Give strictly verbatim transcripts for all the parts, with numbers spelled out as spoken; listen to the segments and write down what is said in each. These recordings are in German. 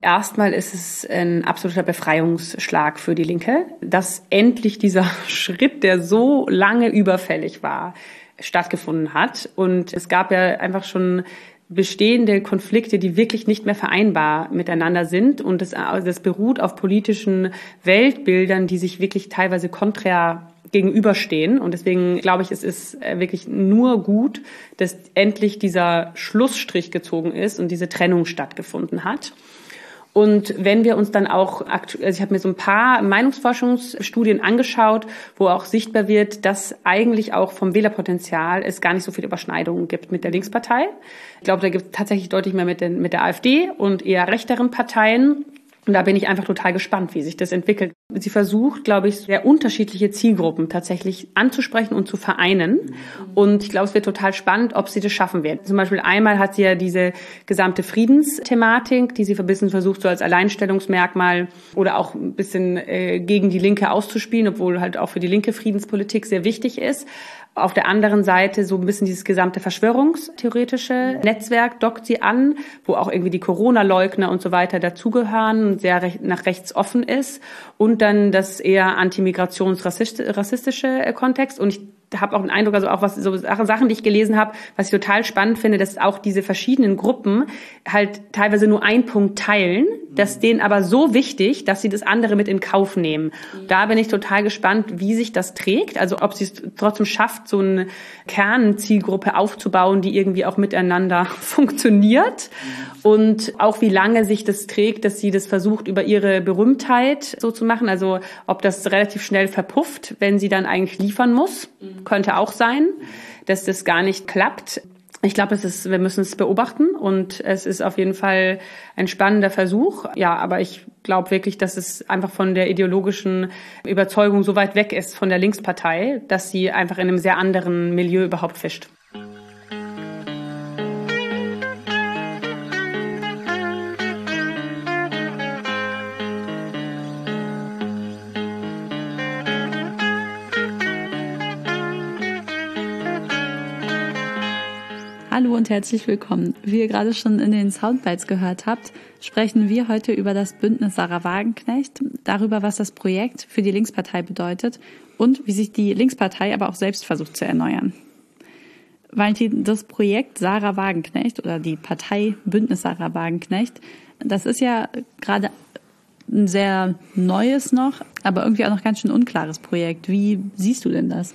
Erstmal ist es ein absoluter Befreiungsschlag für die Linke, dass endlich dieser Schritt, der so lange überfällig war, stattgefunden hat. Und es gab ja einfach schon bestehende Konflikte, die wirklich nicht mehr vereinbar miteinander sind. Und das, das beruht auf politischen Weltbildern, die sich wirklich teilweise konträr gegenüberstehen. Und deswegen glaube ich, es ist wirklich nur gut, dass endlich dieser Schlussstrich gezogen ist und diese Trennung stattgefunden hat. Und wenn wir uns dann auch, also ich habe mir so ein paar Meinungsforschungsstudien angeschaut, wo auch sichtbar wird, dass eigentlich auch vom Wählerpotenzial es gar nicht so viele Überschneidungen gibt mit der Linkspartei. Ich glaube, da gibt es tatsächlich deutlich mehr mit, den, mit der AfD und eher rechteren Parteien. Und da bin ich einfach total gespannt, wie sich das entwickelt. Sie versucht, glaube ich, sehr unterschiedliche Zielgruppen tatsächlich anzusprechen und zu vereinen. Und ich glaube, es wird total spannend, ob sie das schaffen wird. Zum Beispiel einmal hat sie ja diese gesamte Friedensthematik, die sie ein bisschen versucht, so als Alleinstellungsmerkmal oder auch ein bisschen äh, gegen die Linke auszuspielen, obwohl halt auch für die linke Friedenspolitik sehr wichtig ist. Auf der anderen Seite so ein bisschen dieses gesamte verschwörungstheoretische Netzwerk dockt sie an, wo auch irgendwie die Corona-Leugner und so weiter dazugehören und sehr recht, nach rechts offen ist. Und dann das eher antimigrations-rassistische Kontext. Und ich habe auch den Eindruck, also auch was so Sachen, die ich gelesen habe, was ich total spannend finde, dass auch diese verschiedenen Gruppen halt teilweise nur einen Punkt teilen, das denen aber so wichtig, dass sie das andere mit in Kauf nehmen. Da bin ich total gespannt, wie sich das trägt, also ob sie es trotzdem schafft, so eine Kernzielgruppe aufzubauen, die irgendwie auch miteinander funktioniert und auch wie lange sich das trägt, dass sie das versucht, über ihre Berühmtheit so zu machen, also ob das relativ schnell verpufft, wenn sie dann eigentlich liefern muss. Könnte auch sein, dass das gar nicht klappt. Ich glaube, es ist, wir müssen es beobachten und es ist auf jeden Fall ein spannender Versuch. Ja, aber ich glaube wirklich, dass es einfach von der ideologischen Überzeugung so weit weg ist von der Linkspartei, dass sie einfach in einem sehr anderen Milieu überhaupt fischt. Hallo und herzlich willkommen. Wie ihr gerade schon in den Soundbites gehört habt, sprechen wir heute über das Bündnis Sahra Wagenknecht, darüber, was das Projekt für die Linkspartei bedeutet und wie sich die Linkspartei aber auch selbst versucht zu erneuern. Valentin, das Projekt Sahra Wagenknecht oder die Partei Bündnis Sahra Wagenknecht, das ist ja gerade ein sehr neues noch, aber irgendwie auch noch ganz schön unklares Projekt. Wie siehst du denn das?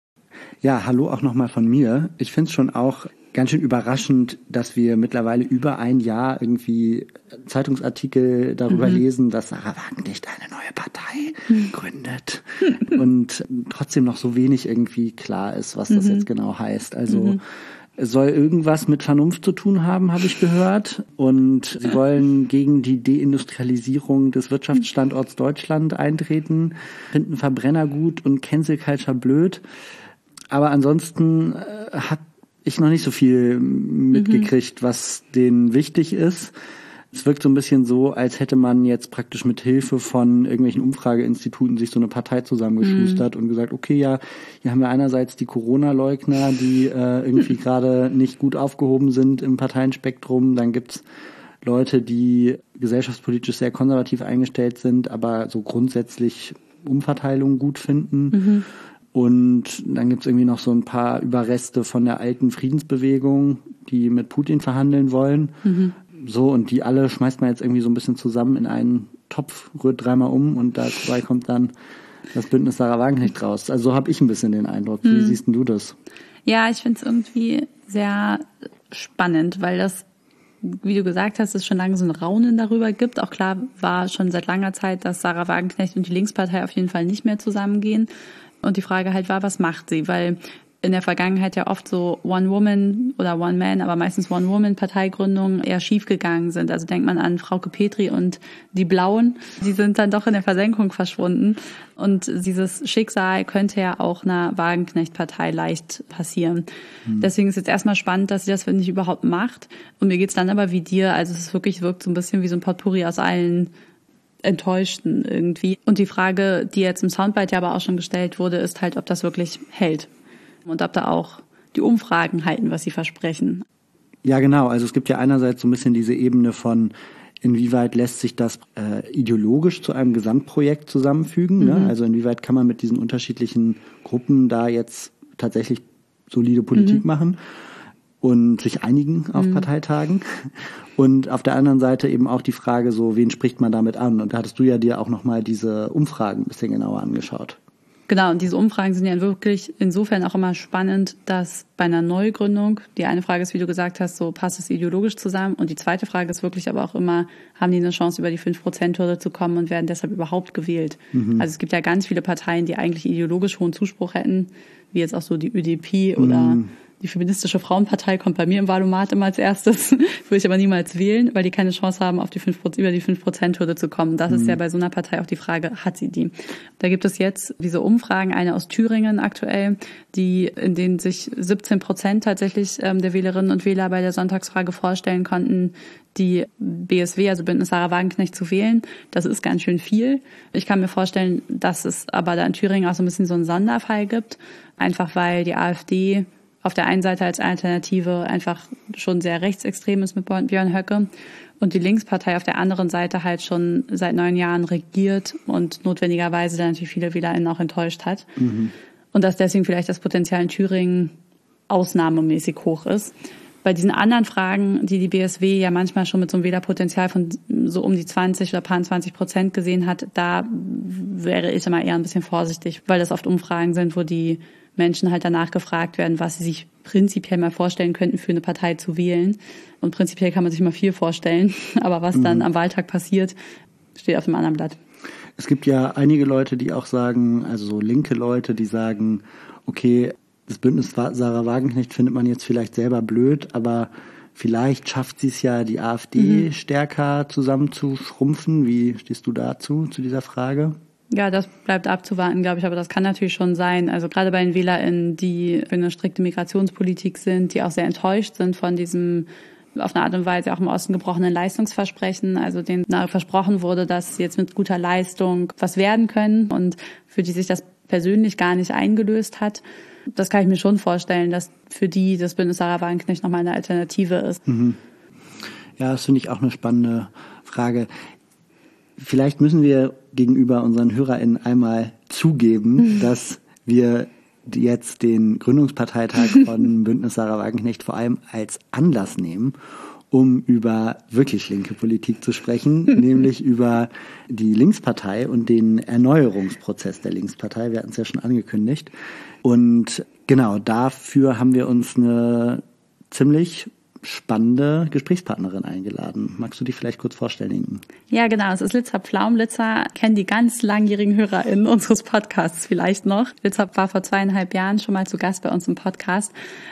Ja, hallo auch nochmal von mir. Ich finde es schon auch ganz schön überraschend, dass wir mittlerweile über ein Jahr irgendwie Zeitungsartikel darüber mhm. lesen, dass Sahra Wagenknecht eine neue Partei mhm. gründet und trotzdem noch so wenig irgendwie klar ist, was das mhm. jetzt genau heißt. Also mhm. es soll irgendwas mit Vernunft zu tun haben, habe ich gehört. Und sie wollen gegen die Deindustrialisierung des Wirtschaftsstandorts Deutschland eintreten, finden Verbrenner gut und Cancel Culture blöd. Aber ansonsten äh, hat ich noch nicht so viel mitgekriegt, mhm. was denen wichtig ist. Es wirkt so ein bisschen so, als hätte man jetzt praktisch mit Hilfe von irgendwelchen Umfrageinstituten sich so eine Partei zusammengeschustert mhm. und gesagt, okay, ja, hier haben wir einerseits die Corona-Leugner, die äh, irgendwie gerade nicht gut aufgehoben sind im Parteienspektrum. Dann gibt's Leute, die gesellschaftspolitisch sehr konservativ eingestellt sind, aber so grundsätzlich Umverteilung gut finden. Mhm. Und dann gibt's irgendwie noch so ein paar Überreste von der alten Friedensbewegung, die mit Putin verhandeln wollen. Mhm. So, und die alle schmeißt man jetzt irgendwie so ein bisschen zusammen in einen Topf, rührt dreimal um und dabei kommt dann das Bündnis Sahra Wagenknecht raus. Also so habe ich ein bisschen den Eindruck. Wie mhm. siehst denn du das? Ja, ich finde es irgendwie sehr spannend, weil das, wie du gesagt hast, es schon lange so ein Raunen darüber gibt. Auch klar war schon seit langer Zeit, dass Sahra Wagenknecht und die Linkspartei auf jeden Fall nicht mehr zusammengehen. Und die Frage halt war, was macht sie? Weil in der Vergangenheit ja oft so One-Woman oder One-Man, aber meistens One-Woman-Parteigründungen eher schiefgegangen sind. Also denkt man an Frauke Petry und die Blauen. Die sind dann doch in der Versenkung verschwunden. Und dieses Schicksal könnte ja auch einer Wagenknecht-Partei leicht passieren. Mhm. Deswegen ist jetzt erstmal spannend, dass sie das, finde ich, überhaupt macht. Und mir geht's dann aber wie dir. Also es ist wirklich, wirkt so ein bisschen wie so ein Potpourri aus allen Enttäuschten irgendwie. Und die Frage, die jetzt im Soundbite ja aber auch schon gestellt wurde, ist halt, ob das wirklich hält. Und ob da auch die Umfragen halten, was sie versprechen. Ja, genau. Also es gibt ja einerseits so ein bisschen diese Ebene von, Inwieweit lässt sich das äh, ideologisch zu einem Gesamtprojekt zusammenfügen? Mhm. Ne? Also inwieweit kann man mit diesen unterschiedlichen Gruppen da jetzt tatsächlich solide Politik mhm. machen und sich einigen auf mhm. Parteitagen? Und auf der anderen Seite eben auch die Frage so, wen spricht man damit an? Und da hattest du ja dir auch nochmal diese Umfragen ein bisschen genauer angeschaut. Genau, und diese Umfragen sind ja wirklich insofern auch immer spannend, dass bei einer Neugründung, die eine Frage ist, wie du gesagt hast, so passt es ideologisch zusammen, und die zweite Frage ist wirklich aber auch immer, haben die eine Chance, über die fünf Prozent Hürde zu kommen und werden deshalb überhaupt gewählt? Mhm. Also es gibt ja ganz viele Parteien, die eigentlich ideologisch hohen Zuspruch hätten, wie jetzt auch so die Ö D P oder mhm. die feministische Frauenpartei kommt bei mir im Wahlomat immer als erstes, würde ich aber niemals wählen, weil die keine Chance haben, auf die fünf Prozent, über die fünf Prozent Hürde zu kommen. Das mhm. ist ja bei so einer Partei auch die Frage, hat sie die? Da gibt es jetzt diese Umfragen, eine aus Thüringen aktuell, die, in denen sich siebzehn Prozent tatsächlich ähm, der Wählerinnen und Wähler bei der Sonntagsfrage vorstellen konnten, die B S W, also Bündnis Sarah Wagenknecht, zu wählen. Das ist ganz schön viel. Ich kann mir vorstellen, dass es aber da in Thüringen auch so ein bisschen so einen Sonderfall gibt, einfach weil die AfD auf der einen Seite als Alternative einfach schon sehr rechtsextrem ist mit Björn Höcke und die Linkspartei auf der anderen Seite halt schon seit neun Jahren regiert und notwendigerweise dann natürlich viele WählerInnen auch enttäuscht hat. Mhm. Und dass deswegen vielleicht das Potenzial in Thüringen ausnahmemäßig hoch ist. Bei diesen anderen Fragen, die die B S W ja manchmal schon mit so einem Wählerpotenzial von so um die zwanzig oder paar zwanzig Prozent gesehen hat, da wäre ich immer eher ein bisschen vorsichtig, weil das oft Umfragen sind, wo die Menschen halt danach gefragt werden, was sie sich prinzipiell mal vorstellen könnten, für eine Partei zu wählen. Und prinzipiell kann man sich mal viel vorstellen, aber was mhm. dann am Wahltag passiert, steht auf einem anderen Blatt. Es gibt ja einige Leute, die auch sagen, also so linke Leute, die sagen, okay, das Bündnis Sarah Wagenknecht findet man jetzt vielleicht selber blöd, aber vielleicht schafft sie es ja, die AfD mhm. stärker zusammenzuschrumpfen. Wie stehst du dazu, zu dieser Frage? Ja, das bleibt abzuwarten, glaube ich, aber das kann natürlich schon sein. Also gerade bei den WählerInnen, die für eine strikte Migrationspolitik sind, die auch sehr enttäuscht sind von diesem auf eine Art und Weise auch im Osten gebrochenen Leistungsversprechen, also denen versprochen wurde, dass sie jetzt mit guter Leistung was werden können und für die sich das persönlich gar nicht eingelöst hat. Das kann ich mir schon vorstellen, dass für die das Bündnis Sarah Wagenknecht nochmal eine Alternative ist. Mhm. Ja, das finde ich auch eine spannende Frage. Vielleicht müssen wir gegenüber unseren HörerInnen einmal zugeben, dass wir jetzt den Gründungsparteitag von Bündnis Sarah Wagenknecht vor allem als Anlass nehmen, um über wirklich linke Politik zu sprechen, nämlich über die Linkspartei und den Erneuerungsprozess der Linkspartei. Wir hatten es ja schon angekündigt. Und genau, dafür haben wir uns eine ziemlich spannende Gesprächspartnerin eingeladen. Magst du dich vielleicht kurz vorstellen, Inken? Ja, genau. Es ist Litza Pflaum. Litza kennen die ganz langjährigen HörerInnen unseres Podcasts vielleicht noch. Litza war vor zweieinhalb Jahren schon mal zu Gast bei uns im Podcast.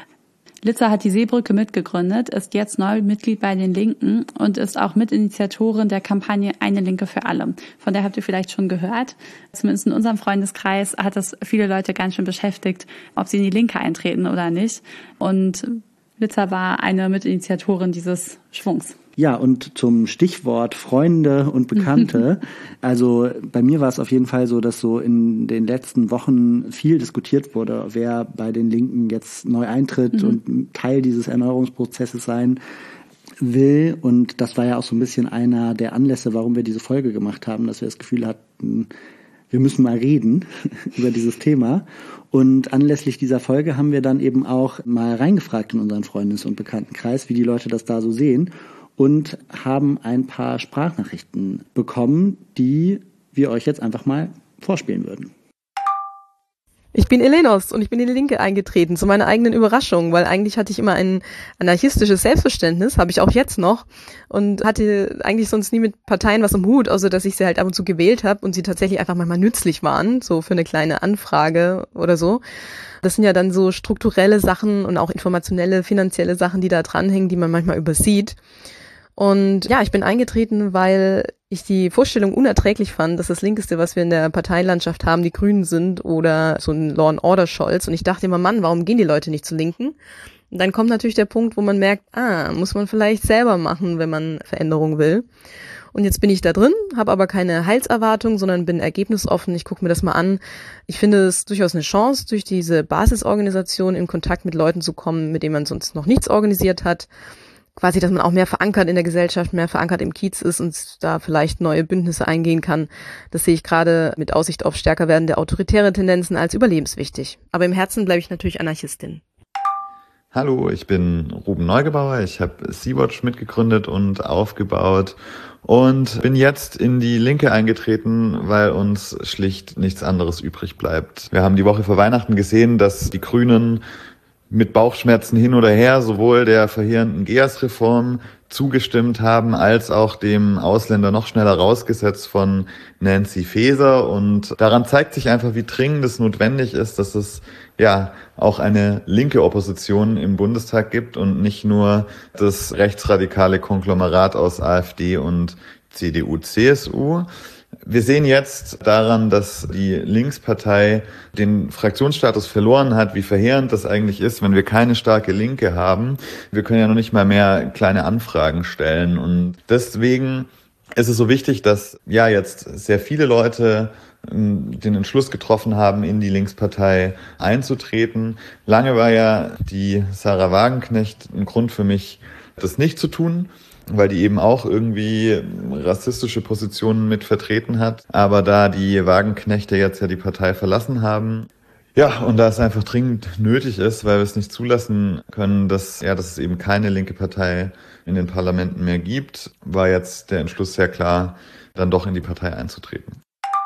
Litza hat die Seebrücke mitgegründet, ist jetzt neu Mitglied bei den Linken und ist auch Mitinitiatorin der Kampagne Eine Linke für alle. Von der habt ihr vielleicht schon gehört. Zumindest in unserem Freundeskreis hat das viele Leute ganz schön beschäftigt, ob sie in die Linke eintreten oder nicht. Und Litza war eine Mitinitiatorin dieses Schwungs. Ja, und zum Stichwort Freunde und Bekannte. Also bei mir war es auf jeden Fall so, dass so in den letzten Wochen viel diskutiert wurde, wer bei den Linken jetzt neu eintritt mhm. und Teil dieses Erneuerungsprozesses sein will. Und das war ja auch so ein bisschen einer der Anlässe, warum wir diese Folge gemacht haben, dass wir das Gefühl hatten, wir müssen mal reden über dieses Thema. Und anlässlich dieser Folge haben wir dann eben auch mal reingefragt in unseren Freundes- und Bekanntenkreis, wie die Leute das da so sehen. Und haben ein paar Sprachnachrichten bekommen, die wir euch jetzt einfach mal vorspielen würden. Ich bin Elenos und ich bin in die Linke eingetreten, zu meiner eigenen Überraschung, weil eigentlich hatte ich immer ein anarchistisches Selbstverständnis, habe ich auch jetzt noch, und hatte eigentlich sonst nie mit Parteien was am Hut, außer dass ich sie halt ab und zu gewählt habe und sie tatsächlich einfach manchmal nützlich waren, so für eine kleine Anfrage oder so. Das sind ja dann so strukturelle Sachen und auch informationelle, finanzielle Sachen, die da dranhängen, die man manchmal übersieht. Und ja, ich bin eingetreten, weil ich die Vorstellung unerträglich fand, dass das Linkeste, was wir in der Parteienlandschaft haben, die Grünen sind oder so ein Law and Order Scholz. Und ich dachte immer, Mann, warum gehen die Leute nicht zu Linken? Und dann kommt natürlich der Punkt, wo man merkt, ah, muss man vielleicht selber machen, wenn man Veränderung will. Und jetzt bin ich da drin, habe aber keine Heilserwartung, sondern bin ergebnisoffen. Ich gucke mir das mal an. Ich finde es durchaus eine Chance, durch diese Basisorganisation in Kontakt mit Leuten zu kommen, mit denen man sonst noch nichts organisiert hat. quasi, dass man auch mehr verankert in der Gesellschaft, mehr verankert im Kiez ist und da vielleicht neue Bündnisse eingehen kann. Das sehe ich gerade mit Aussicht auf stärker werdende autoritäre Tendenzen als überlebenswichtig. Aber im Herzen bleibe ich natürlich Anarchistin. Hallo, ich bin Ruben Neugebauer. Ich habe Sea-Watch mitgegründet und aufgebaut und bin jetzt in die Linke eingetreten, weil uns schlicht nichts anderes übrig bleibt. Wir haben die Woche vor Weihnachten gesehen, dass die Grünen mit Bauchschmerzen hin oder her sowohl der verheerenden G E A S-Reform zugestimmt haben, als auch dem Ausländer noch schneller rausgesetzt von Nancy Faeser. Und daran zeigt sich einfach, wie dringend es notwendig ist, dass es ja auch eine linke Opposition im Bundestag gibt und nicht nur das rechtsradikale Konglomerat aus AfD und C D U, C S U. Wir sehen jetzt daran, dass die Linkspartei den Fraktionsstatus verloren hat, wie verheerend das eigentlich ist, wenn wir keine starke Linke haben. Wir können ja noch nicht mal mehr kleine Anfragen stellen. Und deswegen ist es so wichtig, dass ja jetzt sehr viele Leute den Entschluss getroffen haben, in die Linkspartei einzutreten. Lange war ja die Sarah Wagenknecht ein Grund für mich, das nicht zu tun, weil die eben auch irgendwie rassistische Positionen mit vertreten hat. Aber da die Wagenknechte jetzt ja die Partei verlassen haben, ja, und da es einfach dringend nötig ist, weil wir es nicht zulassen können, dass, ja, dass es eben keine linke Partei in den Parlamenten mehr gibt, war jetzt der Entschluss sehr klar, dann doch in die Partei einzutreten.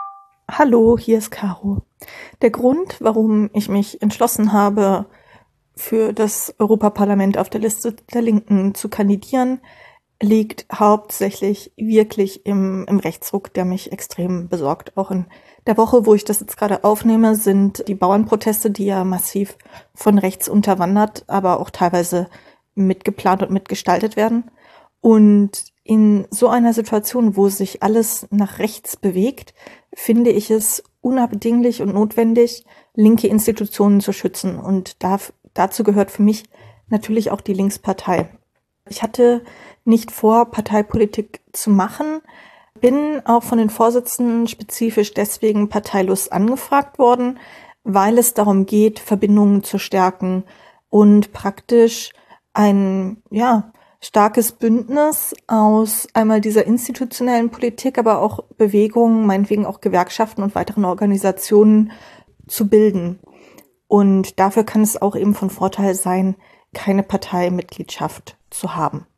Hallo, hier ist Caro. Der Grund, warum ich mich entschlossen habe, für das Europaparlament auf der Liste der Linken zu kandidieren, liegt hauptsächlich wirklich im, im Rechtsruck, der mich extrem besorgt. Auch in der Woche, wo ich das jetzt gerade aufnehme, sind die Bauernproteste, die ja massiv von rechts unterwandert, aber auch teilweise mitgeplant und mitgestaltet werden. Und in so einer Situation, wo sich alles nach rechts bewegt, finde ich es unabdinglich und notwendig, linke Institutionen zu schützen. Und darf, dazu gehört für mich natürlich auch die Linkspartei. Ich hatte nicht vor, Parteipolitik zu machen, bin auch von den Vorsitzenden spezifisch deswegen parteilos angefragt worden, weil es darum geht, Verbindungen zu stärken und praktisch ein, ja, starkes Bündnis aus einmal dieser institutionellen Politik, aber auch Bewegungen, meinetwegen auch Gewerkschaften und weiteren Organisationen zu bilden. Und dafür kann es auch eben von Vorteil sein, keine Parteimitgliedschaft zu haben.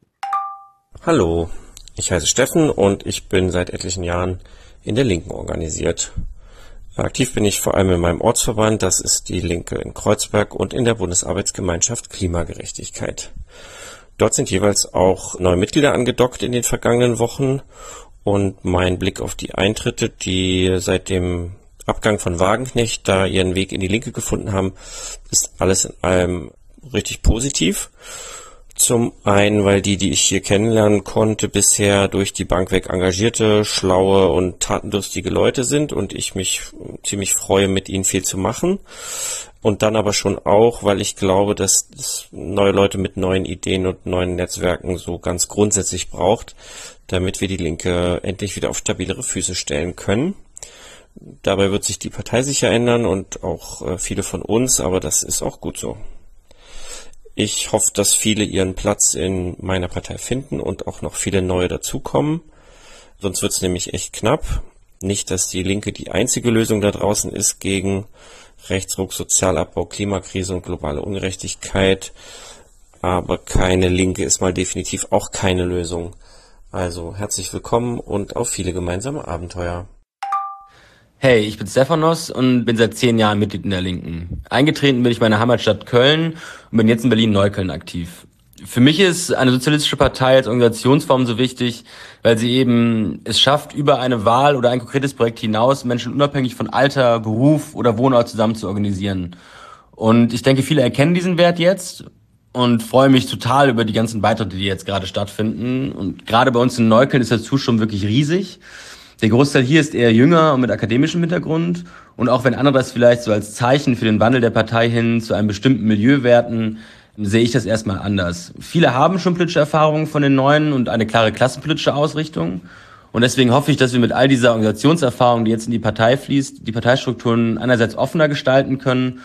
Hallo, ich heiße Steffen und ich bin seit etlichen Jahren in der Linken organisiert. Aktiv bin ich vor allem in meinem Ortsverband, das ist die Linke in Kreuzberg, und in der Bundesarbeitsgemeinschaft Klimagerechtigkeit. Dort sind jeweils auch neue Mitglieder angedockt in den vergangenen Wochen, und mein Blick auf die Eintritte, die seit dem Abgang von Wagenknecht da ihren Weg in die Linke gefunden haben, ist alles in allem richtig positiv. Zum einen, weil die, die ich hier kennenlernen konnte, bisher durch die Bank weg engagierte, schlaue und tatendurstige Leute sind und ich mich ziemlich freue, mit ihnen viel zu machen. Und dann aber schon auch, weil ich glaube, dass es neue Leute mit neuen Ideen und neuen Netzwerken so ganz grundsätzlich braucht, damit wir die Linke endlich wieder auf stabilere Füße stellen können. Dabei wird sich die Partei sicher ändern und auch äh, viele von uns, aber das ist auch gut so. Ich hoffe, dass viele ihren Platz in meiner Partei finden und auch noch viele neue dazukommen. Sonst wird es nämlich echt knapp. Nicht, dass die Linke die einzige Lösung da draußen ist gegen Rechtsruck, Sozialabbau, Klimakrise und globale Ungerechtigkeit. Aber keine Linke ist mal definitiv auch keine Lösung. Also herzlich willkommen und auf viele gemeinsame Abenteuer. Hey, ich bin Stefanos und bin seit zehn Jahren Mitglied in der Linken. Eingetreten bin ich bei meiner Heimatstadt Köln und bin jetzt in Berlin-Neukölln aktiv. Für mich ist eine sozialistische Partei als Organisationsform so wichtig, weil sie eben es schafft, über eine Wahl oder ein konkretes Projekt hinaus Menschen unabhängig von Alter, Beruf oder Wohnort zusammen zu organisieren. Und ich denke, viele erkennen diesen Wert jetzt und freue mich total über die ganzen Beitritte, die jetzt gerade stattfinden. Und gerade bei uns in Neukölln ist der Zuspruch wirklich riesig. Der Großteil hier ist eher jünger und mit akademischem Hintergrund. Und auch wenn andere das vielleicht so als Zeichen für den Wandel der Partei hin zu einem bestimmten Milieu werten, sehe ich das erstmal anders. Viele haben schon politische Erfahrungen von den Neuen und eine klare klassenpolitische Ausrichtung. Und deswegen hoffe ich, dass wir mit all dieser Organisationserfahrung, die jetzt in die Partei fließt, die Parteistrukturen einerseits offener gestalten können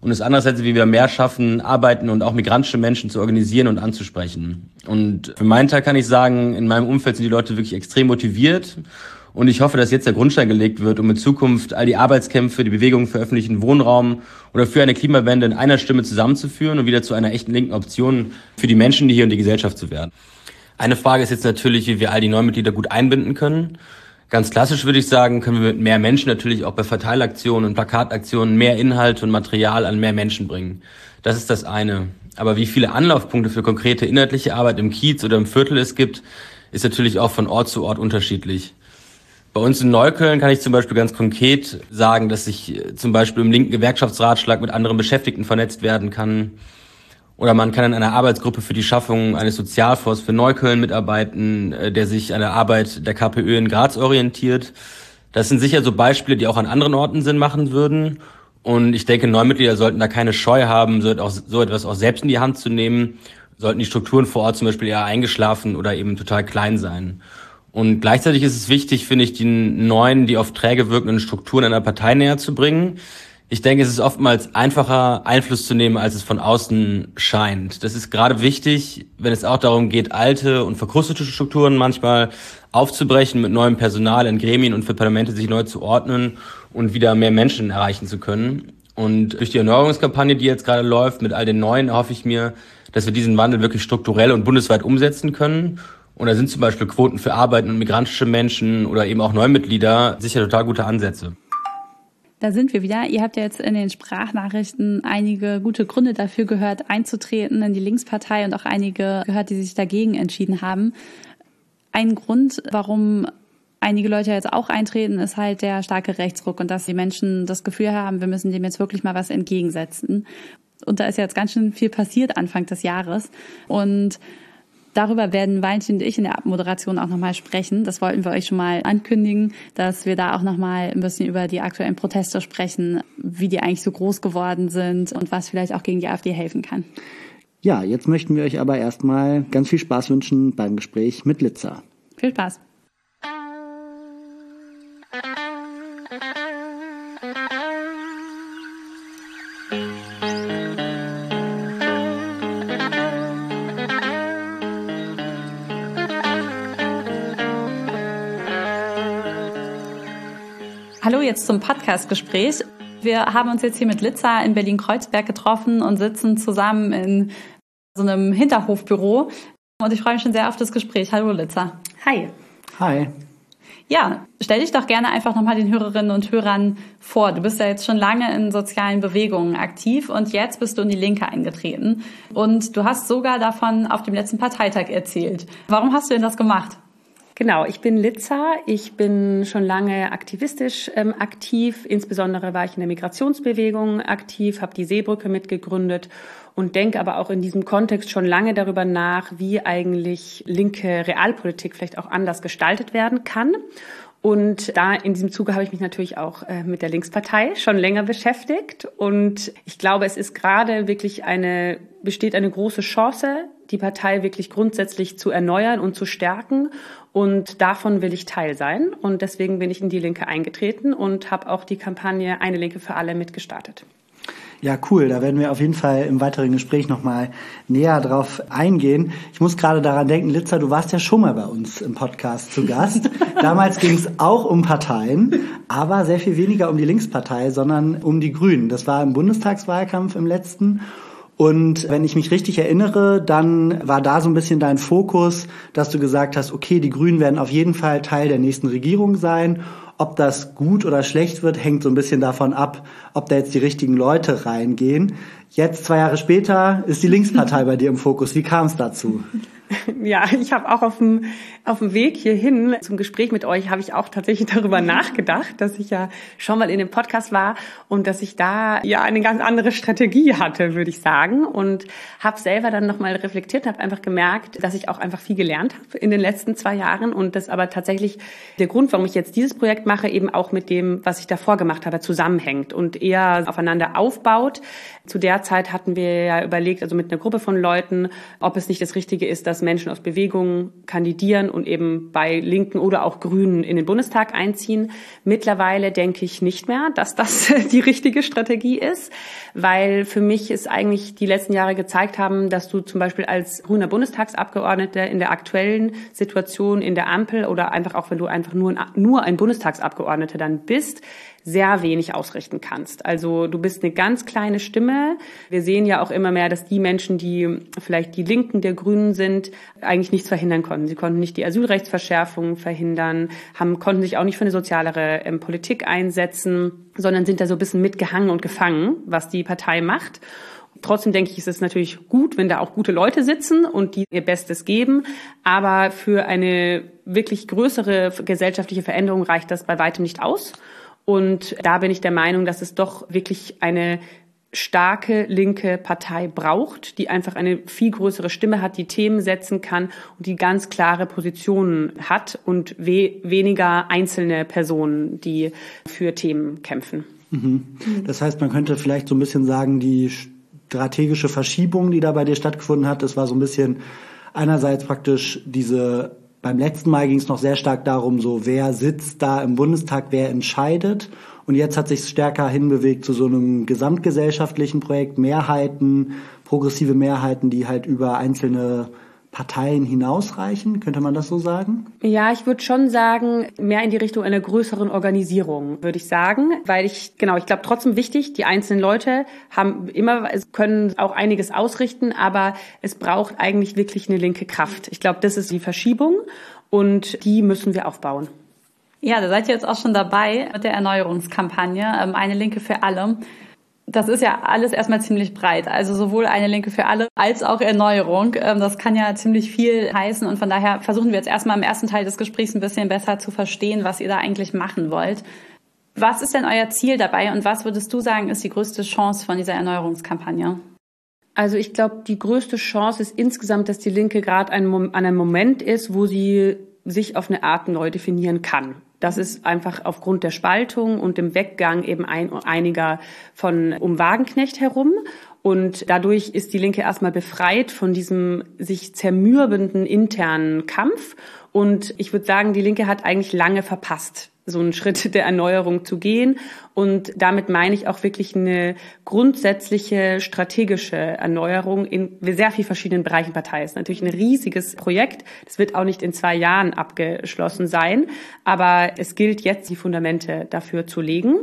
Und es andererseits, wie wir mehr schaffen, arbeiten und auch migrantische Menschen zu organisieren und anzusprechen. Und für meinen Teil kann ich sagen, in meinem Umfeld sind die Leute wirklich extrem motiviert. Und ich hoffe, dass jetzt der Grundstein gelegt wird, um in Zukunft all die Arbeitskämpfe, die Bewegungen für öffentlichen Wohnraum oder für eine Klimawende in einer Stimme zusammenzuführen und wieder zu einer echten linken Option für die Menschen, die hier und die Gesellschaft zu werden. Eine Frage ist jetzt natürlich, wie wir all die Neumitglieder gut einbinden können. Ganz klassisch würde ich sagen, können wir mit mehr Menschen natürlich auch bei Verteilaktionen und Plakataktionen mehr Inhalt und Material an mehr Menschen bringen. Das ist das eine. Aber wie viele Anlaufpunkte für konkrete inhaltliche Arbeit im Kiez oder im Viertel es gibt, ist natürlich auch von Ort zu Ort unterschiedlich. Bei uns in Neukölln kann ich zum Beispiel ganz konkret sagen, dass ich zum Beispiel im linken Gewerkschaftsratschlag mit anderen Beschäftigten vernetzt werden kann. Oder man kann in einer Arbeitsgruppe für die Schaffung eines Sozialfonds für Neukölln mitarbeiten, der sich an der Arbeit der KPÖ in Graz orientiert. Das sind sicher so Beispiele, die auch an anderen Orten Sinn machen würden. Und ich denke, Neumitglieder sollten da keine Scheu haben, so etwas auch selbst in die Hand zu nehmen. Sollten die Strukturen vor Ort zum Beispiel eher eingeschlafen oder eben total klein sein. Und gleichzeitig ist es wichtig, finde ich, die neuen, die auf träge wirkenden Strukturen einer Partei näher zu bringen. Ich denke, es ist oftmals einfacher, Einfluss zu nehmen, als es von außen scheint. Das ist gerade wichtig, wenn es auch darum geht, alte und verkrustete Strukturen manchmal aufzubrechen, mit neuem Personal in Gremien und für Parlamente sich neu zu ordnen und wieder mehr Menschen erreichen zu können. Und durch die Erneuerungskampagne, die jetzt gerade läuft, mit all den Neuen, hoffe ich mir, dass wir diesen Wandel wirklich strukturell und bundesweit umsetzen können. Und da sind zum Beispiel Quoten für Arbeiten und migrantische Menschen oder eben auch Neumitglieder sicher total gute Ansätze. Da sind wir wieder. Ihr habt ja jetzt in den Sprachnachrichten einige gute Gründe dafür gehört, einzutreten in die Linkspartei und auch einige gehört, die sich dagegen entschieden haben. Ein Grund, warum einige Leute jetzt auch eintreten, ist halt der starke Rechtsruck und dass die Menschen das Gefühl haben, wir müssen dem jetzt wirklich mal was entgegensetzen. Und da ist jetzt ganz schön viel passiert Anfang des Jahres. Und darüber werden Valentin und ich in der Abmoderation auch nochmal sprechen. Das wollten wir euch schon mal ankündigen, dass wir da auch nochmal ein bisschen über die aktuellen Proteste sprechen, wie die eigentlich so groß geworden sind und was vielleicht auch gegen die AfD helfen kann. Ja, jetzt möchten wir euch aber erstmal ganz viel Spaß wünschen beim Gespräch mit Litza. Viel Spaß. Hallo, jetzt zum Podcast-Gespräch. Wir haben uns jetzt hier mit Litza in Berlin-Kreuzberg getroffen und sitzen zusammen in so einem Hinterhofbüro. Und ich freue mich schon sehr auf das Gespräch. Hallo, Litza. Hi. Hi. Ja, stell dich doch gerne einfach nochmal den Hörerinnen und Hörern vor. Du bist ja jetzt schon lange in sozialen Bewegungen aktiv und jetzt bist du in die Linke eingetreten. Und du hast sogar davon auf dem letzten Parteitag erzählt. Warum hast du denn das gemacht? Genau, ich bin Litza. Ich bin schon lange aktivistisch ähm, aktiv. Insbesondere war ich in der Migrationsbewegung aktiv, habe die Seebrücke mitgegründet und denke aber auch in diesem Kontext schon lange darüber nach, wie eigentlich linke Realpolitik vielleicht auch anders gestaltet werden kann. Und da in diesem Zuge habe ich mich natürlich auch äh, mit der Linkspartei schon länger beschäftigt. Und ich glaube, es ist gerade wirklich eine, besteht eine große Chance, die Partei wirklich grundsätzlich zu erneuern und zu stärken. Und davon will ich Teil sein. Und deswegen bin ich in die Linke eingetreten und habe auch die Kampagne Eine Linke für alle mitgestartet. Ja, cool. Da werden wir auf jeden Fall im weiteren Gespräch nochmal näher drauf eingehen. Ich muss gerade daran denken, Litza, du warst ja schon mal bei uns im Podcast zu Gast. Damals ging es auch um Parteien, aber sehr viel weniger um die Linkspartei, sondern um die Grünen. Das war im Bundestagswahlkampf im letzten. Und wenn ich mich richtig erinnere, dann war da so ein bisschen dein Fokus, dass du gesagt hast, okay, die Grünen werden auf jeden Fall Teil der nächsten Regierung sein. Ob das gut oder schlecht wird, hängt so ein bisschen davon ab, ob da jetzt die richtigen Leute reingehen. Jetzt, zwei Jahre später, ist die Linkspartei bei dir im Fokus. Wie kam es dazu? Ja, ich habe auch auf dem auf dem Weg hierhin zum Gespräch mit euch habe ich auch tatsächlich darüber nachgedacht, dass ich ja schon mal in dem Podcast war und dass ich da ja eine ganz andere Strategie hatte, würde ich sagen, und habe selber dann nochmal reflektiert, habe einfach gemerkt, dass ich auch einfach viel gelernt habe in den letzten zwei Jahren und das aber tatsächlich der Grund, warum ich jetzt dieses Projekt mache, eben auch mit dem, was ich davor gemacht habe, zusammenhängt und eher aufeinander aufbaut. Zu der Zeit hatten wir ja überlegt, also mit einer Gruppe von Leuten, ob es nicht das Richtige ist, dass Menschen aus Bewegungen kandidieren und eben bei Linken oder auch Grünen in den Bundestag einziehen. Mittlerweile denke ich nicht mehr, dass das die richtige Strategie ist, weil für mich es eigentlich die letzten Jahre gezeigt haben, dass du zum Beispiel als grüner Bundestagsabgeordneter in der aktuellen Situation in der Ampel oder einfach auch, wenn du einfach nur, nur ein Bundestagsabgeordneter dann bist, sehr wenig ausrichten kannst. Also du bist eine ganz kleine Stimme. Wir sehen ja auch immer mehr, dass die Menschen, die vielleicht die Linken der Grünen sind, eigentlich nichts verhindern konnten. Sie konnten nicht die Asylrechtsverschärfung verhindern, haben, konnten sich auch nicht für eine sozialere ähm, Politik einsetzen, sondern sind da so ein bisschen mitgehangen und gefangen, was die Partei macht. Trotzdem denke ich, ist es natürlich gut, wenn da auch gute Leute sitzen und die ihr Bestes geben. Aber für eine wirklich größere gesellschaftliche Veränderung reicht das bei weitem nicht aus. Und da bin ich der Meinung, dass es doch wirklich eine starke linke Partei braucht, die einfach eine viel größere Stimme hat, die Themen setzen kann und die ganz klare Positionen hat und we- weniger einzelne Personen, die für Themen kämpfen. Mhm. Das heißt, man könnte vielleicht so ein bisschen sagen, die strategische Verschiebung, die da bei dir stattgefunden hat, das war so ein bisschen einerseits praktisch diese, beim letzten Mal ging es noch sehr stark darum, so wer sitzt da im Bundestag, wer entscheidet. Und jetzt hat sich es stärker hinbewegt zu so einem gesamtgesellschaftlichen Projekt, Mehrheiten, progressive Mehrheiten, die halt über einzelne Parteien hinausreichen. Könnte man das so sagen? Ja, ich würde schon sagen, mehr in die Richtung einer größeren Organisierung, würde ich sagen. Weil ich, genau, ich glaube trotzdem wichtig, die einzelnen Leute haben immer, können auch einiges ausrichten, aber es braucht eigentlich wirklich eine linke Kraft. Ich glaube, das ist die Verschiebung und die müssen wir aufbauen. Ja, da seid ihr jetzt auch schon dabei mit der Erneuerungskampagne, Eine Linke für alle. Das ist ja alles erstmal ziemlich breit, also sowohl eine Linke für alle als auch Erneuerung. Das kann ja ziemlich viel heißen und von daher versuchen wir jetzt erstmal im ersten Teil des Gesprächs ein bisschen besser zu verstehen, was ihr da eigentlich machen wollt. Was ist denn euer Ziel dabei und was würdest du sagen, ist die größte Chance von dieser Erneuerungskampagne? Also ich glaube, die größte Chance ist insgesamt, dass die Linke gerade an einem Moment ist, wo sie sich auf eine Art neu definieren kann. Das ist einfach aufgrund der Spaltung und dem Weggang eben ein, einiger von um Wagenknecht herum. Und dadurch ist die Linke erstmal befreit von diesem sich zermürbenden internen Kampf. Und ich würde sagen, die Linke hat eigentlich lange verpasst, so einen Schritt der Erneuerung zu gehen. Und damit meine ich auch wirklich eine grundsätzliche strategische Erneuerung in sehr vielen verschiedenen Bereichen Partei. Ist natürlich ein riesiges Projekt. Das wird auch nicht in zwei Jahren abgeschlossen sein. Aber es gilt jetzt, die Fundamente dafür zu legen.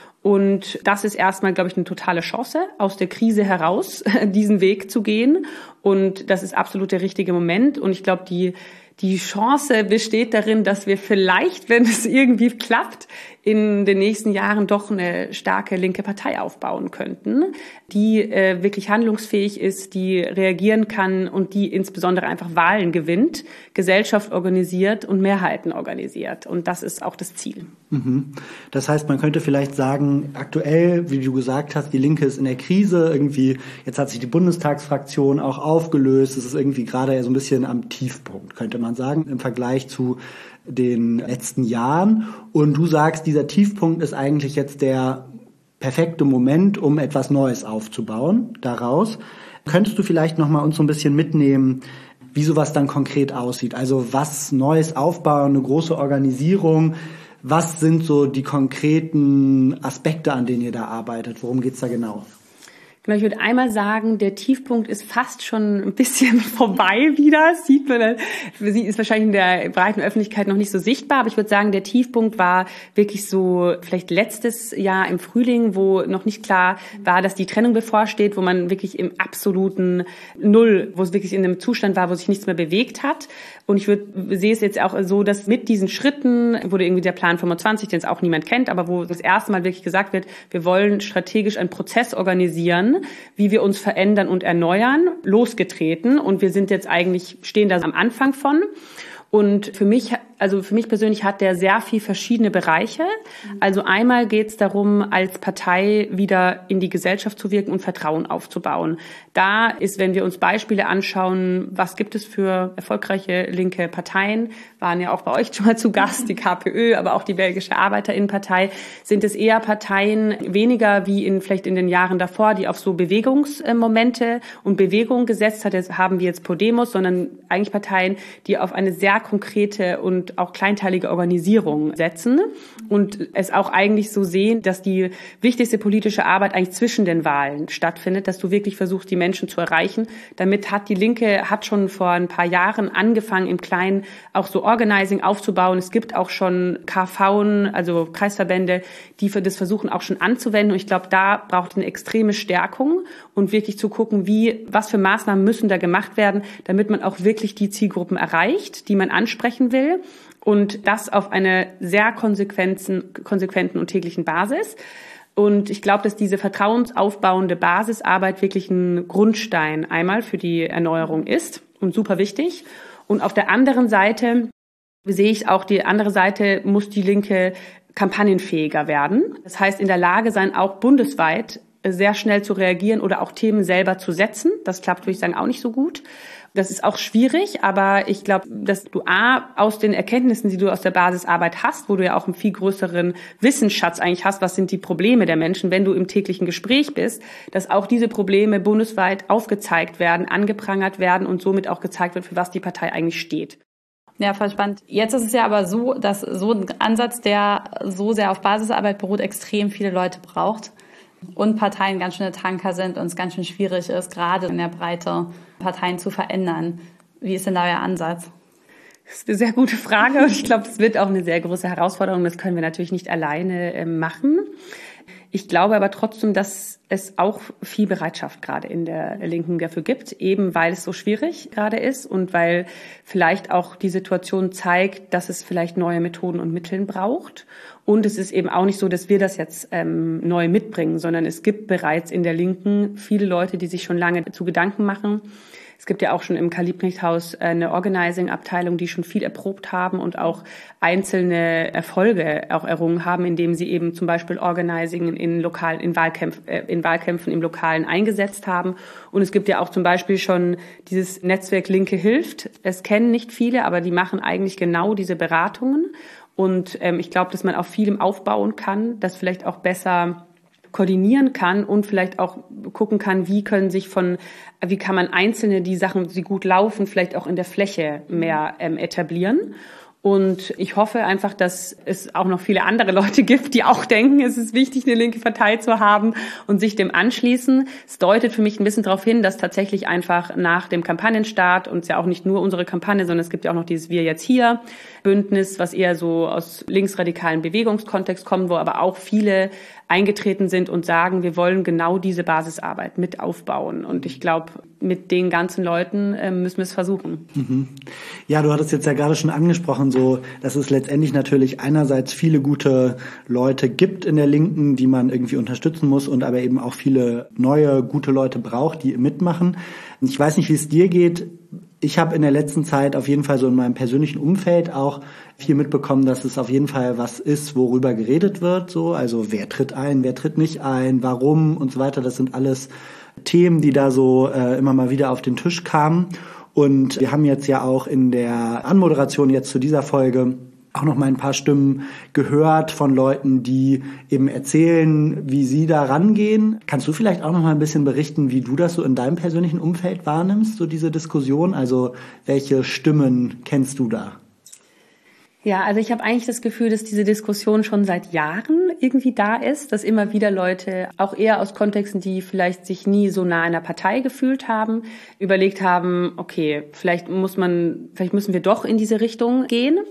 Und das ist erstmal, glaube ich, eine totale Chance, aus der Krise heraus diesen Weg zu gehen. Und das ist absolut der richtige Moment. Und ich glaube, die Die Chance besteht darin, dass wir vielleicht, wenn es irgendwie klappt, in den nächsten Jahren doch eine starke linke Partei aufbauen könnten, die äh, wirklich handlungsfähig ist, die reagieren kann und die insbesondere einfach Wahlen gewinnt, Gesellschaft organisiert und Mehrheiten organisiert. Und das ist auch das Ziel. Mhm. Das heißt, man könnte vielleicht sagen, aktuell, wie du gesagt hast, die Linke ist in der Krise. Irgendwie, jetzt hat sich die Bundestagsfraktion auch aufgelöst. Es ist irgendwie gerade so ein bisschen am Tiefpunkt, könnte man sagen, im Vergleich zu den letzten Jahren. Und du sagst, dieser Tiefpunkt ist eigentlich jetzt der perfekte Moment, um etwas Neues aufzubauen daraus. Könntest du vielleicht noch mal uns so ein bisschen mitnehmen, wie sowas dann konkret aussieht? Also was Neues aufbauen, eine große Organisierung. Was sind so die konkreten Aspekte, an denen ihr da arbeitet? Worum geht's da genau? Genau, ich würde einmal sagen, der Tiefpunkt ist fast schon ein bisschen vorbei wieder. Das sieht man, sie ist wahrscheinlich in der breiten Öffentlichkeit noch nicht so sichtbar, aber ich würde sagen, der Tiefpunkt war wirklich so vielleicht letztes Jahr im Frühling, wo noch nicht klar war, dass die Trennung bevorsteht, wo man wirklich im absoluten Null, wo es wirklich in einem Zustand war, wo sich nichts mehr bewegt hat. Und ich würde, sehe es jetzt auch so, dass mit diesen Schritten wurde irgendwie der Plan fünfundzwanzig, den es auch niemand kennt, aber wo das erste Mal wirklich gesagt wird, wir wollen strategisch einen Prozess organisieren, wie wir uns verändern und erneuern, losgetreten. Und wir sind jetzt eigentlich, stehen da am Anfang von. Und für mich also für mich persönlich hat der sehr viel verschiedene Bereiche. Also einmal geht es darum, als Partei wieder in die Gesellschaft zu wirken und Vertrauen aufzubauen. Da ist, wenn wir uns Beispiele anschauen, was gibt es für erfolgreiche linke Parteien, waren ja auch bei euch schon mal zu Gast, die KPÖ, aber auch die belgische Arbeiterinnenpartei, sind es eher Parteien, weniger wie in vielleicht in den Jahren davor, die auf so Bewegungsmomente und Bewegung gesetzt hat. Jetzt haben wir jetzt Podemos, sondern eigentlich Parteien, die auf eine sehr konkrete und auch kleinteilige Organisierung setzen und es auch eigentlich so sehen, dass die wichtigste politische Arbeit eigentlich zwischen den Wahlen stattfindet, dass du wirklich versuchst, die Menschen zu erreichen. Damit hat die Linke, hat schon vor ein paar Jahren angefangen, im Kleinen auch so Organizing aufzubauen. Es gibt auch schon K Vs, also Kreisverbände, die für das versuchen auch schon anzuwenden. Und ich glaube, da braucht eine extreme Stärkung und wirklich zu gucken, wie, was für Maßnahmen müssen da gemacht werden, damit man auch wirklich die Zielgruppen erreicht, die man ansprechen will. Und das auf einer sehr konsequenten, konsequenten und täglichen Basis. Und ich glaube, dass diese vertrauensaufbauende Basisarbeit wirklich ein Grundstein einmal für die Erneuerung ist und super wichtig. Und auf der anderen Seite sehe ich auch, die andere Seite muss die Linke kampagnenfähiger werden. Das heißt, in der Lage sein, auch bundesweit sehr schnell zu reagieren oder auch Themen selber zu setzen. Das klappt, würde ich sagen, auch nicht so gut. Das ist auch schwierig, aber ich glaube, dass du A, aus den Erkenntnissen, die du aus der Basisarbeit hast, wo du ja auch einen viel größeren Wissensschatz eigentlich hast, was sind die Probleme der Menschen, wenn du im täglichen Gespräch bist, dass auch diese Probleme bundesweit aufgezeigt werden, angeprangert werden und somit auch gezeigt wird, für was die Partei eigentlich steht. Ja, voll spannend. Jetzt ist es ja aber so, dass so ein Ansatz, der so sehr auf Basisarbeit beruht, extrem viele Leute braucht und Parteien ganz schöne Tanker sind und es ganz schön schwierig ist, gerade in der Breite Parteien zu verändern. Wie ist denn da euer Ansatz? Das ist eine sehr gute Frage und ich glaube, es wird auch eine sehr große Herausforderung. Das können wir natürlich nicht alleine äh, machen. Ich glaube aber trotzdem, dass es auch viel Bereitschaft gerade in der Linken dafür gibt, eben weil es so schwierig gerade ist und weil vielleicht auch die Situation zeigt, dass es vielleicht neue Methoden und Mittel braucht. Und es ist eben auch nicht so, dass wir das jetzt ähm, neu mitbringen, sondern es gibt bereits in der Linken viele Leute, die sich schon lange dazu Gedanken machen. Es gibt ja auch schon im Karl-Liebknecht-Haus eine Organizing-Abteilung, die schon viel erprobt haben und auch einzelne Erfolge auch errungen haben, indem sie eben zum Beispiel Organizing in lokalen, in Wahlkämpfen, äh, in Wahlkämpfen im Lokalen eingesetzt haben. Und es gibt ja auch zum Beispiel schon dieses Netzwerk Linke hilft. Es kennen nicht viele, aber die machen eigentlich genau diese Beratungen. Und ähm, ich glaube, dass man auf vielem aufbauen kann, das vielleicht auch besser koordinieren kann und vielleicht auch gucken kann, wie können sich von, wie kann man einzelne, die Sachen, die gut laufen, vielleicht auch in der Fläche mehr ähm, etablieren. Und ich hoffe einfach, dass es auch noch viele andere Leute gibt, die auch denken, es ist wichtig, eine linke Partei zu haben und sich dem anschließen. Es deutet für mich ein bisschen darauf hin, dass tatsächlich einfach nach dem Kampagnenstart, und es ja auch nicht nur unsere Kampagne, sondern es gibt ja auch noch dieses Wir jetzt hier Bündnis, was eher so aus linksradikalen Bewegungskontext kommt, wo aber auch viele eingetreten sind und sagen, wir wollen genau diese Basisarbeit mit aufbauen. Und ich glaube, mit den ganzen Leuten äh, müssen wir es versuchen. Mhm. Ja, du hattest jetzt ja gerade schon angesprochen, so, dass es letztendlich natürlich einerseits viele gute Leute gibt in der Linken, die man irgendwie unterstützen muss und aber eben auch viele neue, gute Leute braucht, die mitmachen. Ich weiß nicht, wie es dir geht. Ich habe in der letzten Zeit auf jeden Fall so in meinem persönlichen Umfeld auch viel mitbekommen, dass es auf jeden Fall was ist, worüber geredet wird. So, also wer tritt ein, wer tritt nicht ein, warum und so weiter. Das sind alles Themen, die da so äh, immer mal wieder auf den Tisch kamen. Und wir haben jetzt ja auch in der Anmoderation jetzt zu dieser Folge auch noch mal ein paar Stimmen gehört von Leuten, die eben erzählen, wie sie da rangehen. Kannst du vielleicht auch noch mal ein bisschen berichten, wie du das so in deinem persönlichen Umfeld wahrnimmst, so diese Diskussion? Also welche Stimmen kennst du da? Ja, also ich habe eigentlich das Gefühl, dass diese Diskussion schon seit Jahren irgendwie da ist, dass immer wieder Leute, auch eher aus Kontexten, die vielleicht sich nie so nah einer Partei gefühlt haben, überlegt haben, okay, vielleicht muss man, vielleicht müssen wir doch in diese Richtung gehen.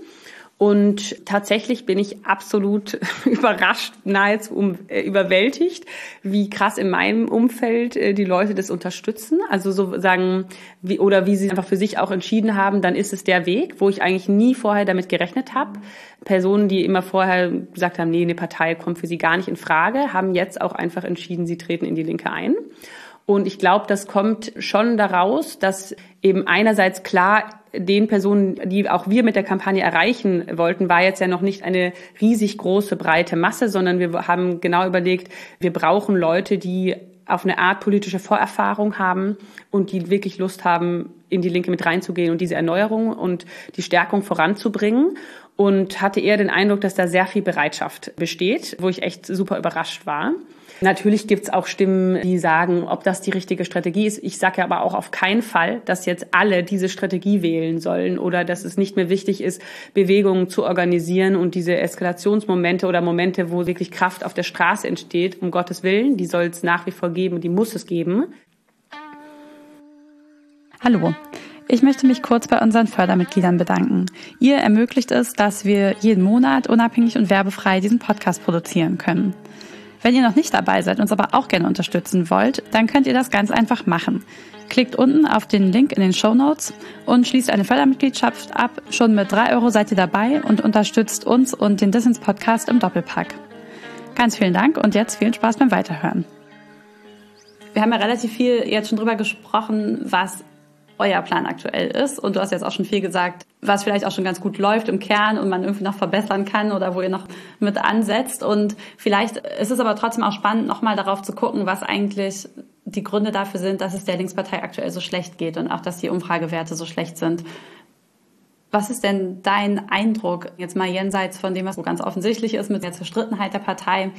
Und tatsächlich bin ich absolut überrascht, nahezu um, äh, überwältigt, wie krass in meinem Umfeld äh, die Leute das unterstützen. Also so sagen, wie, oder wie sie einfach für sich auch entschieden haben, dann ist es der Weg, wo ich eigentlich nie vorher damit gerechnet habe. Personen, die immer vorher gesagt haben, nee, eine Partei kommt für sie gar nicht in Frage, haben jetzt auch einfach entschieden, sie treten in die Linke ein. Und ich glaube, das kommt schon daraus, dass eben einerseits klar den Personen, die auch wir mit der Kampagne erreichen wollten, war jetzt ja noch nicht eine riesig große, breite Masse, sondern wir haben genau überlegt, wir brauchen Leute, die auf eine Art politische Vorerfahrung haben und die wirklich Lust haben, in die Linke mit reinzugehen und diese Erneuerung und die Stärkung voranzubringen. Und hatte eher den Eindruck, dass da sehr viel Bereitschaft besteht, wo ich echt super überrascht war. Natürlich gibt's auch Stimmen, die sagen, ob das die richtige Strategie ist. Ich sage ja aber auch auf keinen Fall, dass jetzt alle diese Strategie wählen sollen oder dass es nicht mehr wichtig ist, Bewegungen zu organisieren und diese Eskalationsmomente oder Momente, wo wirklich Kraft auf der Straße entsteht, um Gottes Willen, die soll es nach wie vor geben und die muss es geben. Hallo. Ich möchte mich kurz bei unseren Fördermitgliedern bedanken. Ihr ermöglicht es, dass wir jeden Monat unabhängig und werbefrei diesen Podcast produzieren können. Wenn ihr noch nicht dabei seid, uns aber auch gerne unterstützen wollt, dann könnt ihr das ganz einfach machen. Klickt unten auf den Link in den Shownotes und schließt eine Fördermitgliedschaft ab. Schon mit drei Euro seid ihr dabei und unterstützt uns und den Dissens-Podcast im Doppelpack. Ganz vielen Dank und jetzt viel Spaß beim Weiterhören. Wir haben ja relativ viel jetzt schon drüber gesprochen, was euer Plan aktuell ist. Und du hast jetzt auch schon viel gesagt, was vielleicht auch schon ganz gut läuft im Kern und man irgendwie noch verbessern kann oder wo ihr noch mit ansetzt. Und vielleicht ist es aber trotzdem auch spannend, nochmal darauf zu gucken, was eigentlich die Gründe dafür sind, dass es der Linkspartei aktuell so schlecht geht und auch, dass die Umfragewerte so schlecht sind. Was ist denn dein Eindruck, jetzt mal jenseits von dem, was so ganz offensichtlich ist mit der Zerstrittenheit der Partei,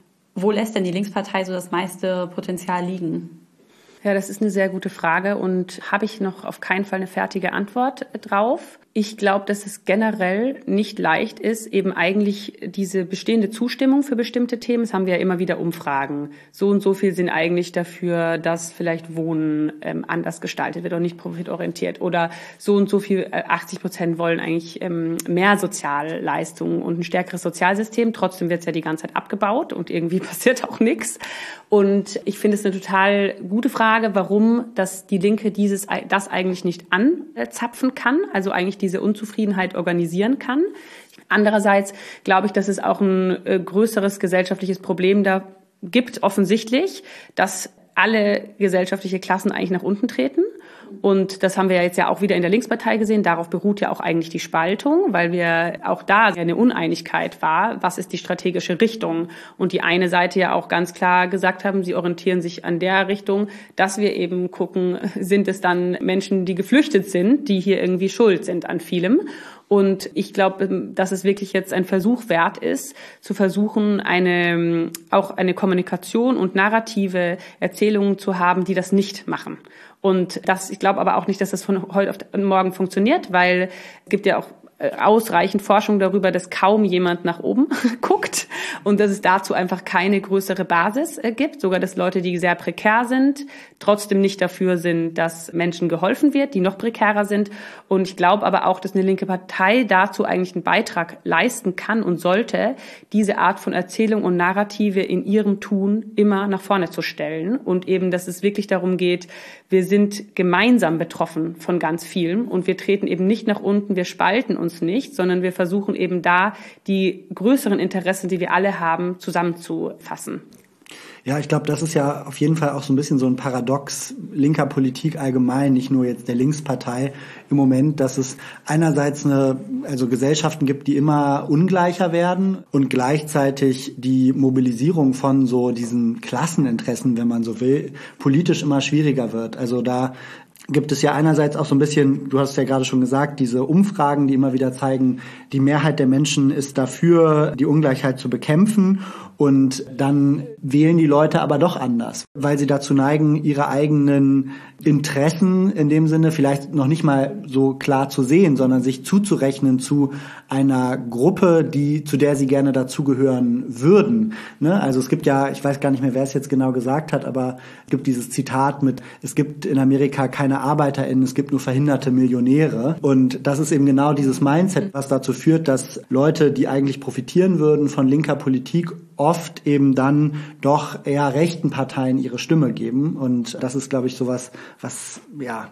wo lässt denn die Linkspartei so das meiste Potenzial liegen? Ja, das ist eine sehr gute Frage und habe ich noch auf keinen Fall eine fertige Antwort drauf. Ich glaube, dass es generell nicht leicht ist, eben eigentlich diese bestehende Zustimmung für bestimmte Themen. Das haben wir ja immer wieder Umfragen. So und so viel sind eigentlich dafür, dass vielleicht Wohnen ähm, anders gestaltet wird und nicht profitorientiert. Oder so und so viel, äh, achtzig Prozent wollen eigentlich ähm, mehr Sozialleistungen und ein stärkeres Sozialsystem. Trotzdem wird es ja die ganze Zeit abgebaut und irgendwie passiert auch nichts. Und ich finde es eine total gute Frage, warum dass die Linke dieses das eigentlich nicht anzapfen kann, also eigentlich diese Unzufriedenheit organisieren kann. Andererseits glaube ich, dass es auch ein äh, größeres gesellschaftliches Problem da gibt, offensichtlich, dass alle gesellschaftliche Klassen eigentlich nach unten treten. Und das haben wir ja jetzt ja auch wieder in der Linkspartei gesehen. Darauf beruht ja auch eigentlich die Spaltung, weil wir auch da eine Uneinigkeit war. Was ist die strategische Richtung? Und die eine Seite ja auch ganz klar gesagt haben, sie orientieren sich an der Richtung, dass wir eben gucken, sind es dann Menschen, die geflüchtet sind, die hier irgendwie schuld sind an vielem. Und ich glaube, dass es wirklich jetzt ein Versuch wert ist, zu versuchen, eine, auch eine Kommunikation und narrative Erzählungen zu haben, die das nicht machen. Und das, ich glaube aber auch nicht, dass das von heute auf morgen funktioniert, weil es gibt ja auch ausreichend Forschung darüber, dass kaum jemand nach oben guckt und dass es dazu einfach keine größere Basis gibt. Sogar, dass Leute, die sehr prekär sind, trotzdem nicht dafür sind, dass Menschen geholfen wird, die noch prekärer sind. Und ich glaube aber auch, dass eine linke Partei dazu eigentlich einen Beitrag leisten kann und sollte, diese Art von Erzählung und Narrative in ihrem Tun immer nach vorne zu stellen. Und eben, dass es wirklich darum geht, wir sind gemeinsam betroffen von ganz vielem und wir treten eben nicht nach unten, wir spalten uns nicht, sondern wir versuchen eben da die größeren Interessen, die wir alle haben, zusammenzufassen. Ja, ich glaube, das ist ja auf jeden Fall auch so ein bisschen so ein Paradox linker Politik allgemein, nicht nur jetzt der Linkspartei im Moment, dass es einerseits eine, also Gesellschaften gibt, die immer ungleicher werden und gleichzeitig die Mobilisierung von so diesen Klasseninteressen, wenn man so will, politisch immer schwieriger wird. Also da gibt es ja einerseits auch so ein bisschen, du hast es ja gerade schon gesagt, diese Umfragen, die immer wieder zeigen, die Mehrheit der Menschen ist dafür, die Ungleichheit zu bekämpfen. Und dann wählen die Leute aber doch anders, weil sie dazu neigen, ihre eigenen Interessen in dem Sinne vielleicht noch nicht mal so klar zu sehen, sondern sich zuzurechnen zu einer Gruppe, die zu der sie gerne dazugehören würden. Ne? Also es gibt ja, ich weiß gar nicht mehr, wer es jetzt genau gesagt hat, aber es gibt dieses Zitat mit, es gibt in Amerika keine ArbeiterInnen, es gibt nur verhinderte Millionäre. Und das ist eben genau dieses Mindset, was dazu führt, dass Leute, die eigentlich profitieren würden von linker Politik, oft eben dann doch eher rechten Parteien ihre Stimme geben. Und das ist, glaube ich, sowas, was ja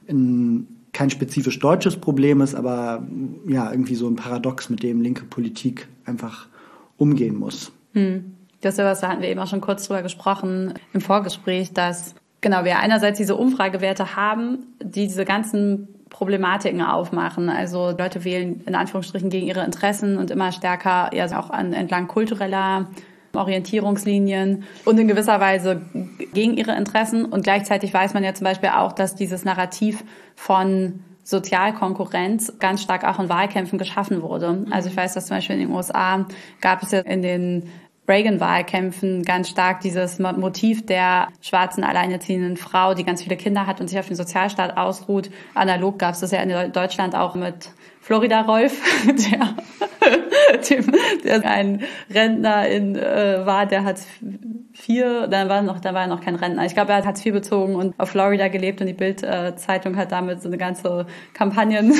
in, kein spezifisch deutsches Problem ist, aber ja irgendwie so ein Paradox, mit dem linke Politik einfach umgehen muss. Hm. Das ist ja was, da hatten wir eben auch schon kurz drüber gesprochen im Vorgespräch, dass Genau, wir einerseits diese Umfragewerte haben, die diese ganzen Problematiken aufmachen. Also Leute wählen in Anführungsstrichen gegen ihre Interessen und immer stärker ja auch an, entlang kultureller Orientierungslinien und in gewisser Weise gegen ihre Interessen. Und gleichzeitig weiß man ja zum Beispiel auch, dass dieses Narrativ von Sozialkonkurrenz ganz stark auch in Wahlkämpfen geschaffen wurde. Also ich weiß, dass zum Beispiel in den U S A gab es ja in den Reagan-Wahlkämpfen ganz stark dieses Motiv der schwarzen, alleinerziehenden Frau, die ganz viele Kinder hat und sich auf den Sozialstaat ausruht. Analog gab es das ja in Deutschland auch mit Florida Rolf, der, dem, der ein Rentner in, äh, war, der Hartz vier, da war noch, da war er noch kein Rentner. Ich glaube, er hat Hartz vier bezogen und auf Florida gelebt und die Bild-Zeitung hat damit so eine ganze Kampagnen,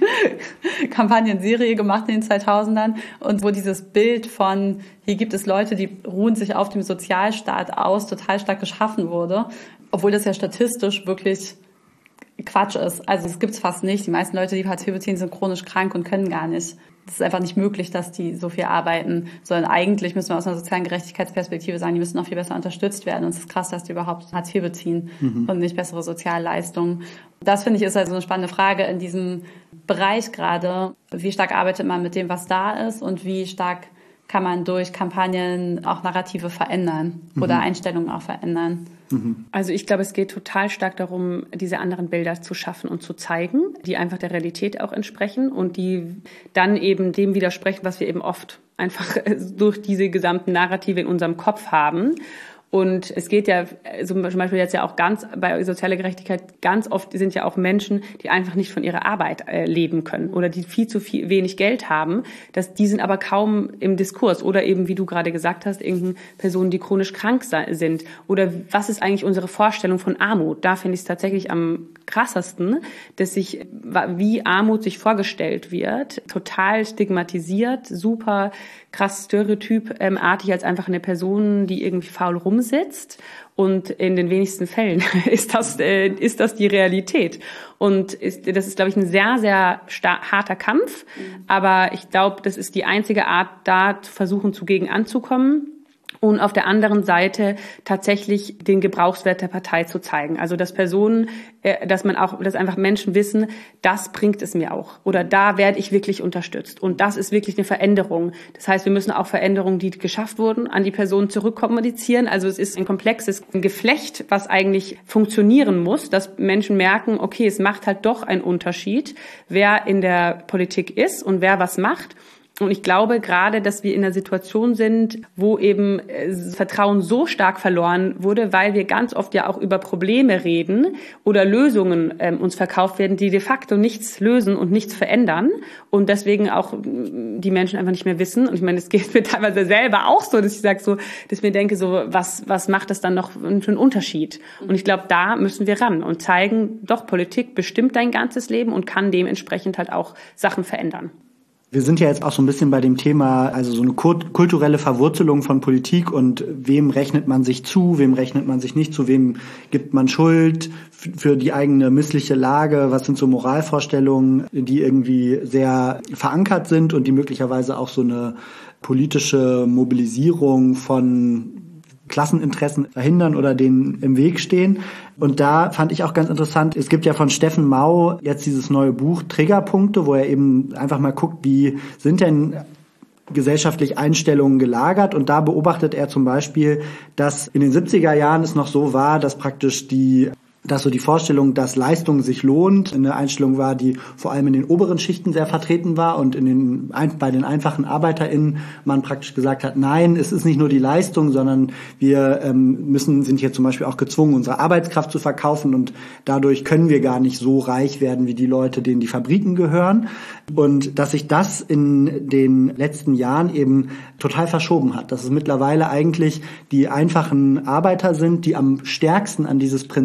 Kampagnenserie gemacht in den zweitausendern und wo dieses Bild von, hier gibt es Leute, die ruhen sich auf dem Sozialstaat aus, total stark geschaffen wurde, obwohl das ja statistisch wirklich Quatsch ist. Also es gibt's fast nicht. Die meisten Leute, die Hartz vier beziehen, sind chronisch krank und können gar nicht. Es ist einfach nicht möglich, dass die so viel arbeiten, sondern eigentlich müssen wir aus einer sozialen Gerechtigkeitsperspektive sagen, die müssen noch viel besser unterstützt werden. Und es ist krass, dass die überhaupt Hartz vier beziehen mhm. und nicht bessere Sozialleistungen. Das finde ich ist also eine spannende Frage in diesem Bereich gerade. Wie stark arbeitet man mit dem, was da ist und wie stark kann man durch Kampagnen auch Narrative verändern oder mhm. Einstellungen auch verändern. Also ich glaube, es geht total stark darum, diese anderen Bilder zu schaffen und zu zeigen, die einfach der Realität auch entsprechen und die dann eben dem widersprechen, was wir eben oft einfach durch diese gesamten Narrative in unserem Kopf haben. Und es geht ja zum Beispiel jetzt ja auch ganz bei sozialer Gerechtigkeit, ganz oft sind ja auch Menschen, die einfach nicht von ihrer Arbeit äh, leben können oder die viel zu viel, wenig Geld haben. Das, die sind aber kaum im Diskurs oder eben, wie du gerade gesagt hast, irgendeine Personen, die chronisch krank sind. Oder was ist eigentlich unsere Vorstellung von Armut? Da finde ich es tatsächlich am krassesten, dass sich, wie Armut sich vorgestellt wird, total stigmatisiert, super krass stereotypartig als einfach eine Person, die irgendwie faul rumsitzt. Und in den wenigsten Fällen ist das, äh, ist das die Realität. Und ist, das ist, glaube ich, ein sehr, sehr star- harter Kampf. Mhm. Aber ich glaube, das ist die einzige Art, da zu versuchen, zugegen anzukommen. Und auf der anderen Seite tatsächlich den Gebrauchswert der Partei zu zeigen. Also dass Personen, dass man auch, dass einfach Menschen wissen, das bringt es mir auch. Oder da werde ich wirklich unterstützt. Und das ist wirklich eine Veränderung. Das heißt, wir müssen auch Veränderungen, die geschafft wurden, an die Personen zurückkommunizieren. Also es ist ein komplexes Geflecht, was eigentlich funktionieren muss, dass Menschen merken, okay, es macht halt doch einen Unterschied, wer in der Politik ist und wer was macht. Und ich glaube gerade, dass wir in einer Situation sind, wo eben Vertrauen so stark verloren wurde, weil wir ganz oft ja auch über Probleme reden oder Lösungen ähm, uns verkauft werden, die de facto nichts lösen und nichts verändern und deswegen auch die Menschen einfach nicht mehr wissen. Und ich meine, es geht mir teilweise selber auch so, dass ich sage so, dass ich mir denke so, was was macht das dann noch für einen Unterschied? Und ich glaube, da müssen wir ran und zeigen, doch Politik bestimmt dein ganzes Leben und kann dementsprechend halt auch Sachen verändern. Wir sind ja jetzt auch so ein bisschen bei dem Thema, also so eine kulturelle Verwurzelung von Politik und wem rechnet man sich zu, wem rechnet man sich nicht zu, wem gibt man Schuld für die eigene missliche Lage, was sind so Moralvorstellungen, die irgendwie sehr verankert sind und die möglicherweise auch so eine politische Mobilisierung von Klasseninteressen verhindern oder denen im Weg stehen. Und da fand ich auch ganz interessant, es gibt ja von Steffen Mau jetzt dieses neue Buch Triggerpunkte, wo er eben einfach mal guckt, wie sind denn gesellschaftlich Einstellungen gelagert. Und da beobachtet er zum Beispiel, dass in den siebziger Jahren es noch so war, dass praktisch die dass so die Vorstellung, dass Leistung sich lohnt, eine Einstellung war, die vor allem in den oberen Schichten sehr vertreten war und in den, bei den einfachen ArbeiterInnen man praktisch gesagt hat, nein, es ist nicht nur die Leistung, sondern wir ähm, müssen, sind hier zum Beispiel auch gezwungen, unsere Arbeitskraft zu verkaufen und dadurch können wir gar nicht so reich werden wie die Leute, denen die Fabriken gehören. Und dass sich das in den letzten Jahren eben total verschoben hat, dass es mittlerweile eigentlich die einfachen Arbeiter sind, die am stärksten an dieses Prinzip glauben,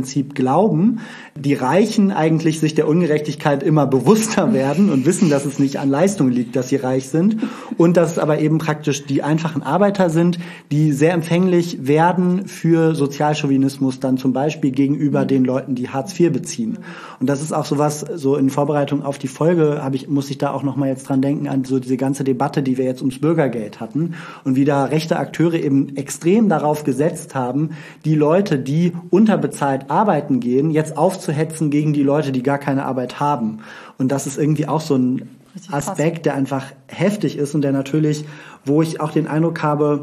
glauben, die Reichen eigentlich sich der Ungerechtigkeit immer bewusster werden und wissen, dass es nicht an Leistung liegt, dass sie reich sind und dass es aber eben praktisch die einfachen Arbeiter sind, die sehr empfänglich werden für Sozialchauvinismus dann zum Beispiel gegenüber den Leuten, die Hartz vier beziehen. Und das ist auch sowas, so in Vorbereitung auf die Folge habe ich, muss ich da auch nochmal jetzt dran denken an so diese ganze Debatte, die wir jetzt ums Bürgergeld hatten und wie da rechte Akteure eben extrem darauf gesetzt haben, die Leute, die unterbezahlt arbeiten gehen, jetzt aufzuhetzen gegen die Leute, die gar keine Arbeit haben. Und das ist irgendwie auch so ein Aspekt, der einfach heftig ist und der natürlich, wo ich auch den Eindruck habe,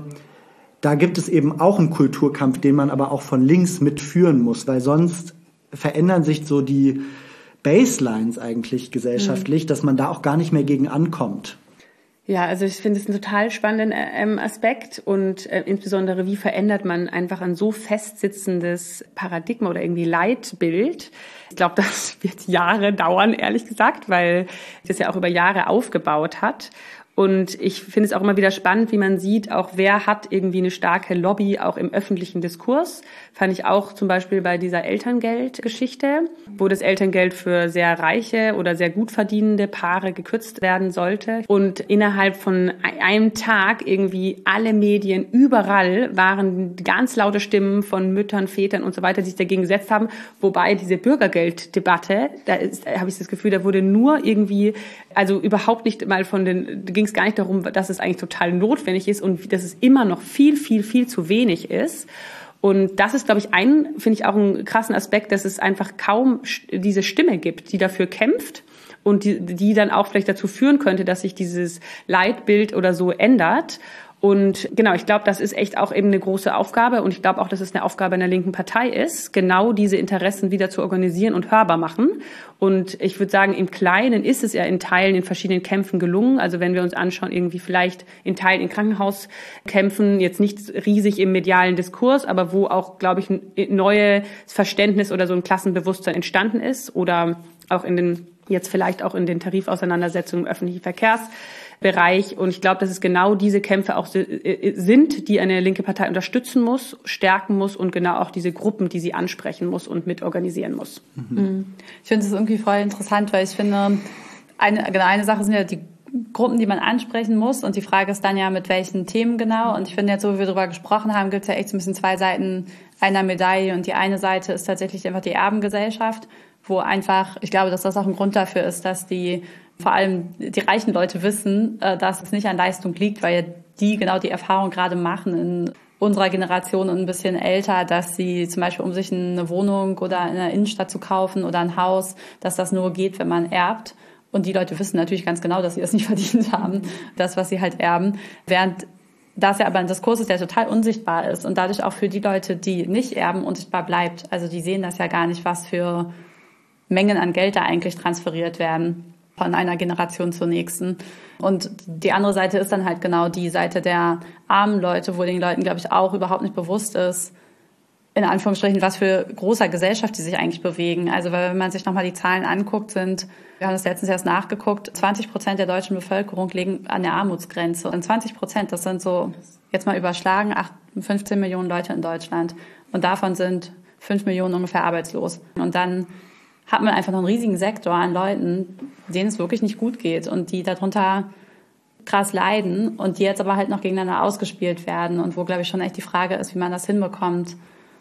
da gibt es eben auch einen Kulturkampf, den man aber auch von links mitführen muss, weil sonst verändern sich so die Baselines eigentlich gesellschaftlich, mhm. dass man da auch gar nicht mehr gegen ankommt. Ja, also ich finde es einen total spannenden ähm, Aspekt und äh, insbesondere, wie verändert man einfach ein so festsitzendes Paradigma oder irgendwie Leitbild. Ich glaube, das wird Jahre dauern, ehrlich gesagt, weil das ja auch über Jahre aufgebaut hat. Und ich finde es auch immer wieder spannend, wie man sieht, auch wer hat irgendwie eine starke Lobby, auch im öffentlichen Diskurs. Fand ich auch zum Beispiel bei dieser Elterngeldgeschichte, wo das Elterngeld für sehr reiche oder sehr gut verdienende Paare gekürzt werden sollte. Und innerhalb von einem Tag irgendwie alle Medien, überall waren ganz laute Stimmen von Müttern, Vätern und so weiter, die sich dagegen gesetzt haben. Wobei diese Bürgergelddebatte, da ist, habe ich das Gefühl, da wurde nur irgendwie, also überhaupt nicht mal von den, ging es gar nicht darum, dass es eigentlich total notwendig ist und dass es immer noch viel, viel, viel zu wenig ist. Und das ist, glaube ich, ein, finde ich auch einen krassen Aspekt, dass es einfach kaum diese Stimme gibt, die dafür kämpft und die, die dann auch vielleicht dazu führen könnte, dass sich dieses Leitbild oder so ändert. Und genau, ich glaube, das ist echt auch eben eine große Aufgabe und ich glaube auch, dass es eine Aufgabe einer linken Partei ist, genau diese Interessen wieder zu organisieren und hörbar machen. Und ich würde sagen, im Kleinen ist es ja in Teilen in verschiedenen Kämpfen gelungen. Also wenn wir uns anschauen, irgendwie vielleicht in Teilen in Krankenhauskämpfen, jetzt nicht riesig im medialen Diskurs, aber wo auch, glaube ich, ein neues Verständnis oder so ein Klassenbewusstsein entstanden ist oder auch in den, jetzt vielleicht auch in den Tarifauseinandersetzungen im öffentlichen Verkehrsbereich. Und ich glaube, dass es genau diese Kämpfe auch sind, die eine linke Partei unterstützen muss, stärken muss und genau auch diese Gruppen, die sie ansprechen muss und mitorganisieren muss. Mhm. Ich finde es irgendwie voll interessant, weil ich finde, eine, genau eine Sache sind ja die Gruppen, die man ansprechen muss. Und die Frage ist dann ja, mit welchen Themen genau. Und ich finde jetzt, so wie wir darüber gesprochen haben, gibt es ja echt so ein bisschen zwei Seiten einer Medaille. Und die eine Seite ist tatsächlich einfach die Erbengesellschaft, wo einfach, ich glaube, dass das auch ein Grund dafür ist, dass die vor allem die reichen Leute wissen, dass es nicht an Leistung liegt, weil die genau die Erfahrung gerade machen in unserer Generation und ein bisschen älter, dass sie zum Beispiel, um sich eine Wohnung oder in der Innenstadt zu kaufen oder ein Haus, dass das nur geht, wenn man erbt. Und die Leute wissen natürlich ganz genau, dass sie das nicht verdient haben, das, was sie halt erben. Während das ja aber ein Diskurs ist, der total unsichtbar ist und dadurch auch für die Leute, die nicht erben, unsichtbar bleibt. Also die sehen das ja gar nicht, was für Mengen an Geld da eigentlich transferiert werden von einer Generation zur nächsten. Und die andere Seite ist dann halt genau die Seite der armen Leute, wo den Leuten, glaube ich, auch überhaupt nicht bewusst ist, in Anführungsstrichen, was für großer Gesellschaft die sich eigentlich bewegen. Also wenn man sich nochmal die Zahlen anguckt, sind, wir haben das letztens erst nachgeguckt, zwanzig Prozent der deutschen Bevölkerung liegen an der Armutsgrenze. Und zwanzig Prozent, das sind so, jetzt mal überschlagen, fünfzehn Millionen Leute in Deutschland. Und davon sind fünf Millionen ungefähr arbeitslos. Und dann hat man einfach noch einen riesigen Sektor an Leuten, denen es wirklich nicht gut geht und die darunter krass leiden und die jetzt aber halt noch gegeneinander ausgespielt werden und wo, glaube ich, schon echt die Frage ist, wie man das hinbekommt.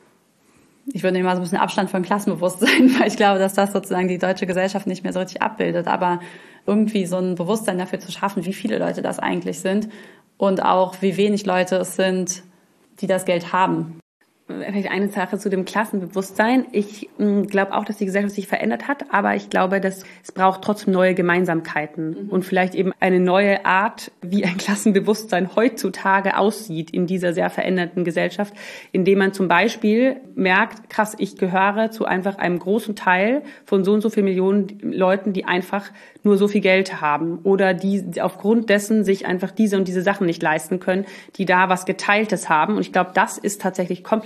Ich würde immer so ein bisschen Abstand von Klassenbewusstsein, weil ich glaube, dass das sozusagen die deutsche Gesellschaft nicht mehr so richtig abbildet, aber irgendwie so ein Bewusstsein dafür zu schaffen, wie viele Leute das eigentlich sind und auch wie wenig Leute es sind, die das Geld haben. Vielleicht eine Sache zu dem Klassenbewusstsein. Ich glaube auch, dass die Gesellschaft sich verändert hat, aber ich glaube, dass es braucht trotzdem neue Gemeinsamkeiten mhm. und vielleicht eben eine neue Art, wie ein Klassenbewusstsein heutzutage aussieht in dieser sehr veränderten Gesellschaft, indem man zum Beispiel merkt, krass, ich gehöre zu einfach einem großen Teil von so und so vielen Millionen Leuten, die einfach nur so viel Geld haben oder die aufgrund dessen sich einfach diese und diese Sachen nicht leisten können, die da was Geteiltes haben. Und ich glaube, das ist tatsächlich komplett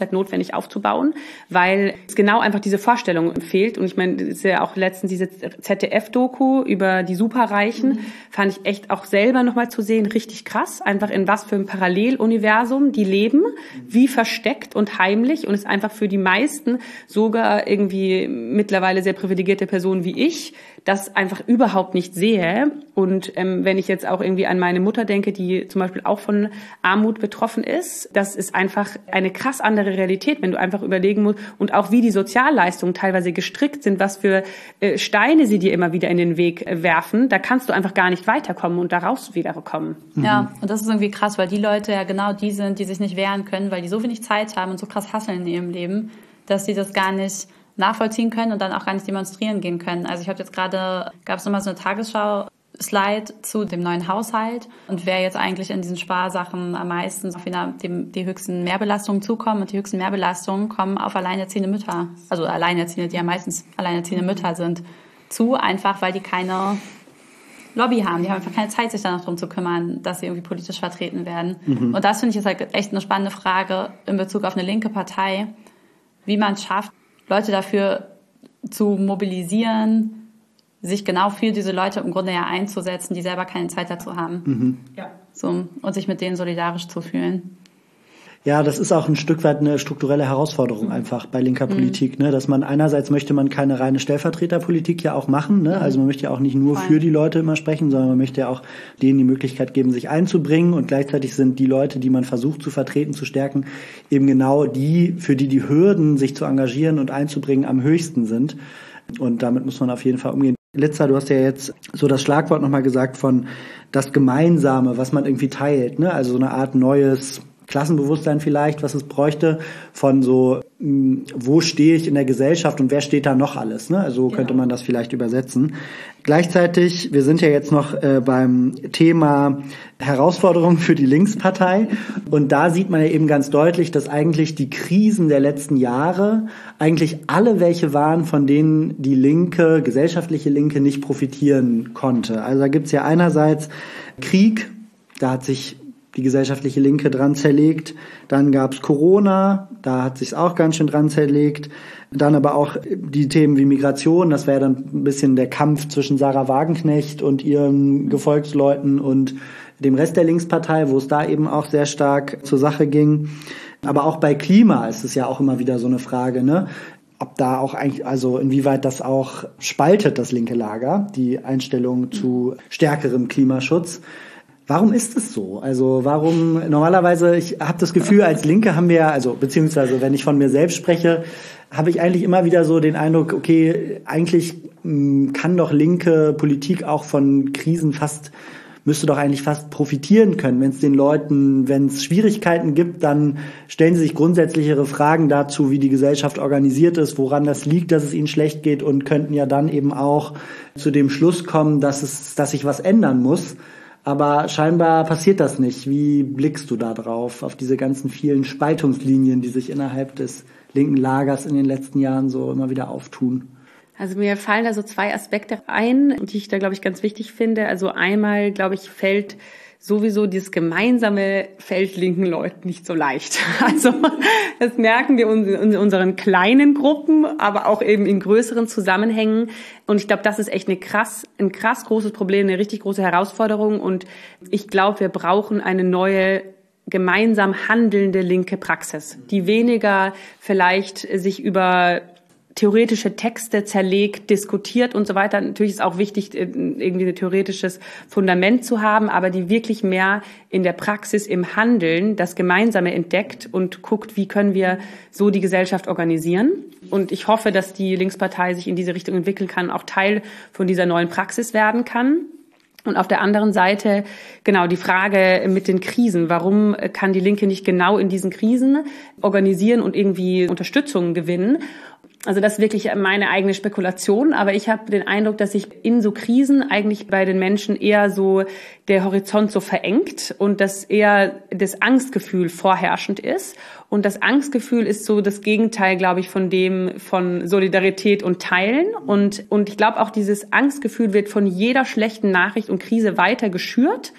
Zeit notwendig aufzubauen, weil es genau einfach diese Vorstellung fehlt. Und ich meine, es ist ja auch letztens diese Z D F-Doku über die Superreichen, mhm. fand ich echt auch selber nochmal zu sehen, richtig krass, einfach in was für einem Paralleluniversum die leben, wie versteckt und heimlich, und es einfach für die meisten, sogar irgendwie mittlerweile sehr privilegierte Personen wie ich, das einfach überhaupt nicht sehe. Und ähm, wenn ich jetzt auch irgendwie an meine Mutter denke, die zum Beispiel auch von Armut betroffen ist, das ist einfach eine krass andere Realität, wenn du einfach überlegen musst, und auch wie die Sozialleistungen teilweise gestrickt sind, was für äh, Steine sie dir immer wieder in den Weg äh, werfen, da kannst du einfach gar nicht weiterkommen und daraus wiederkommen. Mhm. Ja, und das ist irgendwie krass, weil die Leute ja genau die sind, die sich nicht wehren können, weil die so wenig Zeit haben und so krass hasseln in ihrem Leben, dass sie das gar nicht nachvollziehen können und dann auch gar nicht demonstrieren gehen können. Also ich habe jetzt gerade, gab es nochmal so eine Tagesschau-Slide zu dem neuen Haushalt und wer jetzt eigentlich in diesen Sparsachen am meisten auf dem, die höchsten Mehrbelastungen zukommen, und die höchsten Mehrbelastungen kommen auf alleinerziehende Mütter, also Alleinerziehende, die ja meistens alleinerziehende Mütter sind, zu, einfach weil die keine Lobby haben. Die haben einfach keine Zeit, sich dann noch darum zu kümmern, dass sie irgendwie politisch vertreten werden. Mhm. Und das finde ich jetzt halt echt eine spannende Frage in Bezug auf eine linke Partei, wie man es schafft, Leute dafür zu mobilisieren, sich genau für diese Leute im Grunde ja einzusetzen, die selber keine Zeit dazu haben. Mhm. Ja. So, und sich mit denen solidarisch zu fühlen. Ja, das ist auch ein Stück weit eine strukturelle Herausforderung mhm. einfach bei linker mhm. Politik, ne? Dass man einerseits möchte man keine reine Stellvertreterpolitik ja auch machen, ne? Mhm. Also man möchte ja auch nicht nur Voll. für die Leute immer sprechen, sondern man möchte ja auch denen die Möglichkeit geben, sich einzubringen, und gleichzeitig sind die Leute, die man versucht zu vertreten, zu stärken, eben genau die, für die die Hürden, sich zu engagieren und einzubringen, am höchsten sind. Und damit muss man auf jeden Fall umgehen. Litza, du hast ja jetzt so das Schlagwort nochmal gesagt von das Gemeinsame, was man irgendwie teilt, ne? Also so eine Art neues Klassenbewusstsein vielleicht, was es bräuchte, von so, mh, wo stehe ich in der Gesellschaft und wer steht da noch alles, ne? Also könnte man das vielleicht übersetzen. Gleichzeitig, wir sind ja jetzt noch äh, beim Thema Herausforderungen für die Linkspartei, und da sieht man ja eben ganz deutlich, dass eigentlich die Krisen der letzten Jahre eigentlich alle welche waren, von denen die Linke, gesellschaftliche Linke, nicht profitieren konnte. Also da gibt's ja einerseits Krieg, da hat sich die gesellschaftliche Linke dran zerlegt. Dann gab's Corona, da hat sich's auch ganz schön dran zerlegt. Dann aber auch die Themen wie Migration, das wäre ja dann ein bisschen der Kampf zwischen Sarah Wagenknecht und ihren Gefolgsleuten und dem Rest der Linkspartei, wo es da eben auch sehr stark zur Sache ging. Aber auch bei Klima ist es ja auch immer wieder so eine Frage, ne? Ob da auch eigentlich, also inwieweit das auch spaltet, das linke Lager, die Einstellung zu stärkerem Klimaschutz. Warum ist es so? Also warum, normalerweise, ich habe das Gefühl, als Linke haben wir, also beziehungsweise wenn ich von mir selbst spreche, habe ich eigentlich immer wieder so den Eindruck, okay, eigentlich mh, kann doch linke Politik auch von Krisen fast, müsste doch eigentlich fast profitieren können. Wenn es den Leuten, wenn es Schwierigkeiten gibt, dann stellen sie sich grundsätzlichere Fragen dazu, wie die Gesellschaft organisiert ist, woran das liegt, dass es ihnen schlecht geht, und könnten ja dann eben auch zu dem Schluss kommen, dass es, dass sich was ändern muss. Aber scheinbar passiert das nicht. Wie blickst du da drauf, auf diese ganzen vielen Spaltungslinien, die sich innerhalb des linken Lagers in den letzten Jahren so immer wieder auftun? Also mir fallen da so zwei Aspekte ein, die ich da, glaube ich, ganz wichtig finde. Also einmal, glaube ich, fällt sowieso dieses gemeinsame fällt linken Leuten nicht so leicht. Also das merken wir in unseren kleinen Gruppen, aber auch eben in größeren Zusammenhängen. Und ich glaube, das ist echt eine krass, ein krass großes Problem, eine richtig große Herausforderung. Und ich glaube, wir brauchen eine neue gemeinsam handelnde linke Praxis, die weniger vielleicht sich über theoretische Texte zerlegt, diskutiert und so weiter. Natürlich ist auch wichtig, irgendwie ein theoretisches Fundament zu haben, aber die wirklich mehr in der Praxis, im Handeln das Gemeinsame entdeckt und guckt, wie können wir so die Gesellschaft organisieren. Und ich hoffe, dass die Linkspartei sich in diese Richtung entwickeln kann, auch Teil von dieser neuen Praxis werden kann. Und auf der anderen Seite, genau, die Frage mit den Krisen. Warum kann die Linke nicht genau in diesen Krisen organisieren und irgendwie Unterstützung gewinnen? Also das ist wirklich meine eigene Spekulation, aber ich habe den Eindruck, dass sich in so Krisen eigentlich bei den Menschen eher so der Horizont so verengt und dass eher das Angstgefühl vorherrschend ist. Und das Angstgefühl ist so das Gegenteil, glaube ich, von dem von Solidarität und Teilen. Und, und ich glaube auch, dieses Angstgefühl wird von jeder schlechten Nachricht und Krise weiter geschürt.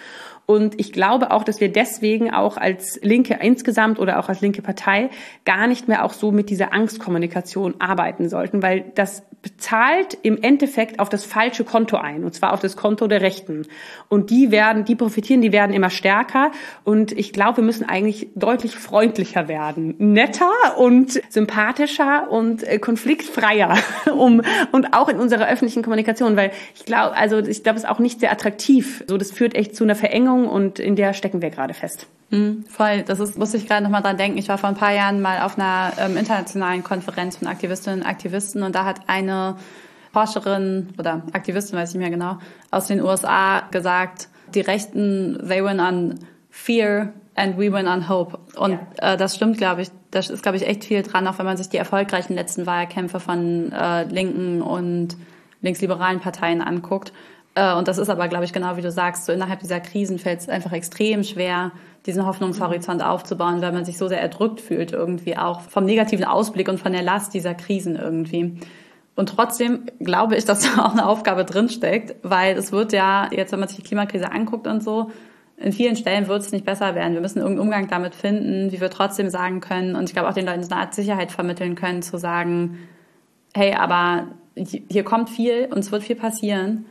Und ich glaube auch, dass wir deswegen auch als Linke insgesamt oder auch als linke Partei gar nicht mehr auch so mit dieser Angstkommunikation arbeiten sollten, weil das bezahlt im Endeffekt auf das falsche Konto ein, und zwar auf das Konto der Rechten. Und die werden, die profitieren, die werden immer stärker. Und ich glaube, wir müssen eigentlich deutlich freundlicher werden, netter und sympathischer und äh, konfliktfreier, um und auch in unserer öffentlichen Kommunikation, weil ich glaube, also ich glaube, es ist auch nicht sehr attraktiv. So, das führt echt zu einer Verengung und in der stecken wir gerade fest. Mhm, voll. Das ist, musste ich gerade noch mal dran denken. Ich war vor ein paar Jahren mal auf einer ähm, internationalen Konferenz von Aktivistinnen und Aktivisten und da hat eine Forscherin oder Aktivistin, weiß ich nicht mehr genau, aus den U S A gesagt, die Rechten, they win on fear and we win on hope. Und ja. äh, das stimmt, glaube ich. Da ist, glaube ich, echt viel dran, auch wenn man sich die erfolgreichen letzten Wahlkämpfe von äh, linken und linksliberalen Parteien anguckt. Äh, und das ist aber, glaube ich, genau wie du sagst, so innerhalb dieser Krisen fällt es einfach extrem schwer, diesen Hoffnungshorizont aufzubauen, weil man sich so sehr erdrückt fühlt irgendwie auch vom negativen Ausblick und von der Last dieser Krisen irgendwie. Und trotzdem glaube ich, dass da auch eine Aufgabe drinsteckt, weil es wird ja, jetzt wenn man sich die Klimakrise anguckt und so, in vielen Stellen wird es nicht besser werden. Wir müssen irgendeinen Umgang damit finden, wie wir trotzdem sagen können, und ich glaube auch den Leuten so eine Art Sicherheit vermitteln können, zu sagen, hey, aber hier kommt viel und es wird viel passieren,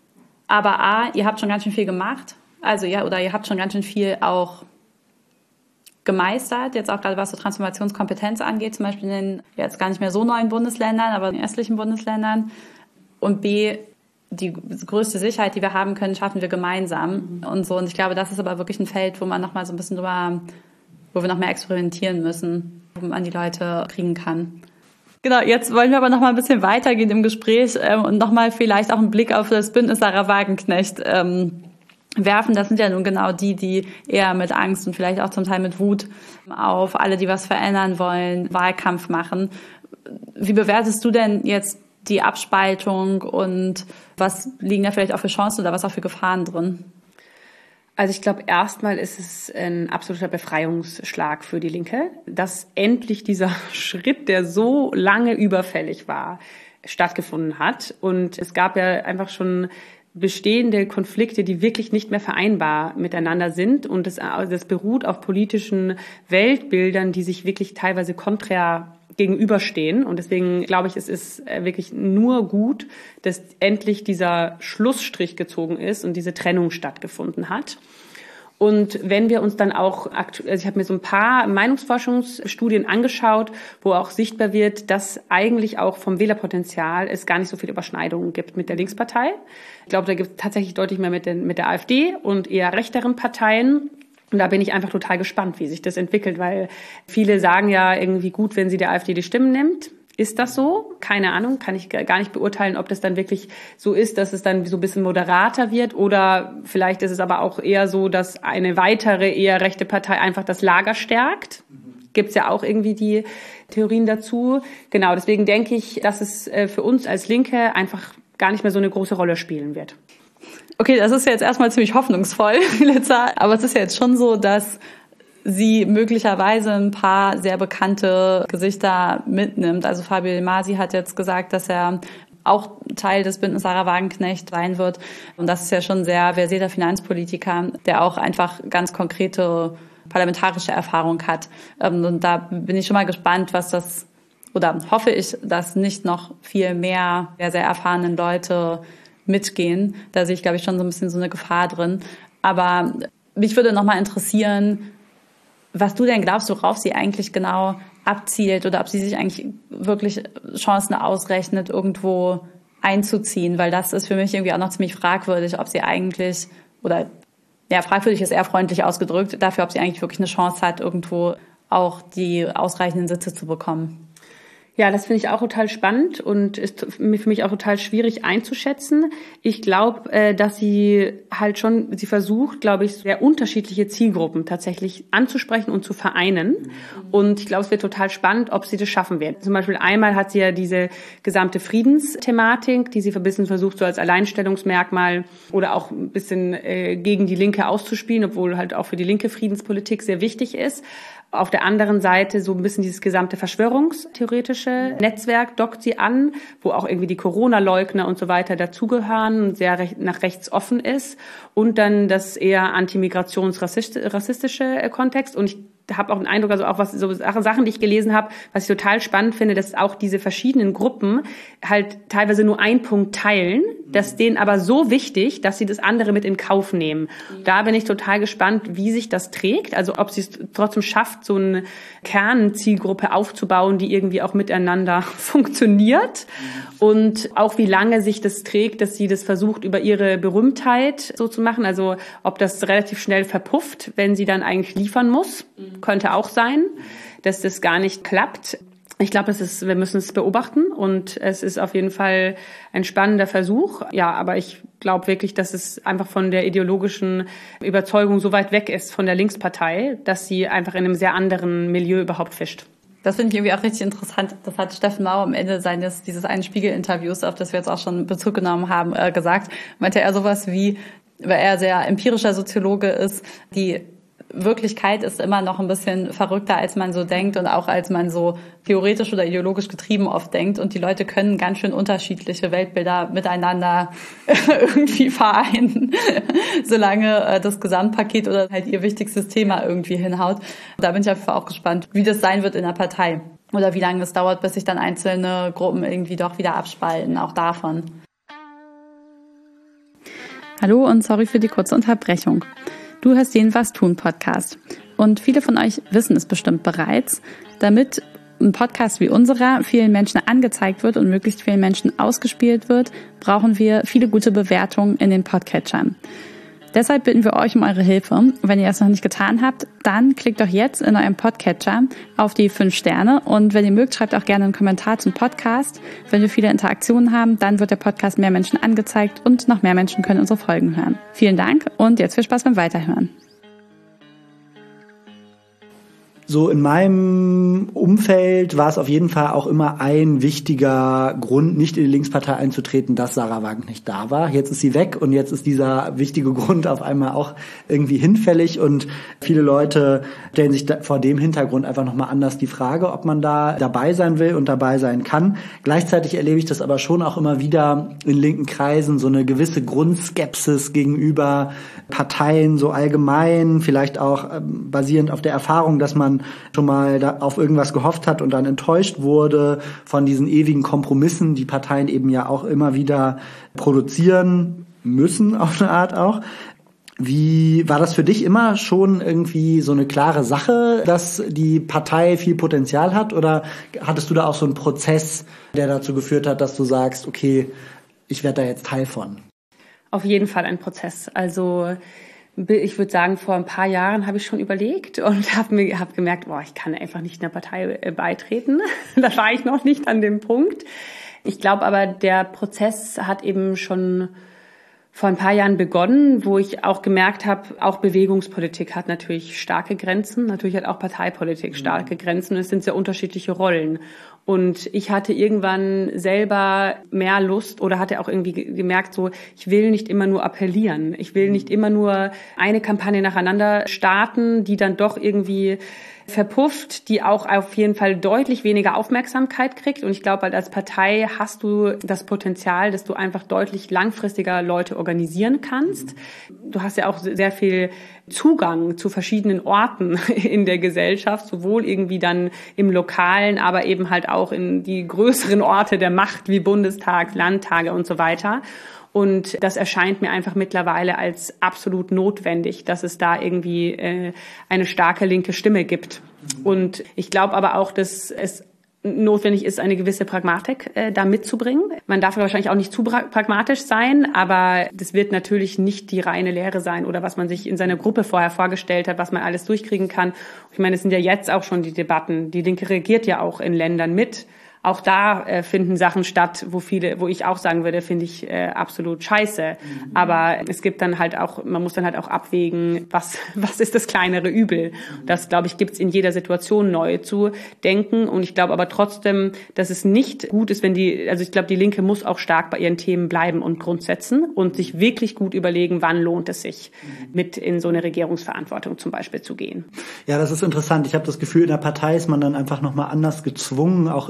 aber A, ihr habt schon ganz schön viel gemacht, also ja, oder ihr habt schon ganz schön viel auch gemeistert, jetzt auch gerade was so Transformationskompetenz angeht, zum Beispiel in den jetzt gar nicht mehr so neuen Bundesländern, aber in den östlichen Bundesländern. Und B, die größte Sicherheit, die wir haben können, schaffen wir gemeinsam mhm. und so. Und ich glaube, das ist aber wirklich ein Feld, wo man noch mal so ein bisschen drüber, wo wir noch mehr experimentieren müssen, wo man die Leute kriegen kann. Genau, jetzt wollen wir aber noch mal ein bisschen weitergehen im Gespräch ähm, und noch mal vielleicht auch einen Blick auf das Bündnis Sarah Wagenknecht ähm, werfen. Das sind ja nun genau die, die eher mit Angst und vielleicht auch zum Teil mit Wut auf alle, die was verändern wollen, Wahlkampf machen. Wie bewertest du denn jetzt die Abspaltung und was liegen da vielleicht auch für Chancen oder was auch für Gefahren drin? Also ich glaube, erstmal ist es ein absoluter Befreiungsschlag für die Linke, dass endlich dieser Schritt, der so lange überfällig war, stattgefunden hat. Und es gab ja einfach schon bestehende Konflikte, die wirklich nicht mehr vereinbar miteinander sind. Und das, das beruht auf politischen Weltbildern, die sich wirklich teilweise konträr gegenüberstehen. Und deswegen glaube ich, es ist wirklich nur gut, dass endlich dieser Schlussstrich gezogen ist und diese Trennung stattgefunden hat. Und wenn wir uns dann auch, also ich habe mir so ein paar Meinungsforschungsstudien angeschaut, wo auch sichtbar wird, dass eigentlich auch vom Wählerpotenzial es gar nicht so viele Überschneidungen gibt mit der Linkspartei. Ich glaube, da gibt es tatsächlich deutlich mehr mit, den, mit der AfD und eher rechteren Parteien. Und da bin ich einfach total gespannt, wie sich das entwickelt, weil viele sagen ja irgendwie gut, wenn sie der AfD die Stimmen nimmt. Ist das so? Keine Ahnung, kann ich gar nicht beurteilen, ob das dann wirklich so ist, dass es dann so ein bisschen moderater wird, oder vielleicht ist es aber auch eher so, dass eine weitere, eher rechte Partei einfach das Lager stärkt. Gibt's ja auch irgendwie die Theorien dazu. Genau, deswegen denke ich, dass es für uns als Linke einfach gar nicht mehr so eine große Rolle spielen wird. Okay, das ist ja jetzt erstmal ziemlich hoffnungsvoll, Liza, aber es ist ja jetzt schon so, dass sie möglicherweise ein paar sehr bekannte Gesichter mitnimmt. Also Fabio De Masi hat jetzt gesagt, dass er auch Teil des Bündnis Sarah Wagenknecht sein wird. Und das ist ja schon ein sehr versierter Finanzpolitiker, der auch einfach ganz konkrete parlamentarische Erfahrung hat. Und da bin ich schon mal gespannt, was das, oder hoffe ich, dass nicht noch viel mehr sehr, sehr erfahrenen Leute mitgehen. Da sehe ich, glaube ich, schon so ein bisschen so eine Gefahr drin. Aber mich würde noch mal interessieren, was du denn glaubst, worauf sie eigentlich genau abzielt oder ob sie sich eigentlich wirklich Chancen ausrechnet, irgendwo einzuziehen, weil das ist für mich irgendwie auch noch ziemlich fragwürdig, ob sie eigentlich, oder ja, fragwürdig ist eher freundlich ausgedrückt, dafür, ob sie eigentlich wirklich eine Chance hat, irgendwo auch die ausreichenden Sitze zu bekommen. Ja, das finde ich auch total spannend und ist für mich auch total schwierig einzuschätzen. Ich glaube, äh, dass sie halt schon, sie versucht, glaube ich, sehr unterschiedliche Zielgruppen tatsächlich anzusprechen und zu vereinen. Mhm. Und ich glaube, es wird total spannend, ob sie das schaffen wird. Zum Beispiel einmal hat sie ja diese gesamte Friedensthematik, die sie ein bisschen versucht, so als Alleinstellungsmerkmal oder auch ein bisschen äh, gegen die Linke auszuspielen, obwohl halt auch für die linke Friedenspolitik sehr wichtig ist. Auf der anderen Seite so ein bisschen dieses gesamte Verschwörungstheoretische rassistische Netzwerk dockt sie an, wo auch irgendwie die Corona-Leugner und so weiter dazugehören, sehr recht, nach rechts offen ist. Und dann das eher antimigrations-rassistische Kontext. Und ich habe auch den Eindruck, also auch was so Sachen, die ich gelesen habe, was ich total spannend finde, dass auch diese verschiedenen Gruppen halt teilweise nur einen Punkt teilen, das denen aber so wichtig, dass sie das andere mit in Kauf nehmen. Da bin ich total gespannt, wie sich das trägt, also ob sie es trotzdem schafft, so eine Kernzielgruppe aufzubauen, die irgendwie auch miteinander funktioniert und auch wie lange sich das trägt, dass sie das versucht, über ihre Berühmtheit so zu machen, also ob das relativ schnell verpufft, wenn sie dann eigentlich liefern muss. Könnte auch sein, dass das gar nicht klappt. Ich glaube, es ist, wir müssen es beobachten und es ist auf jeden Fall ein spannender Versuch. Ja, aber ich glaube wirklich, dass es einfach von der ideologischen Überzeugung so weit weg ist von der Linkspartei, dass sie einfach in einem sehr anderen Milieu überhaupt fischt. Das finde ich irgendwie auch richtig interessant. Das hat Steffen Mau am Ende seines dieses einen Spiegel-Interviews, auf das wir jetzt auch schon Bezug genommen haben, äh, gesagt. Meinte er sowas wie, weil er sehr empirischer Soziologe ist, die Wirklichkeit ist immer noch ein bisschen verrückter, als man so denkt und auch als man so theoretisch oder ideologisch getrieben oft denkt. Und die Leute können ganz schön unterschiedliche Weltbilder miteinander irgendwie vereinen, solange das Gesamtpaket oder halt ihr wichtigstes Thema irgendwie hinhaut. Da bin ich einfach auch gespannt, wie das sein wird in der Partei oder wie lange es dauert, bis sich dann einzelne Gruppen irgendwie doch wieder abspalten, auch davon. Hallo und sorry für die kurze Unterbrechung. Du hörst den Was tun Podcast und viele von euch wissen es bestimmt bereits. Damit ein Podcast wie unserer vielen Menschen angezeigt wird und möglichst vielen Menschen ausgespielt wird, brauchen wir viele gute Bewertungen in den Podcatchern. Deshalb bitten wir euch um eure Hilfe. Wenn ihr das noch nicht getan habt, dann klickt doch jetzt in eurem Podcatcher auf die fünf Sterne und wenn ihr mögt, schreibt auch gerne einen Kommentar zum Podcast. Wenn wir viele Interaktionen haben, dann wird der Podcast mehr Menschen angezeigt und noch mehr Menschen können unsere Folgen hören. Vielen Dank und jetzt viel Spaß beim Weiterhören. So in meinem Umfeld war es auf jeden Fall auch immer ein wichtiger Grund, nicht in die Linkspartei einzutreten, dass Sarah Wagenknecht da war. Jetzt ist sie weg und jetzt ist dieser wichtige Grund auf einmal auch irgendwie hinfällig und viele Leute stellen sich vor dem Hintergrund einfach nochmal anders die Frage, ob man da dabei sein will und dabei sein kann. Gleichzeitig erlebe ich das aber schon auch immer wieder in linken Kreisen, so eine gewisse Grundskepsis gegenüber Parteien so allgemein, vielleicht auch ähm, basierend auf der Erfahrung, dass man schon mal da auf irgendwas gehofft hat und dann enttäuscht wurde von diesen ewigen Kompromissen, die Parteien eben ja auch immer wieder produzieren müssen, auf eine Art auch. Wie war das für dich immer schon irgendwie so eine klare Sache, dass die Partei viel Potenzial hat? Oder hattest du da auch so einen Prozess, der dazu geführt hat, dass du sagst, okay, ich werde da jetzt Teil von? Auf jeden Fall ein Prozess. Also ich würde sagen, vor ein paar Jahren habe ich schon überlegt und habe mir hab gemerkt, boah, ich kann einfach nicht einer Partei beitreten. Da war ich noch nicht an dem Punkt. Ich glaube aber, der Prozess hat eben schon vor ein paar Jahren begonnen, wo ich auch gemerkt habe, auch Bewegungspolitik hat natürlich starke Grenzen, natürlich hat auch Parteipolitik starke Grenzen und es sind sehr unterschiedliche Rollen. Und ich hatte irgendwann selber mehr Lust oder hatte auch irgendwie gemerkt, so, ich will nicht immer nur appellieren. Ich will nicht immer nur eine Kampagne nacheinander starten, die dann doch irgendwie verpufft, die auch auf jeden Fall deutlich weniger Aufmerksamkeit kriegt. Und ich glaube, halt als Partei hast du das Potenzial, dass du einfach deutlich langfristiger Leute organisieren kannst. Du hast ja auch sehr viel Zugang zu verschiedenen Orten in der Gesellschaft, sowohl irgendwie dann im Lokalen, aber eben halt auch in die größeren Orte der Macht wie Bundestag, Landtage und so weiter. Und das erscheint mir einfach mittlerweile als absolut notwendig, dass es da irgendwie äh, eine starke linke Stimme gibt. Und ich glaube aber auch, dass es notwendig ist, eine gewisse Pragmatik äh, da mitzubringen. Man darf wahrscheinlich auch nicht zu pra- pragmatisch sein, aber das wird natürlich nicht die reine Lehre sein oder was man sich in seiner Gruppe vorher vorgestellt hat, was man alles durchkriegen kann. Ich meine, es sind ja jetzt auch schon die Debatten. Die Linke regiert ja auch in Ländern mit. Auch da äh, finden Sachen statt, wo viele, wo ich auch sagen würde, finde ich äh, absolut scheiße. Mhm. Aber es gibt dann halt auch, man muss dann halt auch abwägen, was was ist das kleinere Übel. Das, glaube ich, gibt's in jeder Situation neu zu denken. Und ich glaube aber trotzdem, dass es nicht gut ist, wenn die, also ich glaube, die Linke muss auch stark bei ihren Themen bleiben und Grundsätzen und sich wirklich gut überlegen, wann lohnt es sich, mit in so eine Regierungsverantwortung zum Beispiel zu gehen. Ja, das ist interessant. Ich habe das Gefühl, in der Partei ist man dann einfach nochmal anders gezwungen, auch immer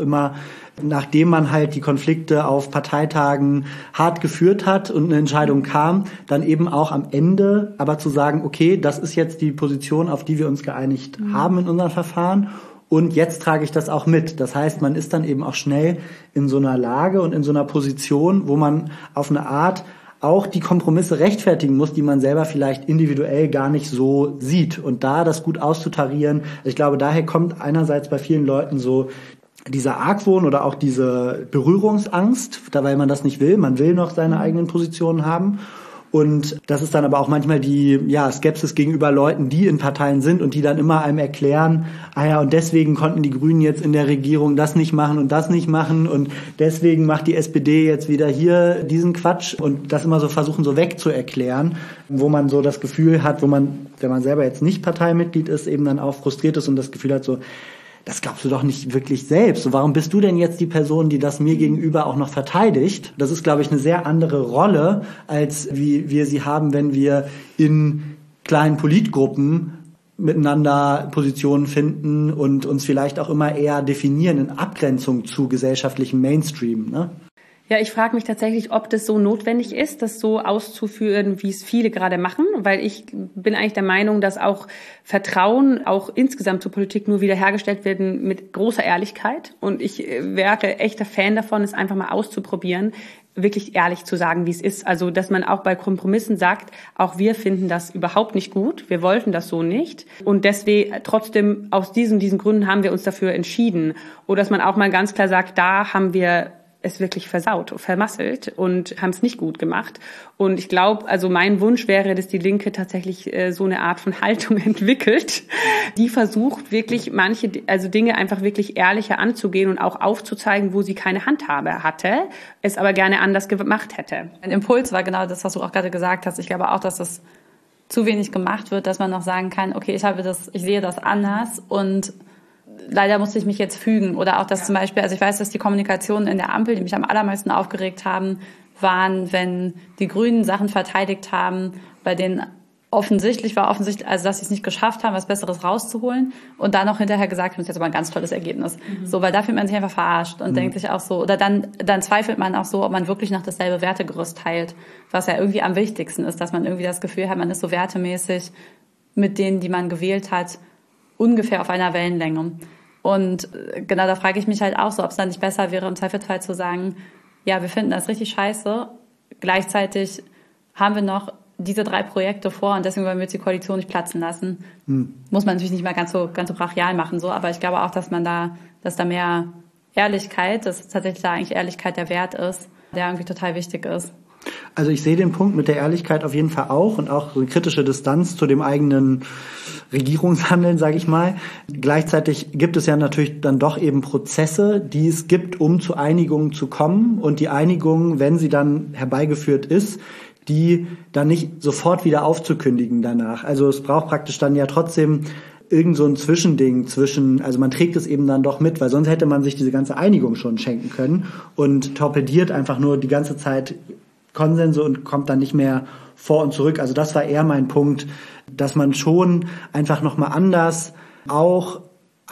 nachdem man halt die Konflikte auf Parteitagen hart geführt hat und eine Entscheidung kam, dann eben auch am Ende aber zu sagen, okay, das ist jetzt die Position, auf die wir uns geeinigt mhm. haben in unserem Verfahren und jetzt trage ich das auch mit. Das heißt, man ist dann eben auch schnell in so einer Lage und in so einer Position, wo man auf eine Art auch die Kompromisse rechtfertigen muss, die man selber vielleicht individuell gar nicht so sieht. Und da das gut auszutarieren, ich glaube, daher kommt einerseits bei vielen Leuten so dieser Argwohn oder auch diese Berührungsangst, da weil man das nicht will. Man will noch seine eigenen Positionen haben. Und das ist dann aber auch manchmal die ja Skepsis gegenüber Leuten, die in Parteien sind und die dann immer einem erklären, ah ja, und deswegen konnten die Grünen jetzt in der Regierung das nicht machen und das nicht machen und deswegen macht die S P D jetzt wieder hier diesen Quatsch und das immer so versuchen so wegzuerklären, wo man so das Gefühl hat, wo man, wenn man selber jetzt nicht Parteimitglied ist, eben dann auch frustriert ist und das Gefühl hat so, das glaubst du doch nicht wirklich selbst. So, warum bist du denn jetzt die Person, die das mir gegenüber auch noch verteidigt? Das ist, glaube ich, eine sehr andere Rolle, als wie wir sie haben, wenn wir in kleinen Politgruppen miteinander Positionen finden und uns vielleicht auch immer eher definieren in Abgrenzung zu gesellschaftlichem Mainstream, ne? Ja, ich frage mich tatsächlich, ob das so notwendig ist, das so auszuführen, wie es viele gerade machen, weil ich bin eigentlich der Meinung, dass auch Vertrauen auch insgesamt zur Politik nur wiederhergestellt werden mit großer Ehrlichkeit. Und ich wäre echter Fan davon, es einfach mal auszuprobieren, wirklich ehrlich zu sagen, wie es ist. Also, dass man auch bei Kompromissen sagt, auch wir finden das überhaupt nicht gut, wir wollten das so nicht. Und deswegen trotzdem aus diesen, diesen Gründen haben wir uns dafür entschieden. Oder dass man auch mal ganz klar sagt, da haben wir es wirklich versaut, vermasselt und haben es nicht gut gemacht. Und ich glaube, also mein Wunsch wäre, dass die Linke tatsächlich äh, so eine Art von Haltung entwickelt, die versucht wirklich manche, also Dinge einfach wirklich ehrlicher anzugehen und auch aufzuzeigen, wo sie keine Handhabe hatte, es aber gerne anders gemacht hätte. Ein Impuls war genau das, was du auch gerade gesagt hast. Ich glaube auch, dass das zu wenig gemacht wird, dass man noch sagen kann, okay, ich habe das, ich sehe das anders und leider musste ich mich jetzt fügen. Oder auch das ja. zum Beispiel, also ich weiß, dass die Kommunikationen in der Ampel, die mich am allermeisten aufgeregt haben, waren, wenn die Grünen Sachen verteidigt haben, bei denen offensichtlich war, offensichtlich, also dass sie es nicht geschafft haben, was Besseres rauszuholen und dann noch hinterher gesagt haben, das ist jetzt aber ein ganz tolles Ergebnis. Mhm. So, weil da fühlt man sich einfach verarscht und mhm. denkt sich auch so, oder dann, dann zweifelt man auch so, ob man wirklich noch dasselbe Wertegerüst teilt, was ja irgendwie am wichtigsten ist, dass man irgendwie das Gefühl hat, man ist so wertemäßig mit denen, die man gewählt hat, ungefähr auf einer Wellenlänge. Und genau da frage ich mich halt auch so, ob es dann nicht besser wäre, im Zweifelsfall zu sagen, ja, wir finden das richtig scheiße, gleichzeitig haben wir noch diese drei Projekte vor und deswegen wollen wir jetzt die Koalition nicht platzen lassen. Hm. Muss man natürlich nicht mal ganz so, ganz so brachial machen, so, aber ich glaube auch, dass man da, dass da mehr Ehrlichkeit, dass tatsächlich da eigentlich Ehrlichkeit der Wert ist, der irgendwie total wichtig ist. Also ich sehe den Punkt mit der Ehrlichkeit auf jeden Fall auch und auch so eine kritische Distanz zu dem eigenen Regierungshandeln, sage ich mal. Gleichzeitig gibt es ja natürlich dann doch eben Prozesse, die es gibt, um zu Einigungen zu kommen. Und die Einigung, wenn sie dann herbeigeführt ist, die dann nicht sofort wieder aufzukündigen danach. Also es braucht praktisch dann ja trotzdem irgend so ein Zwischending zwischen, also man trägt es eben dann doch mit, weil sonst hätte man sich diese ganze Einigung schon schenken können und torpediert einfach nur die ganze Zeit Konsense und kommt dann nicht mehr vor und zurück. Also das war eher mein Punkt, dass man schon einfach nochmal anders auch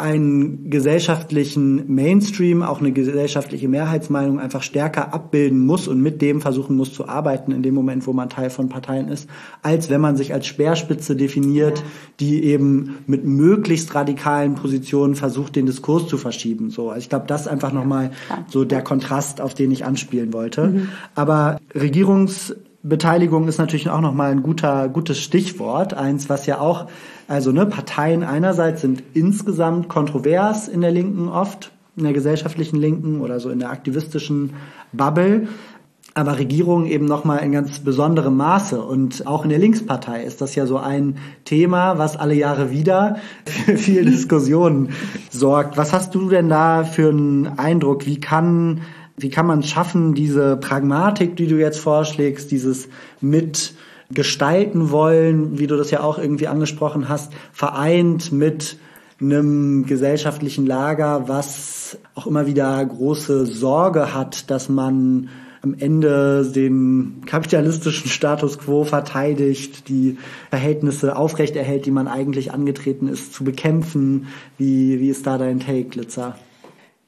einen gesellschaftlichen Mainstream, auch eine gesellschaftliche Mehrheitsmeinung einfach stärker abbilden muss und mit dem versuchen muss zu arbeiten in dem Moment, wo man Teil von Parteien ist, als wenn man sich als Speerspitze definiert, ja. die eben mit möglichst radikalen Positionen versucht, den Diskurs zu verschieben. So, also ich glaube, das ist einfach nochmal so der Kontrast, auf den ich anspielen wollte. Mhm. Aber Regierungsbeteiligung ist natürlich auch nochmal ein guter, gutes Stichwort. Eins, was ja auch, also ne, Parteien einerseits sind insgesamt kontrovers in der Linken oft, in der gesellschaftlichen Linken oder so in der aktivistischen Bubble, aber Regierungen eben nochmal in ganz besonderem Maße. Und auch in der Linkspartei ist das ja so ein Thema, was alle Jahre wieder für viel Diskussionen sorgt. Was hast du denn da für einen Eindruck? Wie kann Wie kann man es schaffen, diese Pragmatik, die du jetzt vorschlägst, dieses mitgestalten wollen, wie du das ja auch irgendwie angesprochen hast, vereint mit einem gesellschaftlichen Lager, was auch immer wieder große Sorge hat, dass man am Ende den kapitalistischen Status quo verteidigt, die Verhältnisse aufrechterhält, die man eigentlich angetreten ist, zu bekämpfen. Wie, wie ist da dein Take, Litza?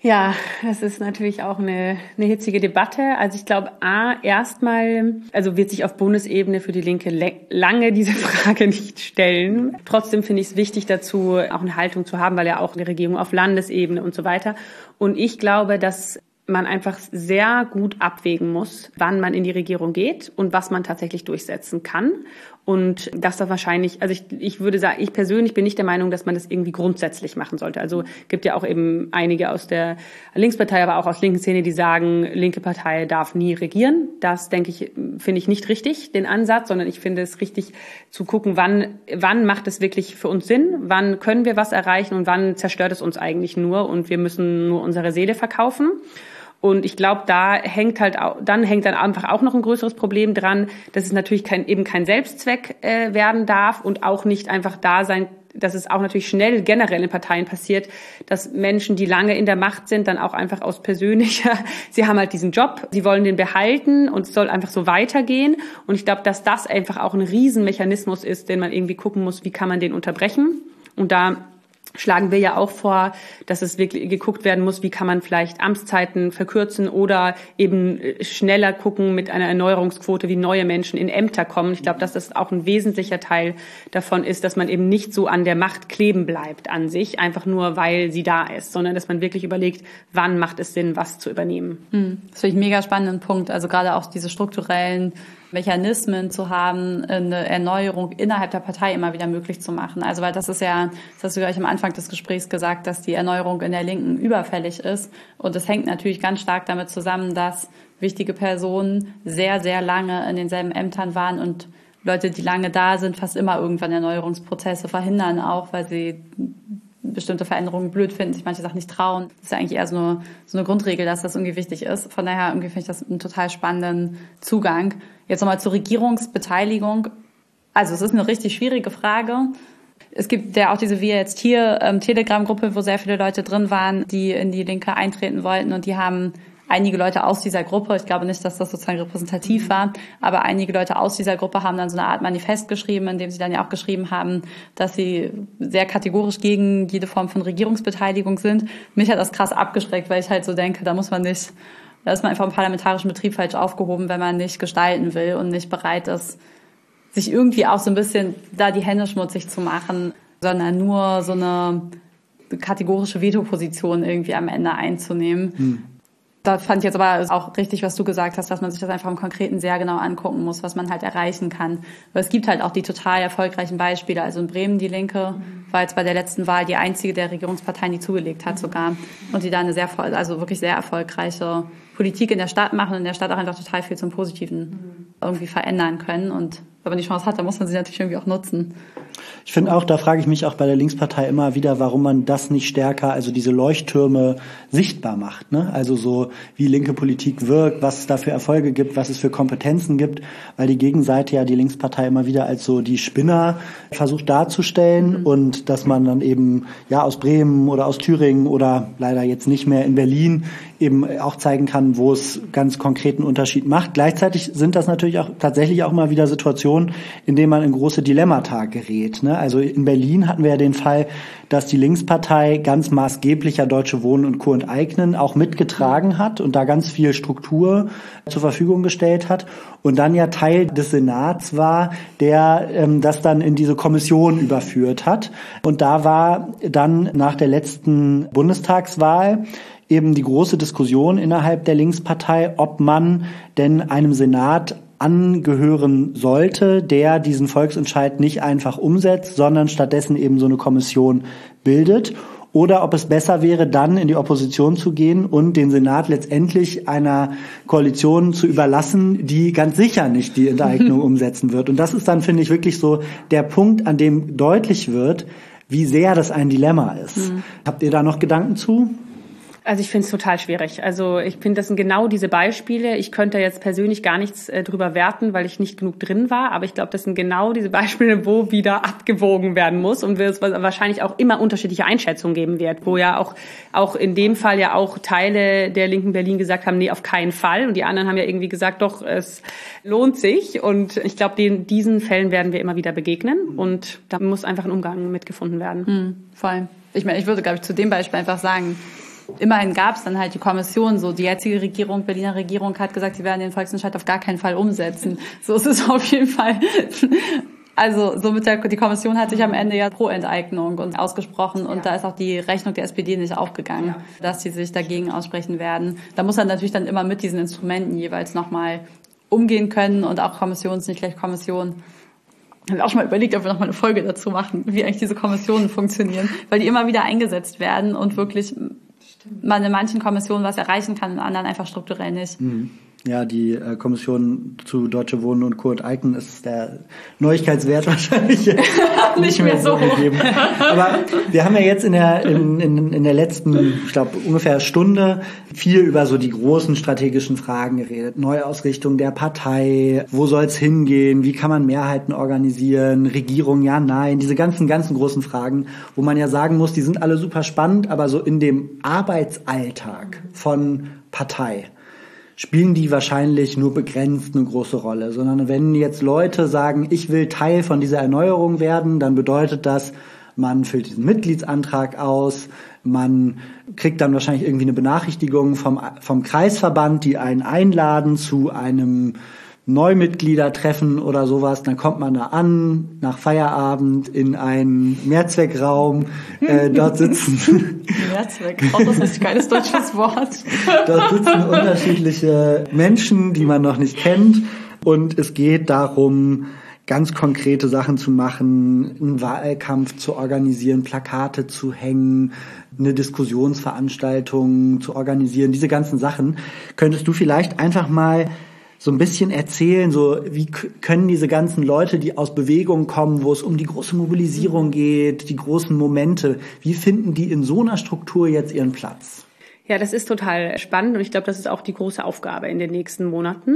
Ja, das ist natürlich auch eine, eine hitzige Debatte. Also ich glaube, A, erstmal, also wird sich auf Bundesebene für die Linke le- lange diese Frage nicht stellen. Trotzdem finde ich es wichtig dazu, auch eine Haltung zu haben, weil ja auch eine Regierung auf Landesebene und so weiter. Und ich glaube, dass man einfach sehr gut abwägen muss, wann man in die Regierung geht und was man tatsächlich durchsetzen kann. Und dass da wahrscheinlich, also ich, ich würde sagen, ich persönlich bin nicht der Meinung, dass man das irgendwie grundsätzlich machen sollte. Also gibt ja auch eben einige aus der Linkspartei, aber auch aus linken Szene, die sagen, linke Partei darf nie regieren. Das, denke ich, finde ich nicht richtig, den Ansatz, sondern ich finde es richtig zu gucken, wann, wann macht es wirklich für uns Sinn, wann können wir was erreichen und wann zerstört es uns eigentlich nur und wir müssen nur unsere Seele verkaufen. Und ich glaube, da hängt halt auch, dann hängt dann einfach auch noch ein größeres Problem dran, dass es natürlich kein, eben kein Selbstzweck äh, werden darf und auch nicht einfach da sein, dass es auch natürlich schnell generell in Parteien passiert, dass Menschen, die lange in der Macht sind, dann auch einfach aus persönlicher, sie haben halt diesen Job, sie wollen den behalten und es soll einfach so weitergehen. Und ich glaube, dass das einfach auch ein Riesenmechanismus ist, den man irgendwie gucken muss, wie kann man den unterbrechen. Und da schlagen wir ja auch vor, dass es wirklich geguckt werden muss, wie kann man vielleicht Amtszeiten verkürzen oder eben schneller gucken mit einer Erneuerungsquote, wie neue Menschen in Ämter kommen. Ich glaube, dass das auch ein wesentlicher Teil davon ist, dass man eben nicht so an der Macht kleben bleibt an sich, einfach nur, weil sie da ist, sondern dass man wirklich überlegt, wann macht es Sinn, was zu übernehmen. Das finde ich einen mega spannenden Punkt. Also gerade auch diese strukturellen Mechanismen zu haben, eine Erneuerung innerhalb der Partei immer wieder möglich zu machen. Also weil das ist ja, das hast du gleich am Anfang des Gesprächs gesagt, dass die Erneuerung in der Linken überfällig ist. Und das hängt natürlich ganz stark damit zusammen, dass wichtige Personen sehr, sehr lange in denselben Ämtern waren und Leute, die lange da sind, fast immer irgendwann Erneuerungsprozesse verhindern, auch weil sie bestimmte Veränderungen blöd finden, sich manche Sachen nicht trauen. Das ist ja eigentlich eher so eine, so eine Grundregel, dass das irgendwie wichtig ist. Von daher irgendwie finde ich das einen total spannenden Zugang. Jetzt nochmal zur Regierungsbeteiligung. Also es ist eine richtig schwierige Frage. Es gibt ja auch diese Wir jetzt hier ähm, Telegram-Gruppe, wo sehr viele Leute drin waren, die in die Linke eintreten wollten und die haben einige Leute aus dieser Gruppe, ich glaube nicht, dass das sozusagen repräsentativ war, aber einige Leute aus dieser Gruppe haben dann so eine Art Manifest geschrieben, in dem sie dann ja auch geschrieben haben, dass sie sehr kategorisch gegen jede Form von Regierungsbeteiligung sind. Mich hat das krass abgeschreckt, weil ich halt so denke, da muss man nicht, da ist man einfach im parlamentarischen Betrieb falsch aufgehoben, wenn man nicht gestalten will und nicht bereit ist, sich irgendwie auch so ein bisschen da die Hände schmutzig zu machen, sondern nur so eine kategorische Veto-Position irgendwie am Ende einzunehmen. Hm. Da fand ich jetzt aber auch richtig, was du gesagt hast, dass man sich das einfach im Konkreten sehr genau angucken muss, was man halt erreichen kann. Weil es gibt halt auch die total erfolgreichen Beispiele. Also in Bremen, die Linke, war jetzt bei der letzten Wahl die einzige der Regierungsparteien, die zugelegt hat sogar. Und die da eine sehr, also wirklich sehr erfolgreiche Politik in der Stadt machen und in der Stadt auch einfach total viel zum Positiven irgendwie verändern können. Und wenn man die Chance hat, dann muss man sie natürlich irgendwie auch nutzen. Ich finde auch, da frage ich mich auch bei der Linkspartei immer wieder, warum man das nicht stärker, also diese Leuchttürme sichtbar macht, ne? Also so, wie linke Politik wirkt, was es da für Erfolge gibt, was es für Kompetenzen gibt, weil die Gegenseite ja die Linkspartei immer wieder als so die Spinner versucht darzustellen mhm. und dass man dann eben, ja, aus Bremen oder aus Thüringen oder leider jetzt nicht mehr in Berlin eben auch zeigen kann, wo es ganz konkreten Unterschied macht. Gleichzeitig sind das natürlich auch tatsächlich auch immer wieder Situationen, in denen man in große Dilemmata gerät, ne? Also in Berlin hatten wir ja den Fall, dass die Linkspartei ganz maßgeblich ja Deutsche Wohnen und Co. enteignen auch mitgetragen hat und da ganz viel Struktur zur Verfügung gestellt hat und dann ja Teil des Senats war, der ähm, das dann in diese Kommission überführt hat. Und da war dann nach der letzten Bundestagswahl eben die große Diskussion innerhalb der Linkspartei, ob man denn einem Senat angehören sollte, der diesen Volksentscheid nicht einfach umsetzt, sondern stattdessen eben so eine Kommission bildet. Oder ob es besser wäre, dann in die Opposition zu gehen und den Senat letztendlich einer Koalition zu überlassen, die ganz sicher nicht die Enteignung umsetzen wird. Und das ist dann, finde ich, wirklich so der Punkt, an dem deutlich wird, wie sehr das ein Dilemma ist. Mhm. Habt ihr da noch Gedanken zu? Also ich finde es total schwierig. Also ich finde, das sind genau diese Beispiele. Ich könnte jetzt persönlich gar nichts äh, drüber werten, weil ich nicht genug drin war. Aber ich glaube, das sind genau diese Beispiele, wo wieder abgewogen werden muss und es wahrscheinlich auch immer unterschiedliche Einschätzungen geben wird. Wo ja auch auch in dem Fall ja auch Teile der linken Berlin gesagt haben, nee, auf keinen Fall. Und die anderen haben ja irgendwie gesagt, doch, es lohnt sich. Und ich glaube, den, diesen Fällen werden wir immer wieder begegnen. Und da muss einfach ein Umgang mitgefunden werden. Hm, voll. Ich meine, ich würde, glaube ich, zu dem Beispiel einfach sagen, immerhin gab es dann halt die Kommission. So die jetzige Regierung, Berliner Regierung, hat gesagt, sie werden den Volksentscheid auf gar keinen Fall umsetzen. So ist es auf jeden Fall. Also somit der, die Kommission hat sich am Ende ja pro Enteignung und ausgesprochen und ja. Da ist auch die Rechnung der S P D nicht aufgegangen, ja. Dass sie sich dagegen aussprechen werden. Da muss er natürlich dann immer mit diesen Instrumenten jeweils nochmal umgehen können und auch Kommission ist nicht gleich Kommission. Ich habe auch schon mal überlegt, ob wir nochmal eine Folge dazu machen, wie eigentlich diese Kommissionen funktionieren, weil die immer wieder eingesetzt werden und wirklich man in manchen Kommissionen was erreichen kann, in anderen einfach strukturell nicht. Mhm. Ja, die äh, Kommission zu Deutsche Wohnen und Co. enteignen ist der Neuigkeitswert wahrscheinlich nicht, nicht mehr so gegeben. Aber wir haben ja jetzt in der in, in, in der letzten, ich glaube ungefähr Stunde viel über so die großen strategischen Fragen geredet. Neuausrichtung der Partei, wo soll es hingehen, wie kann man Mehrheiten organisieren, Regierung, ja, nein, diese ganzen, ganzen großen Fragen, wo man ja sagen muss, die sind alle super spannend, aber so in dem Arbeitsalltag von Partei spielen die wahrscheinlich nur begrenzt eine große Rolle, sondern wenn jetzt Leute sagen, ich will Teil von dieser Erneuerung werden, dann bedeutet das, man füllt diesen Mitgliedsantrag aus, man kriegt dann wahrscheinlich irgendwie eine Benachrichtigung vom, vom Kreisverband, die einen einladen zu einem Neumitgliedertreffen oder sowas, dann kommt man da an, nach Feierabend in einen Mehrzweckraum, äh, dort sitzen... Mehrzweckraum, das ist ein geiles deutsches Wort. Dort sitzen unterschiedliche Menschen, die man noch nicht kennt und es geht darum, ganz konkrete Sachen zu machen, einen Wahlkampf zu organisieren, Plakate zu hängen, eine Diskussionsveranstaltung zu organisieren, diese ganzen Sachen. Könntest du vielleicht einfach mal so ein bisschen erzählen, so wie k- können diese ganzen Leute, die aus Bewegungen kommen, wo es um die große Mobilisierung geht, die großen Momente, wie finden die in so einer Struktur jetzt ihren Platz? Ja, das ist total spannend und ich glaube, das ist auch die große Aufgabe in den nächsten Monaten.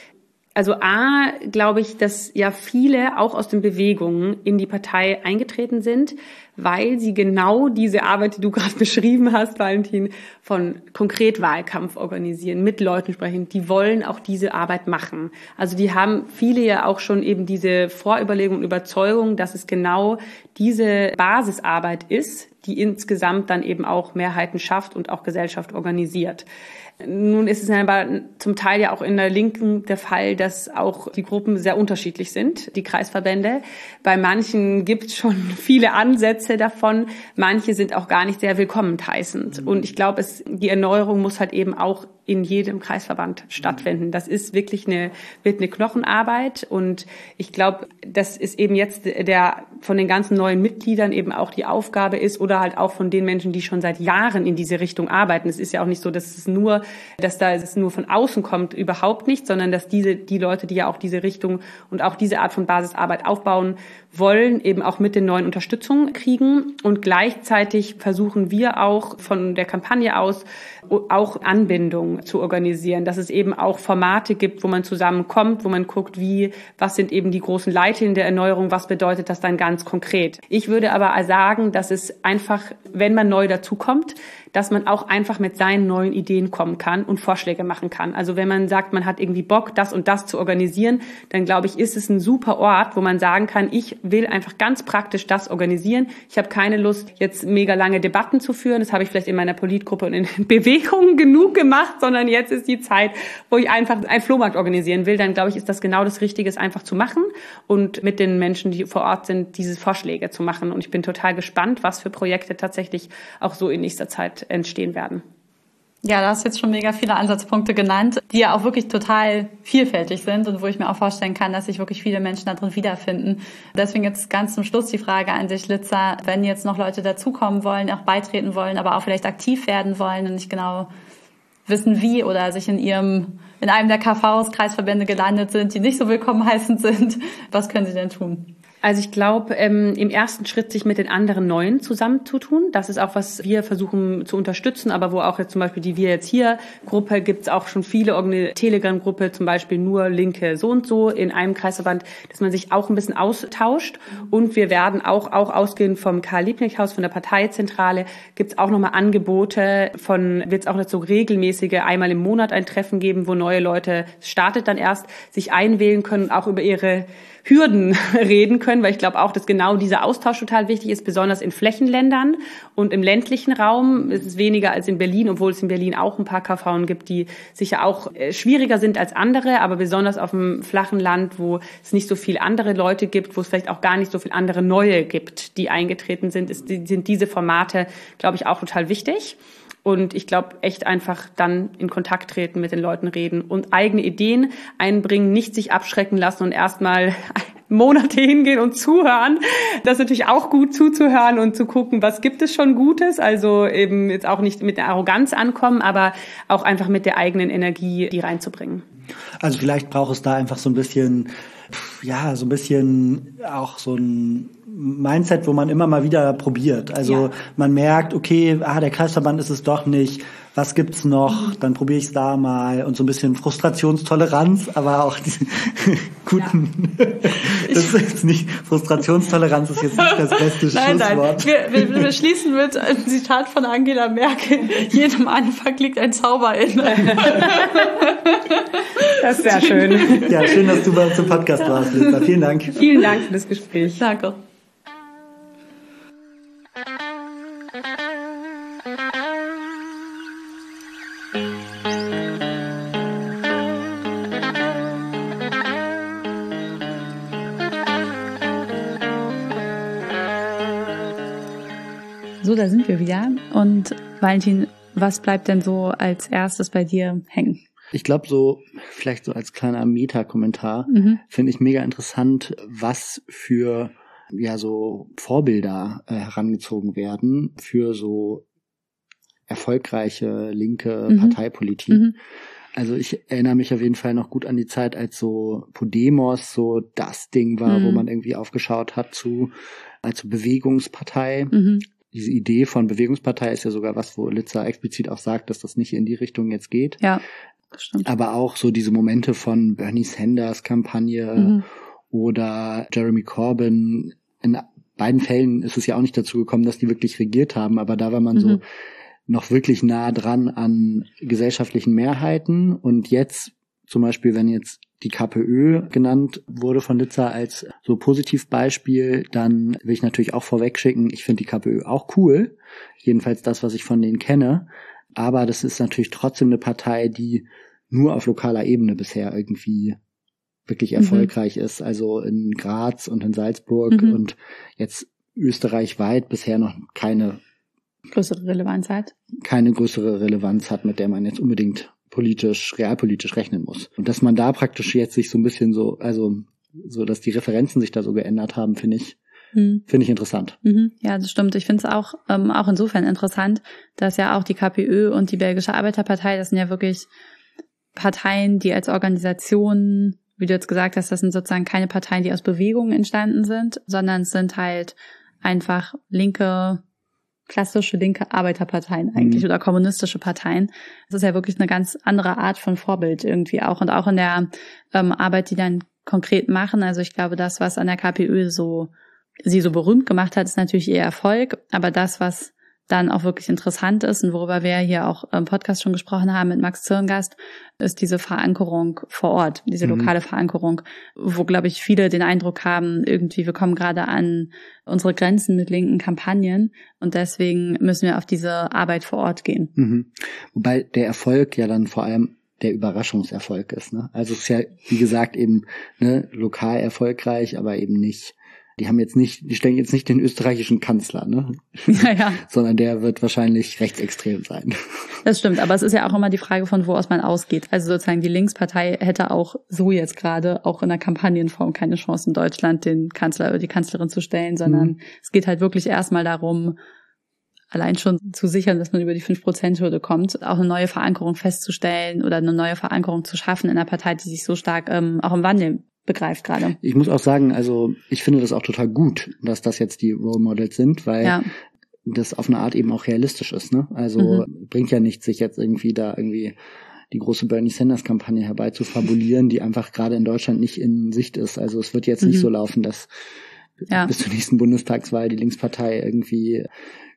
Also A, glaube ich, dass ja viele auch aus den Bewegungen in die Partei eingetreten sind, weil sie genau diese Arbeit, die du gerade beschrieben hast, Valentin, von konkret Wahlkampf organisieren, mit Leuten sprechen, die wollen auch diese Arbeit machen. Also die haben viele ja auch schon eben diese Vorüberlegung und Überzeugung, dass es genau diese Basisarbeit ist, die insgesamt dann eben auch Mehrheiten schafft und auch Gesellschaft organisiert. Nun ist es aber zum Teil ja auch in der Linken der Fall, dass auch die Gruppen sehr unterschiedlich sind, die Kreisverbände. Bei manchen gibt es schon viele Ansätze davon, manche sind auch gar nicht sehr willkommen heißend. Und ich glaube, es die Erneuerung muss halt eben auch in jedem Kreisverband stattfinden. Das ist wirklich eine, wird eine Knochenarbeit und ich glaube, das ist eben jetzt der von den ganzen neuen Mitgliedern eben auch die Aufgabe ist oder halt auch von den Menschen, die schon seit Jahren in diese Richtung arbeiten. Es ist ja auch nicht so, dass es nur, dass da es nur von außen kommt, überhaupt nicht, sondern dass diese, die Leute, die ja auch diese Richtung und auch diese Art von Basisarbeit aufbauen wollen, eben auch mit den neuen Unterstützung kriegen und gleichzeitig versuchen wir auch von der Kampagne aus auch Anbindung zu organisieren, dass es eben auch Formate gibt, wo man zusammenkommt, wo man guckt, wie, was sind eben die großen Leitlinien der Erneuerung, was bedeutet das dann ganz konkret. Ich würde aber sagen, dass es einfach, wenn man neu dazukommt, dass man auch einfach mit seinen neuen Ideen kommen kann und Vorschläge machen kann. Also wenn man sagt, man hat irgendwie Bock, das und das zu organisieren, dann glaube ich, ist es ein super Ort, wo man sagen kann, ich will einfach ganz praktisch das organisieren. Ich habe keine Lust, jetzt mega lange Debatten zu führen. Das habe ich vielleicht in meiner Politgruppe und in Bewegungen genug gemacht, sondern jetzt ist die Zeit, wo ich einfach einen Flohmarkt organisieren will. Dann glaube ich, ist das genau das Richtige, es einfach zu machen und mit den Menschen, die vor Ort sind, diese Vorschläge zu machen. Und ich bin total gespannt, was für Projekte tatsächlich auch so in nächster Zeit entstehen werden. Ja, da hast du jetzt schon mega viele Ansatzpunkte genannt, die ja auch wirklich total vielfältig sind und wo ich mir auch vorstellen kann, dass sich wirklich viele Menschen da drin wiederfinden. Deswegen jetzt ganz zum Schluss die Frage an dich, Litza, wenn jetzt noch Leute dazukommen wollen, auch beitreten wollen, aber auch vielleicht aktiv werden wollen und nicht genau wissen wie oder sich in ihrem, in einem der K Vs, Kreisverbände gelandet sind, die nicht so willkommen heißend sind, was können sie denn tun? Also ich glaube, ähm, im ersten Schritt sich mit den anderen Neuen zusammenzutun. Das ist auch, was wir versuchen zu unterstützen, aber wo auch jetzt zum Beispiel die Wir jetzt hier Gruppe gibt es auch schon viele, eine Telegram-Gruppe, zum Beispiel nur Linke so und so in einem Kreisverband, dass man sich auch ein bisschen austauscht. Und wir werden auch, auch ausgehend vom Karl-Liebknecht-Haus, von der Parteizentrale, gibt es auch nochmal Angebote von, wird es auch jetzt so regelmäßige, einmal im Monat ein Treffen geben, wo neue Leute, startet dann erst, sich einwählen können, auch über ihre Hürden reden können, können, weil ich glaube auch, dass genau dieser Austausch total wichtig ist, besonders in Flächenländern und im ländlichen Raum. Es ist weniger als in Berlin, obwohl es in Berlin auch ein paar K V'en gibt, die sicher auch schwieriger sind als andere, aber besonders auf dem flachen Land, wo es nicht so viel andere Leute gibt, wo es vielleicht auch gar nicht so viel andere Neue gibt, die eingetreten sind, ist, sind diese Formate, glaube ich, auch total wichtig. Und ich glaube, echt einfach dann in Kontakt treten, mit den Leuten reden und eigene Ideen einbringen, nicht sich abschrecken lassen und erstmal Monate hingehen und zuhören. Das ist natürlich auch gut, zuzuhören und zu gucken, was gibt es schon Gutes. Also eben jetzt auch nicht mit der Arroganz ankommen, aber auch einfach mit der eigenen Energie die reinzubringen. Also vielleicht braucht es da einfach so ein bisschen, ja, so ein bisschen auch so ein Mindset, wo man immer mal wieder probiert. Also ja. Man merkt, okay, ah, der Kreisverband ist es doch nicht. Was gibt's noch? Dann probiere ich es da mal und so ein bisschen Frustrationstoleranz, aber auch die guten. Ja. Das ist jetzt nicht Frustrationstoleranz ist jetzt nicht das beste nein, Schlusswort. Nein, wir, wir, wir schließen mit einem Zitat von Angela Merkel: Jedem Anfang liegt ein Zauber inne. Das ist sehr schön. Ja, schön, dass du bei uns im Podcast warst, Lisa. Vielen Dank. Vielen Dank für das Gespräch. Danke. So, da sind wir wieder. Und Valentin, was bleibt denn so als erstes bei dir hängen? Ich glaube, so vielleicht so als kleiner Meta-Kommentar mhm. finde ich mega interessant, was für ja so Vorbilder äh, herangezogen werden für so erfolgreiche linke mhm. Parteipolitik. Mhm. Also ich erinnere mich auf jeden Fall noch gut an die Zeit, als so Podemos so das Ding war, mhm. wo man irgendwie aufgeschaut hat zu als so Bewegungspartei. Mhm. Diese Idee von Bewegungspartei ist ja sogar was, wo Litzer explizit auch sagt, dass das nicht in die Richtung jetzt geht. Ja, das stimmt. Aber auch so diese Momente von Bernie Sanders Kampagne mhm. oder Jeremy Corbyn. In beiden Fällen ist es ja auch nicht dazu gekommen, dass die wirklich regiert haben, aber da war man mhm. so noch wirklich nah dran an gesellschaftlichen Mehrheiten. Und jetzt zum Beispiel, wenn jetzt die KPÖ genannt wurde von Litzer als so Positivbeispiel, dann will ich natürlich auch vorwegschicken, ich finde die KPÖ auch cool, jedenfalls das, was ich von denen kenne, aber das ist natürlich trotzdem eine Partei, die nur auf lokaler Ebene bisher irgendwie wirklich erfolgreich mhm. ist, also in Graz und in Salzburg mhm. und jetzt österreichweit bisher noch keine größere Relevanz hat. Keine größere Relevanz hat, mit der man jetzt unbedingt politisch, realpolitisch rechnen muss. Und dass man da praktisch jetzt sich so ein bisschen so, also so, dass die Referenzen sich da so geändert haben, finde ich, mhm. finde ich interessant. Mhm. Ja, das stimmt. Ich finde es auch, ähm, auch insofern interessant, dass ja auch die KPÖ und die Belgische Arbeiterpartei, das sind ja wirklich Parteien, die als Organisation, wie du jetzt gesagt hast, das sind sozusagen keine Parteien, die aus Bewegungen entstanden sind, sondern es sind halt einfach linke, klassische linke Arbeiterparteien eigentlich mhm. oder kommunistische Parteien. Das ist ja wirklich eine ganz andere Art von Vorbild irgendwie auch und auch in der ähm, Arbeit, die dann konkret machen. Also ich glaube, das, was an der KPÖ so sie so berühmt gemacht hat, ist natürlich ihr Erfolg, aber das, was dann auch wirklich interessant ist und worüber wir hier auch im Podcast schon gesprochen haben mit Max Zirngast, ist diese Verankerung vor Ort, diese mhm. lokale Verankerung, wo, glaube ich, viele den Eindruck haben, irgendwie, wir kommen gerade an unsere Grenzen mit linken Kampagnen und deswegen müssen wir auf diese Arbeit vor Ort gehen. Mhm. Wobei der Erfolg ja dann vor allem der Überraschungserfolg ist, ne? Also es ist ja, wie gesagt, eben ne, lokal erfolgreich, aber eben nicht. Die haben jetzt nicht, die stellen jetzt nicht den österreichischen Kanzler, ne? Ja, ja. Sondern der wird wahrscheinlich rechtsextrem sein. Das stimmt, aber es ist ja auch immer die Frage, von wo aus man ausgeht. Also sozusagen die Linkspartei hätte auch so jetzt gerade auch in der Kampagnenform keine Chance in Deutschland, den Kanzler oder die Kanzlerin zu stellen, sondern mhm. es geht halt wirklich erstmal darum, allein schon zu sichern, dass man über die fünf Prozent Hürde kommt, auch eine neue Verankerung festzustellen oder eine neue Verankerung zu schaffen in einer Partei, die sich so stark ähm, auch im Wandel begreift gerade. Ich muss auch sagen, also ich finde das auch total gut, dass das jetzt die Role Models sind, weil ja. das auf eine Art eben auch realistisch ist, ne? Also mhm. bringt ja nichts, sich jetzt irgendwie da irgendwie die große Bernie Sanders Kampagne herbeizufabulieren, die einfach gerade in Deutschland nicht in Sicht ist. Also es wird jetzt mhm. nicht so laufen, dass ja. bis zur nächsten Bundestagswahl die Linkspartei irgendwie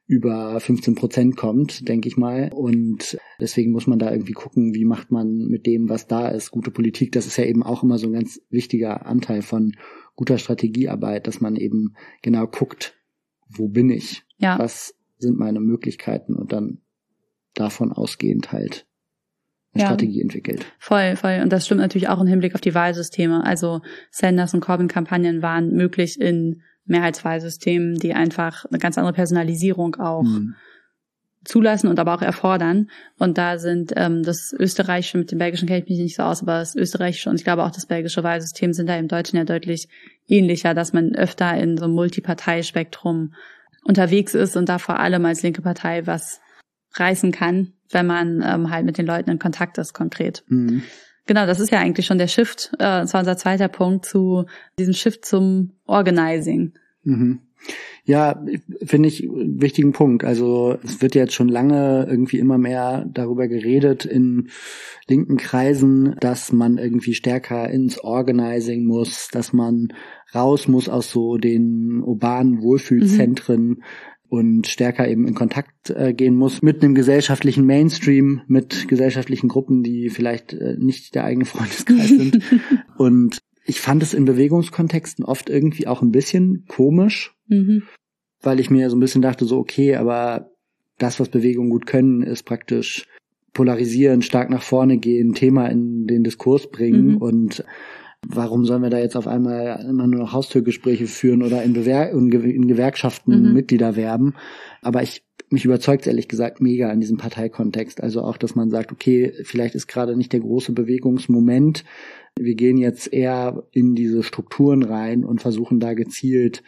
über fünfzehn Prozent kommt, denke ich mal. Und deswegen muss man da irgendwie gucken, wie macht man mit dem, was da ist, gute Politik. Das ist ja eben auch immer so ein ganz wichtiger Anteil von guter Strategiearbeit, dass man eben genau guckt, wo bin ich? Ja. Was sind meine Möglichkeiten? Und dann davon ausgehend halt eine ja. Strategie entwickelt. Voll, voll. Und das stimmt natürlich auch im Hinblick auf die Wahlsysteme. Also Sanders und Corbyn-Kampagnen waren möglich in Mehrheitswahlsystemen, die einfach eine ganz andere Personalisierung auch mhm. zulassen und aber auch erfordern. Und da sind ähm, das österreichische, mit dem belgischen kenne ich mich nicht so aus, aber das österreichische und ich glaube auch das belgische Wahlsystem sind da im Deutschen ja deutlich ähnlicher, dass man öfter in so einem Multiparteispektrum unterwegs ist und da vor allem als linke Partei was reißen kann, wenn man ähm, halt mit den Leuten in Kontakt ist, konkret. Mhm. Genau, das ist ja eigentlich schon der Shift, äh, das war unser zweiter Punkt, zu diesem Shift zum Organizing. Mhm. Ja, finde ich einen wichtigen Punkt. Also es wird jetzt schon lange irgendwie immer mehr darüber geredet in linken Kreisen, dass man irgendwie stärker ins Organizing muss, dass man raus muss aus so den urbanen Wohlfühlzentren, mhm. und stärker eben in Kontakt äh, gehen muss mit einem gesellschaftlichen Mainstream, mit gesellschaftlichen Gruppen, die vielleicht äh, nicht der eigene Freundeskreis sind. Und ich fand es in Bewegungskontexten oft irgendwie auch ein bisschen komisch, mhm. weil ich mir so ein bisschen dachte, so okay, aber das, was Bewegungen gut können, ist praktisch polarisieren, stark nach vorne gehen, Thema in den Diskurs bringen mhm. und warum sollen wir da jetzt auf einmal immer nur noch Haustürgespräche führen oder in, Bewer- in Gewerkschaften mhm. Mitglieder werben? Aber ich mich überzeugt ehrlich gesagt mega in diesem Parteikontext. Also auch, dass man sagt, okay, vielleicht ist gerade nicht der große Bewegungsmoment. Wir gehen jetzt eher in diese Strukturen rein und versuchen da gezielt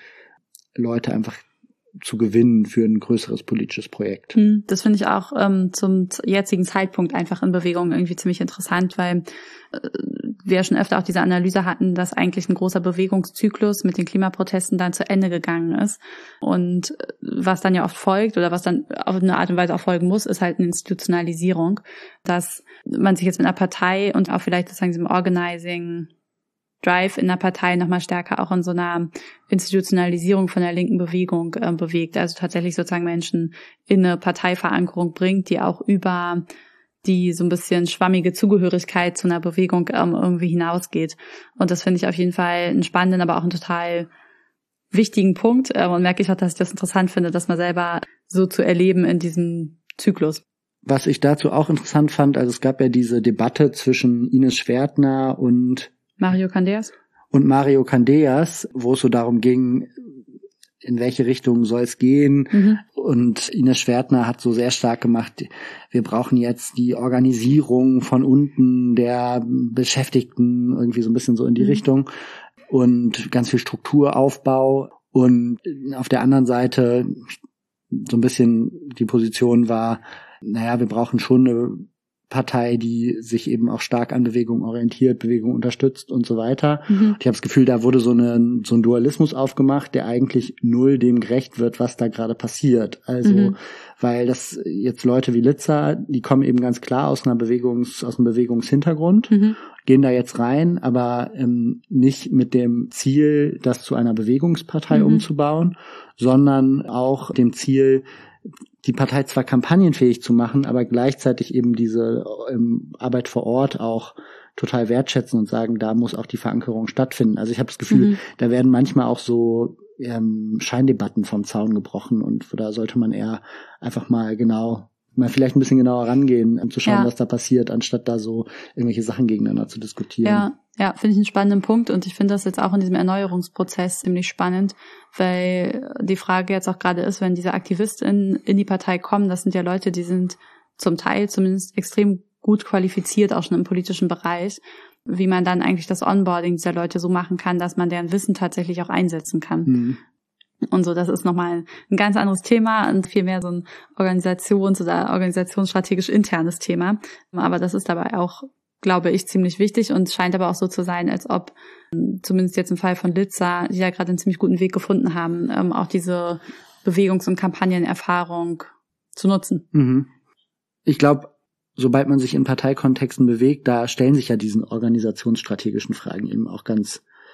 Leute einfach zu gewinnen für ein größeres politisches Projekt. Das finde ich auch ähm, zum jetzigen Zeitpunkt einfach in Bewegung irgendwie ziemlich interessant, weil äh, wir schon öfter auch diese Analyse hatten, dass eigentlich ein großer Bewegungszyklus mit den Klimaprotesten dann zu Ende gegangen ist. Und was dann ja oft folgt oder was dann auf eine Art und Weise auch folgen muss, ist halt eine Institutionalisierung, dass man sich jetzt mit einer Partei und auch vielleicht sozusagen diesem Organizing Drive in der Partei nochmal stärker auch in so einer Institutionalisierung von der linken Bewegung äh, bewegt. Also tatsächlich sozusagen Menschen in eine Parteiverankerung bringt, die auch über die so ein bisschen schwammige Zugehörigkeit zu einer Bewegung ähm, irgendwie hinausgeht. Und das finde ich auf jeden Fall einen spannenden, aber auch einen total wichtigen Punkt. Äh, und merke ich auch, dass ich das interessant finde, das mal selber so zu erleben in diesem Zyklus. Was ich dazu auch interessant fand, also es gab ja diese Debatte zwischen Ines Schwertner und Mario Candeas. Und Mario Candeas, wo es so darum ging, in welche Richtung soll es gehen. Mhm. Und Ines Schwertner hat so sehr stark gemacht, wir brauchen jetzt die Organisierung von unten der Beschäftigten, irgendwie so ein bisschen so in die mhm. Richtung. Und ganz viel Strukturaufbau. Und auf der anderen Seite so ein bisschen die Position war, naja, wir brauchen schon eine Partei, die sich eben auch stark an Bewegung orientiert, Bewegung unterstützt und so weiter. Mhm. Ich habe das Gefühl, da wurde so, eine, so ein Dualismus aufgemacht, der eigentlich null dem gerecht wird, was da gerade passiert. Also, mhm. weil das jetzt Leute wie Litzer, die kommen eben ganz klar aus einer Bewegungs, aus einem Bewegungshintergrund, mhm. gehen da jetzt rein, aber ähm, nicht mit dem Ziel, das zu einer Bewegungspartei mhm. umzubauen, sondern auch dem Ziel, die Partei zwar kampagnenfähig zu machen, aber gleichzeitig eben diese ähm, Arbeit vor Ort auch total wertschätzen und sagen, da muss auch die Verankerung stattfinden. Also ich habe das Gefühl, mhm. da werden manchmal auch so ähm, Scheindebatten vom Zaun gebrochen und da sollte man eher einfach mal genau, mal vielleicht ein bisschen genauer rangehen, um zu schauen, ja. was da passiert, anstatt da so irgendwelche Sachen gegeneinander zu diskutieren. Ja, ja, finde ich einen spannenden Punkt und ich finde das jetzt auch in diesem Erneuerungsprozess ziemlich spannend, weil die Frage jetzt auch gerade ist, wenn diese AktivistInnen in die Partei kommen, das sind ja Leute, die sind zum Teil zumindest extrem gut qualifiziert, auch schon im politischen Bereich, wie man dann eigentlich das Onboarding dieser Leute so machen kann, dass man deren Wissen tatsächlich auch einsetzen kann. Mhm. Und so, das ist nochmal ein ganz anderes Thema und vielmehr so ein Organisations- oder organisationsstrategisch internes Thema. Aber das ist dabei auch, glaube ich, ziemlich wichtig und scheint aber auch so zu sein, als ob, zumindest jetzt im Fall von Litzer, die ja gerade einen ziemlich guten Weg gefunden haben, auch diese Bewegungs- und Kampagnenerfahrung zu nutzen. Mhm. Ich glaube, sobald man sich in Parteikontexten bewegt, da stellen sich ja diesen organisationsstrategischen Fragen eben auch ganz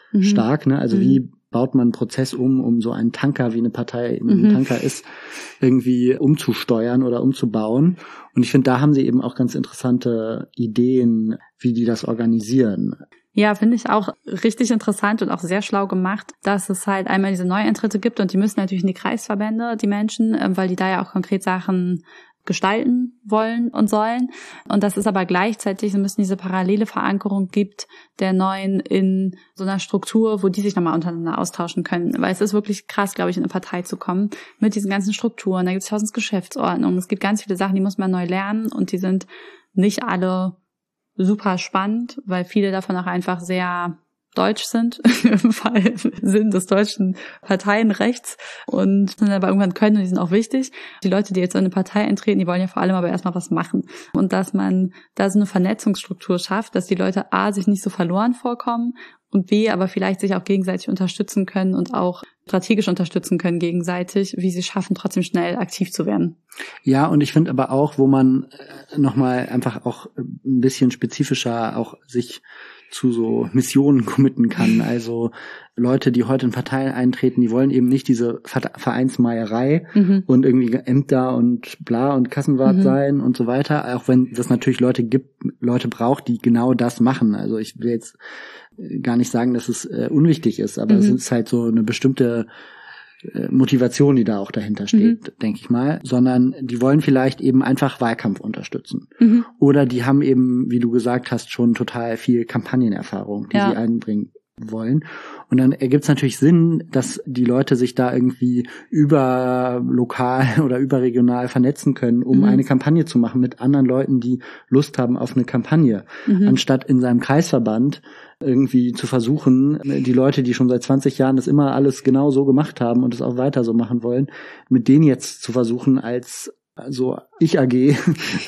mhm. stark, ne? Also mhm. wie baut man einen Prozess um, um so einen Tanker, wie eine Partei eben mhm. ein Tanker ist, irgendwie umzusteuern oder umzubauen. Und ich finde, da haben sie eben auch ganz interessante Ideen, wie die das organisieren. Ja, finde ich auch richtig interessant und auch sehr schlau gemacht, dass es halt einmal diese Neueintritte gibt und die müssen natürlich in die Kreisverbände, die Menschen, weil die da ja auch konkret Sachen gestalten wollen und sollen. Und dass es aber gleichzeitig so ein bisschen diese parallele Verankerung gibt der Neuen in so einer Struktur, wo die sich nochmal untereinander austauschen können. Weil es ist wirklich krass, glaube ich, in eine Partei zu kommen mit diesen ganzen Strukturen. Da gibt es tausend Geschäftsordnungen. Es gibt ganz viele Sachen, die muss man neu lernen und die sind nicht alle super spannend, weil viele davon auch einfach sehr deutsch sind, im Fall Sinn des deutschen Parteienrechts und dann aber irgendwann können und die sind auch wichtig. Die Leute, die jetzt in eine Partei eintreten, die wollen ja vor allem aber erstmal was machen. Und dass man da so eine Vernetzungsstruktur schafft, dass die Leute A, sich nicht so verloren vorkommen und B, aber vielleicht sich auch gegenseitig unterstützen können und auch strategisch unterstützen können gegenseitig, wie sie schaffen, trotzdem schnell aktiv zu werden. Ja, und ich finde aber auch, wo man nochmal einfach auch ein bisschen spezifischer auch sich zu so Missionen committen kann. Also Leute, die heute in Parteien eintreten, die wollen eben nicht diese Vereinsmeierei mhm. und irgendwie Ämter und bla und Kassenwart mhm. sein und so weiter. Auch wenn das natürlich Leute gibt, Leute braucht, die genau das machen. Also ich will jetzt gar nicht sagen, dass es äh, unwichtig ist, aber mhm. es ist halt so eine bestimmte Motivation, die da auch dahinter steht, mhm. denke ich mal, sondern die wollen vielleicht eben einfach Wahlkampf unterstützen. Mhm. Oder die haben eben, wie du gesagt hast, schon total viel Kampagnenerfahrung, die ja. sie einbringen wollen. Und dann ergibt es natürlich Sinn, dass die Leute sich da irgendwie über lokal oder überregional vernetzen können, um mhm. eine Kampagne zu machen mit anderen Leuten, die Lust haben auf eine Kampagne, mhm. anstatt in seinem Kreisverband irgendwie zu versuchen, die Leute, die schon seit zwanzig Jahren das immer alles genau so gemacht haben und es auch weiter so machen wollen, mit denen jetzt zu versuchen, als so Ich-A G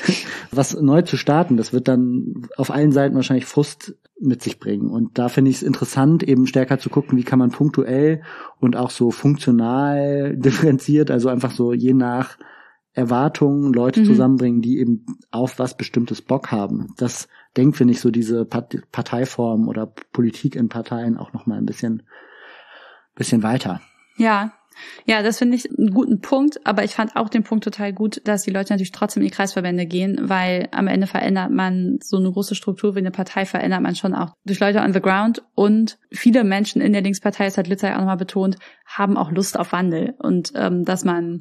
was neu zu starten. Das wird dann auf allen Seiten wahrscheinlich Frust mit sich bringen. Und da finde ich es interessant, eben stärker zu gucken, wie kann man punktuell und auch so funktional differenziert, also einfach so je nach Erwartungen Leute mhm. zusammenbringen, die eben auf was Bestimmtes Bock haben. Das denkt, finde ich, so diese Parteiform oder Politik in Parteien auch nochmal ein bisschen, bisschen weiter. Ja. Ja, das finde ich einen guten Punkt, aber ich fand auch den Punkt total gut, dass die Leute natürlich trotzdem in die Kreisverbände gehen, weil am Ende verändert man so eine große Struktur wie eine Partei, verändert man schon auch durch Leute on the ground und viele Menschen in der Linkspartei, das hat Litzer ja auch nochmal betont, haben auch Lust auf Wandel und ähm, dass man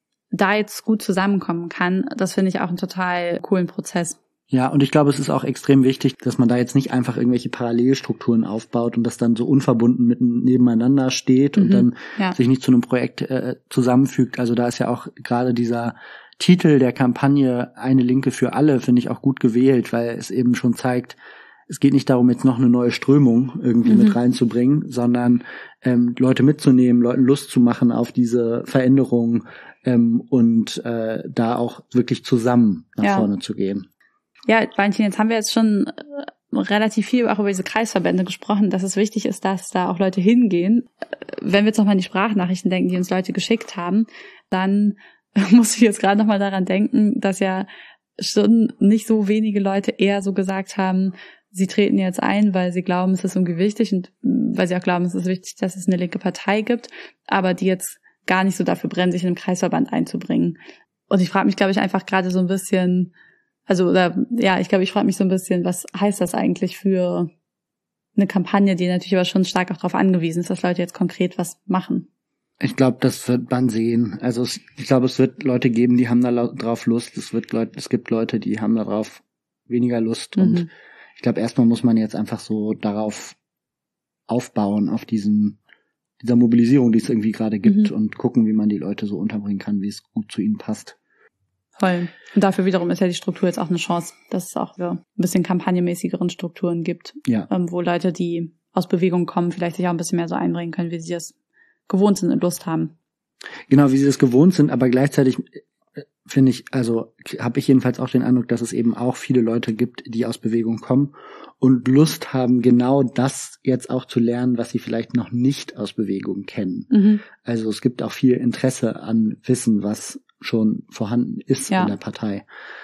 da jetzt gut zusammenkommen kann, das finde ich auch einen total coolen Prozess. Ja, und ich glaube, es ist auch extrem wichtig, dass man da jetzt nicht einfach irgendwelche Parallelstrukturen aufbaut und das dann so unverbunden mitten nebeneinander steht und mhm, dann ja. sich nicht zu einem Projekt äh, zusammenfügt. Also da ist ja auch gerade dieser Titel der Kampagne Eine Linke für alle, finde ich auch gut gewählt, weil es eben schon zeigt, es geht nicht darum, jetzt noch eine neue Strömung irgendwie mhm. mit reinzubringen, sondern ähm, Leute mitzunehmen, Leuten Lust zu machen auf diese Veränderung ähm, und äh, da auch wirklich zusammen nach ja. vorne zu gehen. Ja, Valentin, jetzt haben wir jetzt schon relativ viel auch über diese Kreisverbände gesprochen, dass es wichtig ist, dass da auch Leute hingehen. Wenn wir jetzt nochmal an die Sprachnachrichten denken, die uns Leute geschickt haben, dann muss ich jetzt gerade nochmal daran denken, dass ja schon nicht so wenige Leute eher so gesagt haben, sie treten jetzt ein, weil sie glauben, es ist irgendwie wichtig und weil sie auch glauben, es ist wichtig, dass es eine linke Partei gibt, aber die jetzt gar nicht so dafür brennen, sich in einem Kreisverband einzubringen. Und ich frage mich, glaube ich, einfach gerade so ein bisschen, also oder, ja, ich glaube, ich frage mich so ein bisschen, was heißt das eigentlich für eine Kampagne, die natürlich aber schon stark auch darauf angewiesen ist, dass Leute jetzt konkret was machen. Ich glaube, das wird man sehen. Also es, ich glaube, es wird Leute geben, die haben da drauf Lust. Es wird Leute, es gibt Leute, die haben darauf weniger Lust. Mhm. Und ich glaube, erstmal muss man jetzt einfach so darauf aufbauen, auf diesen dieser Mobilisierung, die es irgendwie gerade gibt, mhm. und gucken, wie man die Leute so unterbringen kann, wie es gut zu ihnen passt. Voll. Und dafür wiederum ist ja die Struktur jetzt auch eine Chance, dass es auch ein bisschen kampagnenmäßigeren Strukturen gibt, ja. ähm, wo Leute, die aus Bewegung kommen, vielleicht sich auch ein bisschen mehr so einbringen können, wie sie das gewohnt sind und Lust haben. Genau, wie sie das gewohnt sind, aber gleichzeitig äh, finde ich, also habe ich jedenfalls auch den Eindruck, dass es eben auch viele Leute gibt, die aus Bewegung kommen und Lust haben, genau das jetzt auch zu lernen, was sie vielleicht noch nicht aus Bewegung kennen. Mhm. Also es gibt auch viel Interesse an Wissen, was schon vorhanden ist ja. in der Partei.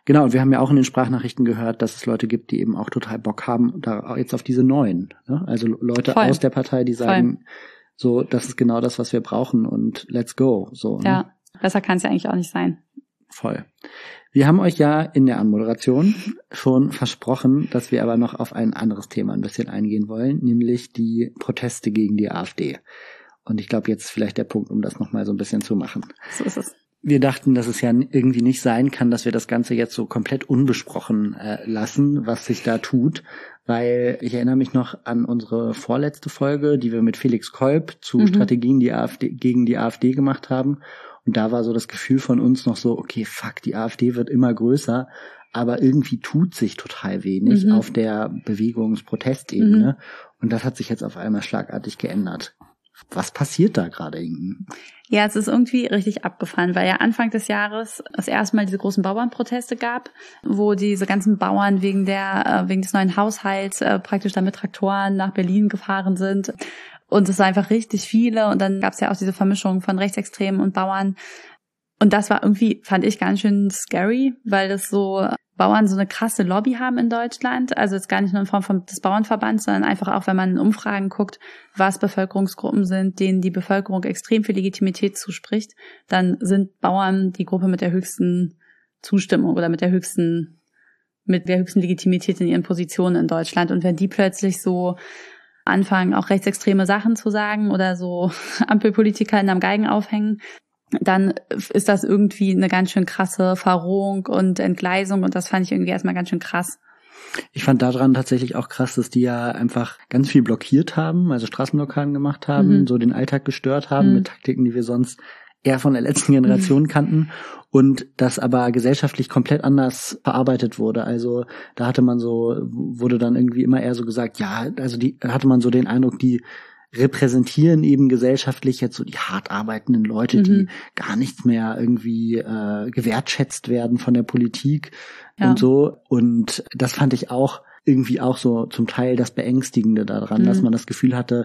Genau, und wir haben ja auch in den Sprachnachrichten gehört, dass es Leute gibt, die eben auch total Bock haben, da jetzt auf diese neuen. Ne? Also Leute Voll. aus der Partei, die sagen, Voll. so, das ist genau das, was wir brauchen und let's go. So, ne? Ja, besser kann es ja eigentlich auch nicht sein. Voll. Wir haben euch ja in der Anmoderation schon versprochen, dass wir aber noch auf ein anderes Thema ein bisschen eingehen wollen, nämlich die Proteste gegen die AfD. Und ich glaube, jetzt ist vielleicht der Punkt, um das nochmal so ein bisschen zu machen. So ist es. Wir dachten, dass es ja irgendwie nicht sein kann, dass wir das Ganze jetzt so komplett unbesprochen äh, lassen, was sich da tut. Weil ich erinnere mich noch an unsere vorletzte Folge, die wir mit Felix Kolb zu mhm. Strategien die AfD, gegen die AfD gemacht haben. Und da war so das Gefühl von uns noch so, okay, fuck, die AfD wird immer größer, aber irgendwie tut sich total wenig mhm. auf der Bewegungs-Protestebene. Mhm. Und das hat sich jetzt auf einmal schlagartig geändert. Was passiert da gerade, Inken? Ja, es ist irgendwie richtig abgefahren, weil ja Anfang des Jahres das erste Mal diese großen Bauernproteste gab, wo diese ganzen Bauern wegen der wegen des neuen Haushalts äh, praktisch dann mit Traktoren nach Berlin gefahren sind. Und es war einfach richtig viele. Und dann gab es ja auch diese Vermischung von Rechtsextremen und Bauern. Und das war irgendwie, fand ich, ganz schön scary, weil das so Bauern so eine krasse Lobby haben in Deutschland. Also jetzt gar nicht nur in Form von des Bauernverbands, sondern einfach auch, wenn man in Umfragen guckt, was Bevölkerungsgruppen sind, denen die Bevölkerung extrem viel Legitimität zuspricht, dann sind Bauern die Gruppe mit der höchsten Zustimmung oder mit der höchsten, mit der höchsten Legitimität in ihren Positionen in Deutschland. Und wenn die plötzlich so anfangen, auch rechtsextreme Sachen zu sagen oder so Ampelpolitiker in einem Geigen aufhängen, dann ist das irgendwie eine ganz schön krasse Verrohung und Entgleisung und das fand ich irgendwie erstmal ganz schön krass. Ich fand daran tatsächlich auch krass, dass die ja einfach ganz viel blockiert haben, also Straßenblockaden gemacht haben, mhm. so den Alltag gestört haben mhm. mit Taktiken, die wir sonst eher von der letzten Generation mhm. kannten und das aber gesellschaftlich komplett anders verarbeitet wurde. Also da hatte man so, wurde dann irgendwie immer eher so gesagt, ja, also die hatte man so den Eindruck, die repräsentieren eben gesellschaftlich jetzt so die hart arbeitenden Leute, mhm. die gar nichts mehr irgendwie äh, gewertschätzt werden von der Politik ja. und so. Und das fand ich auch irgendwie auch so zum Teil das Beängstigende daran, mhm. dass man das Gefühl hatte,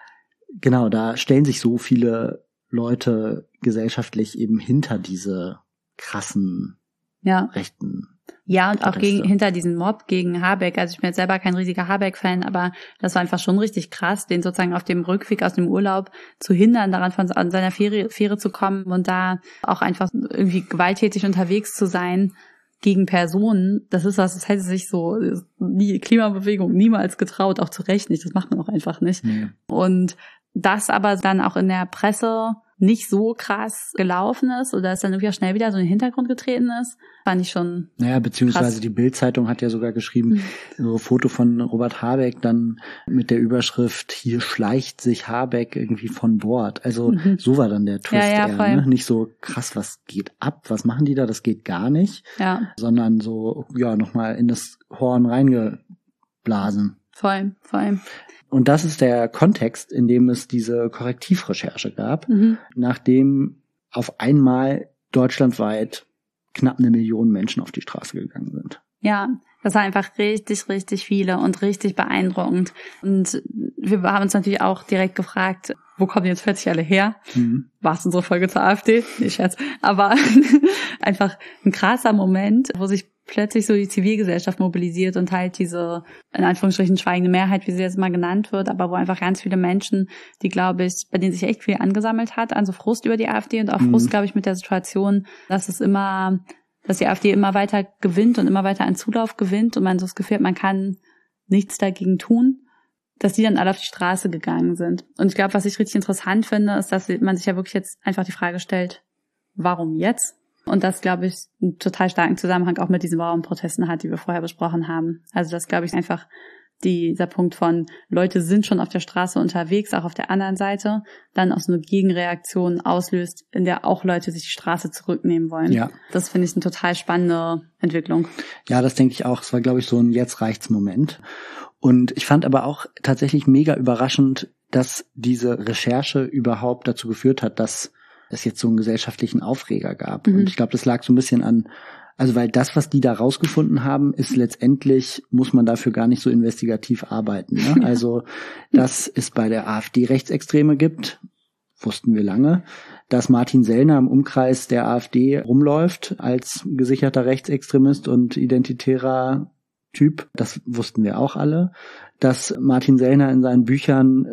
genau, da stellen sich so viele Leute gesellschaftlich eben hinter diese krassen ja. rechten Ja, und auch gegen, hinter diesen Mob gegen Habeck. Also ich bin jetzt selber kein riesiger Habeck-Fan, aber das war einfach schon richtig krass, den sozusagen auf dem Rückweg aus dem Urlaub zu hindern, daran von an seiner Fähre, Fähre zu kommen und da auch einfach irgendwie gewalttätig unterwegs zu sein gegen Personen. Das ist was, das hätte sich so die Klimabewegung niemals getraut, auch zu Recht nicht. Das macht man auch einfach nicht. Nee. Und das aber dann auch in der Presse nicht so krass gelaufen ist oder es dann irgendwie auch schnell wieder so in den Hintergrund getreten ist, fand ich schon Naja, beziehungsweise krass. Die Bild-Zeitung hat ja sogar geschrieben, mhm. so ein Foto von Robert Habeck dann mit der Überschrift, hier schleicht sich Habeck irgendwie von Bord. Also mhm. so war dann der Twist ja, ja, eher, ne? Nicht so krass, was geht ab, was machen die da, das geht gar nicht, ja. sondern so, ja, nochmal in das Horn reingeblasen. Voll, voll. Und das ist der Kontext, in dem es diese Korrektivrecherche gab, mhm. nachdem auf einmal deutschlandweit knapp eine Million Menschen auf die Straße gegangen sind. Ja, das war einfach richtig, richtig viele und richtig beeindruckend. Und wir haben uns natürlich auch direkt gefragt, wo kommen jetzt plötzlich alle her? Mhm. War es unsere Folge zur AfD? Nicht Scherz. Aber einfach ein krasser Moment, wo sich plötzlich so die Zivilgesellschaft mobilisiert und halt diese, in Anführungsstrichen, schweigende Mehrheit, wie sie jetzt mal genannt wird, aber wo einfach ganz viele Menschen, die, glaube ich, bei denen sich echt viel angesammelt hat, also Frust über die AfD und auch mhm. Frust, glaube ich, mit der Situation, dass es immer, dass die AfD immer weiter gewinnt und immer weiter an Zulauf gewinnt und man so das Gefühl hat, man kann nichts dagegen tun, dass die dann alle auf die Straße gegangen sind. Und ich glaube, was ich richtig interessant finde, ist, dass man sich ja wirklich jetzt einfach die Frage stellt, warum jetzt? Und das, glaube ich, einen total starken Zusammenhang auch mit diesen Bauernprotesten hat, die wir vorher besprochen haben. Also das, glaube ich, einfach dieser Punkt von, Leute sind schon auf der Straße unterwegs, auch auf der anderen Seite, dann auch so eine Gegenreaktion auslöst, in der auch Leute sich die Straße zurücknehmen wollen. Ja. Das finde ich eine total spannende Entwicklung. Ja, das denke ich auch. Es war, glaube ich, so ein Jetzt-reicht's-Moment. Und ich fand aber auch tatsächlich mega überraschend, dass diese Recherche überhaupt dazu geführt hat, dass es jetzt so einen gesellschaftlichen Aufreger gab. Mhm. Und ich glaube, das lag so ein bisschen an, also weil das, was die da rausgefunden haben, ist letztendlich, muss man dafür gar nicht so investigativ arbeiten. Ne? Also, dass es bei der AfD Rechtsextreme gibt, wussten wir lange. dass Martin Sellner im Umkreis der AfD rumläuft als gesicherter Rechtsextremist und identitärer Typ. Das wussten wir auch alle. Dass Martin Sellner in seinen Büchern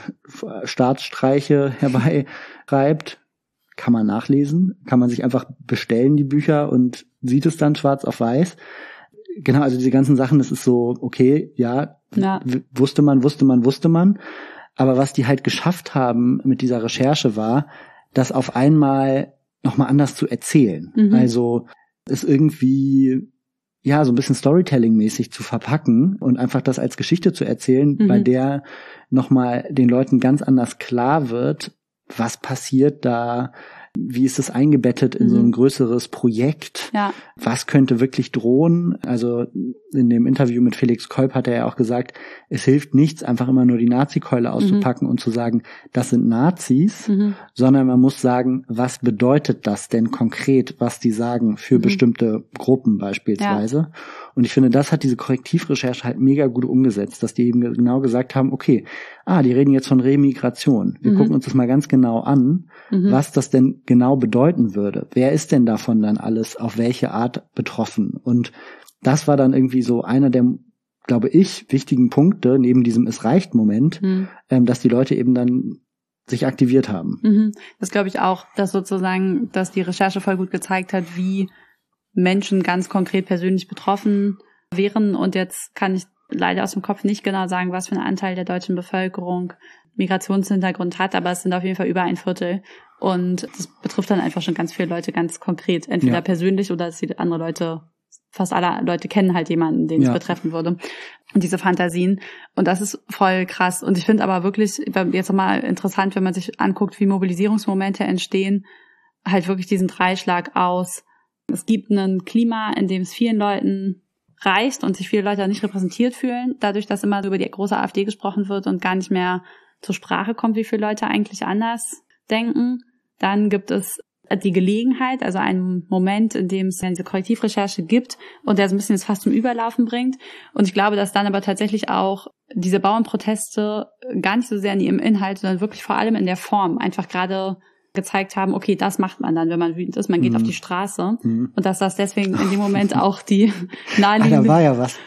äh, Staatsstreiche herbeireibt, kann man nachlesen. Kann man sich einfach bestellen, die Bücher, und sieht es dann schwarz auf weiß. Genau, also diese ganzen Sachen, das ist so, okay, ja, ja. w- wusste man, wusste man, wusste man. Aber was die halt geschafft haben mit dieser Recherche war, das auf einmal nochmal anders zu erzählen. Mhm. Also es irgendwie, ja, so ein bisschen Storytelling-mäßig zu verpacken und einfach das als Geschichte zu erzählen, mhm. bei der nochmal den Leuten ganz anders klar wird, was passiert da, wie ist es eingebettet in mhm. so ein größeres Projekt, ja. was könnte wirklich drohen. Also in dem Interview mit Felix Kolb hat er ja auch gesagt, es hilft nichts, einfach immer nur die Nazi-Keule auszupacken mhm. und zu sagen, das sind Nazis, mhm. sondern man muss sagen, was bedeutet das denn konkret, was die sagen für mhm. bestimmte Gruppen beispielsweise. Ja. Und ich finde, das hat diese Korrektivrecherche halt mega gut umgesetzt, dass die eben genau gesagt haben, okay, ah, die reden jetzt von Remigration. Wir mhm. gucken uns das mal ganz genau an, mhm. was das denn genau bedeuten würde. Wer ist denn davon dann alles auf welche Art betroffen? Und das war dann irgendwie so einer der, glaube ich, wichtigen Punkte neben diesem Es reicht Moment, mhm. ähm, dass die Leute eben dann sich aktiviert haben. Mhm. Das glaube ich auch, dass sozusagen, dass die Recherche voll gut gezeigt hat, wie Menschen ganz konkret persönlich betroffen wären. Und jetzt kann ich leider aus dem Kopf nicht genau sagen, was für ein Anteil der deutschen Bevölkerung Migrationshintergrund hat, aber es sind auf jeden Fall über ein Viertel. Und das betrifft dann einfach schon ganz viele Leute ganz konkret, entweder ja. persönlich oder dass die andere Leute, fast alle Leute kennen halt jemanden, den ja. es betreffen würde. Und diese Fantasien. Und das ist voll krass. Und ich finde aber wirklich, jetzt nochmal interessant, wenn man sich anguckt, wie Mobilisierungsmomente entstehen, halt wirklich diesen Dreischlag aus. Es gibt ein Klima, in dem es vielen Leuten reicht und sich viele Leute nicht repräsentiert fühlen, dadurch, dass immer über die große AfD gesprochen wird und gar nicht mehr zur Sprache kommt, wie viele Leute eigentlich anders denken. Dann gibt es die Gelegenheit, also einen Moment, in dem es diese Korrektivrecherche gibt und der so ein bisschen jetzt fast zum Überlaufen bringt. Und ich glaube, dass dann aber tatsächlich auch diese Bauernproteste gar nicht so sehr in ihrem Inhalt, sondern wirklich vor allem in der Form einfach gerade gezeigt haben, okay, das macht man dann, wenn man wütend ist, man geht mhm. auf die Straße mhm. und dass das deswegen in dem Moment auch die naheliegende... Ah, da war ja was.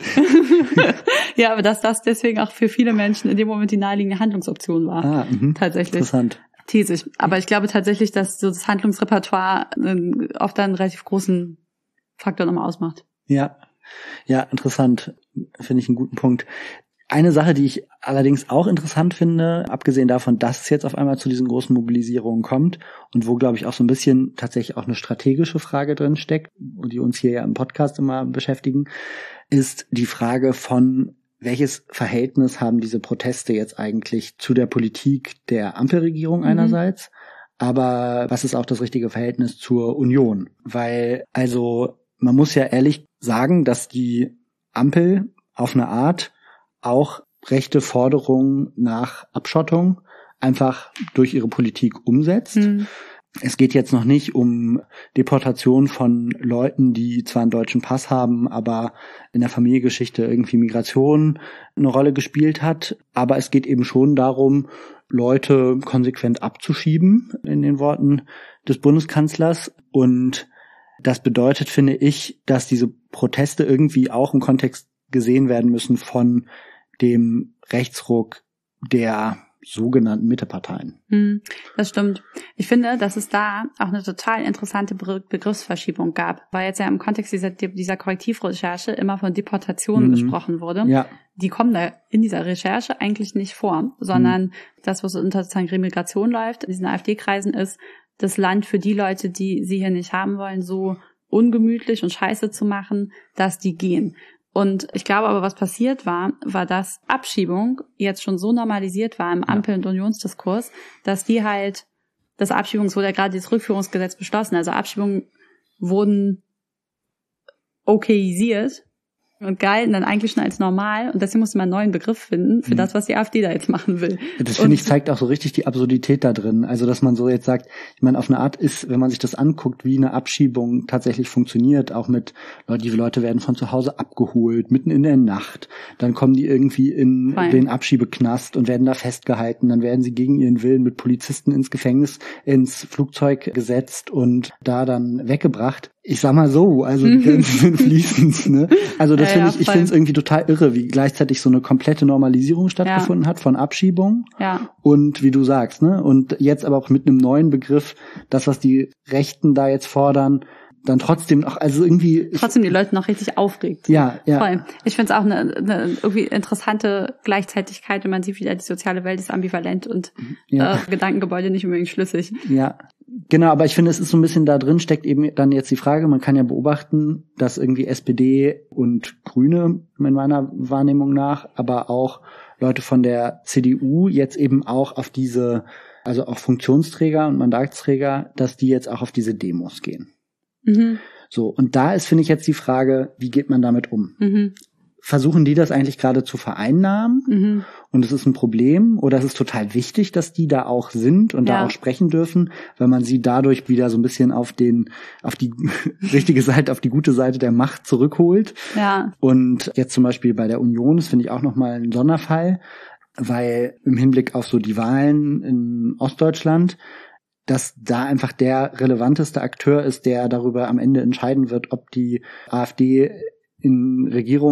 Ja, aber dass das deswegen auch für viele Menschen in dem Moment die naheliegende Handlungsoption war. Ah, mh. Tatsächlich. Interessant. Thesig. Aber ich glaube tatsächlich, dass so das Handlungsrepertoire oft einen relativ großen Faktor nochmal ausmacht. Ja, ja, interessant. Finde ich einen guten Punkt. Eine Sache, die ich allerdings auch interessant finde, abgesehen davon, dass es jetzt auf einmal zu diesen großen Mobilisierungen kommt und wo, glaube ich, auch so ein bisschen tatsächlich auch eine strategische Frage drin steckt, die uns hier ja im Podcast immer beschäftigen, ist die Frage von, welches Verhältnis haben diese Proteste jetzt eigentlich zu der Politik der Ampelregierung einerseits, mhm. aber was ist auch das richtige Verhältnis zur Union? Weil, also, man muss ja ehrlich sagen, dass die Ampel auf eine Art auch rechte Forderungen nach Abschottung einfach durch ihre Politik umsetzt. Mhm. Es geht jetzt noch nicht um Deportation von Leuten, die zwar einen deutschen Pass haben, aber in der Familiengeschichte irgendwie Migration eine Rolle gespielt hat. Aber es geht eben schon darum, Leute konsequent abzuschieben, in den Worten des Bundeskanzlers. Und das bedeutet, finde ich, dass diese Proteste irgendwie auch im Kontext gesehen werden müssen von dem Rechtsruck der sogenannten Mitteparteien. Das stimmt. Ich finde, dass es da auch eine total interessante Begriffsverschiebung gab, weil jetzt ja im Kontext dieser, dieser Korrektivrecherche immer von Deportationen mhm. gesprochen wurde. Ja. Die kommen da in dieser Recherche eigentlich nicht vor, sondern mhm. das, was unter sozusagen Remigration läuft, in diesen AfD-Kreisen ist, das Land für die Leute, die sie hier nicht haben wollen, so ungemütlich und scheiße zu machen, dass die gehen. Und ich glaube aber, was passiert war, war, dass Abschiebung jetzt schon so normalisiert war im Ampel- und Unionsdiskurs, dass die halt, das Abschiebung, es wurde ja gerade dieses Rückführungsgesetz beschlossen, also Abschiebungen wurden okayisiert und galten dann eigentlich schon als normal. Und deswegen musste man einen neuen Begriff finden für mhm. das, was die AfD da jetzt machen will. Das finde ich zeigt auch so richtig die Absurdität da drin. Also, dass man so jetzt sagt, ich meine, auf eine Art ist, wenn man sich das anguckt, wie eine Abschiebung tatsächlich funktioniert, auch mit Leute, die Leute werden von zu Hause abgeholt, mitten in der Nacht. Dann kommen die irgendwie in Fein. den Abschiebeknast und werden da festgehalten. Dann werden sie gegen ihren Willen mit Polizisten ins Gefängnis, ins Flugzeug gesetzt und da dann weggebracht. Ich sag mal so, also die Grenzen sind fließend, ne? Also das ja, finde ich, ja, ich finde es irgendwie total irre, wie gleichzeitig so eine komplette Normalisierung stattgefunden ja. hat von Abschiebung. Ja. Und wie du sagst, ne? Und jetzt aber auch mit einem neuen Begriff, das, was die Rechten da jetzt fordern, dann trotzdem auch, also irgendwie... Trotzdem die Leute noch richtig aufregt. Ja, ja. Voll. Ich finde es auch eine, eine irgendwie interessante Gleichzeitigkeit, wenn man sieht, wie die soziale Welt ist ambivalent und ja. äh, Gedankengebäude nicht unbedingt schlüssig. Ja. Genau, aber ich finde, es ist so ein bisschen da drin, steckt eben dann jetzt die Frage, man kann ja beobachten, dass irgendwie S P D und Grüne in meiner Wahrnehmung nach, aber auch Leute von der C D U jetzt eben auch auf diese, also auch Funktionsträger und Mandatsträger, dass die jetzt auch auf diese Demos gehen. Mhm. So, und da ist, finde ich, jetzt die Frage, wie geht man damit um? Mhm. Versuchen die das eigentlich gerade zu vereinnahmen? Mhm. Und es ist ein Problem? Oder es ist total wichtig, dass die da auch sind und ja. da auch sprechen dürfen, weil man sie dadurch wieder so ein bisschen auf den, auf die richtige Seite, auf die gute Seite der Macht zurückholt? Ja. Und jetzt zum Beispiel bei der Union, das finde ich auch nochmal ein Sonderfall, weil im Hinblick auf so die Wahlen in Ostdeutschland, dass da einfach der relevanteste Akteur ist, der darüber am Ende entscheiden wird, ob die AfD in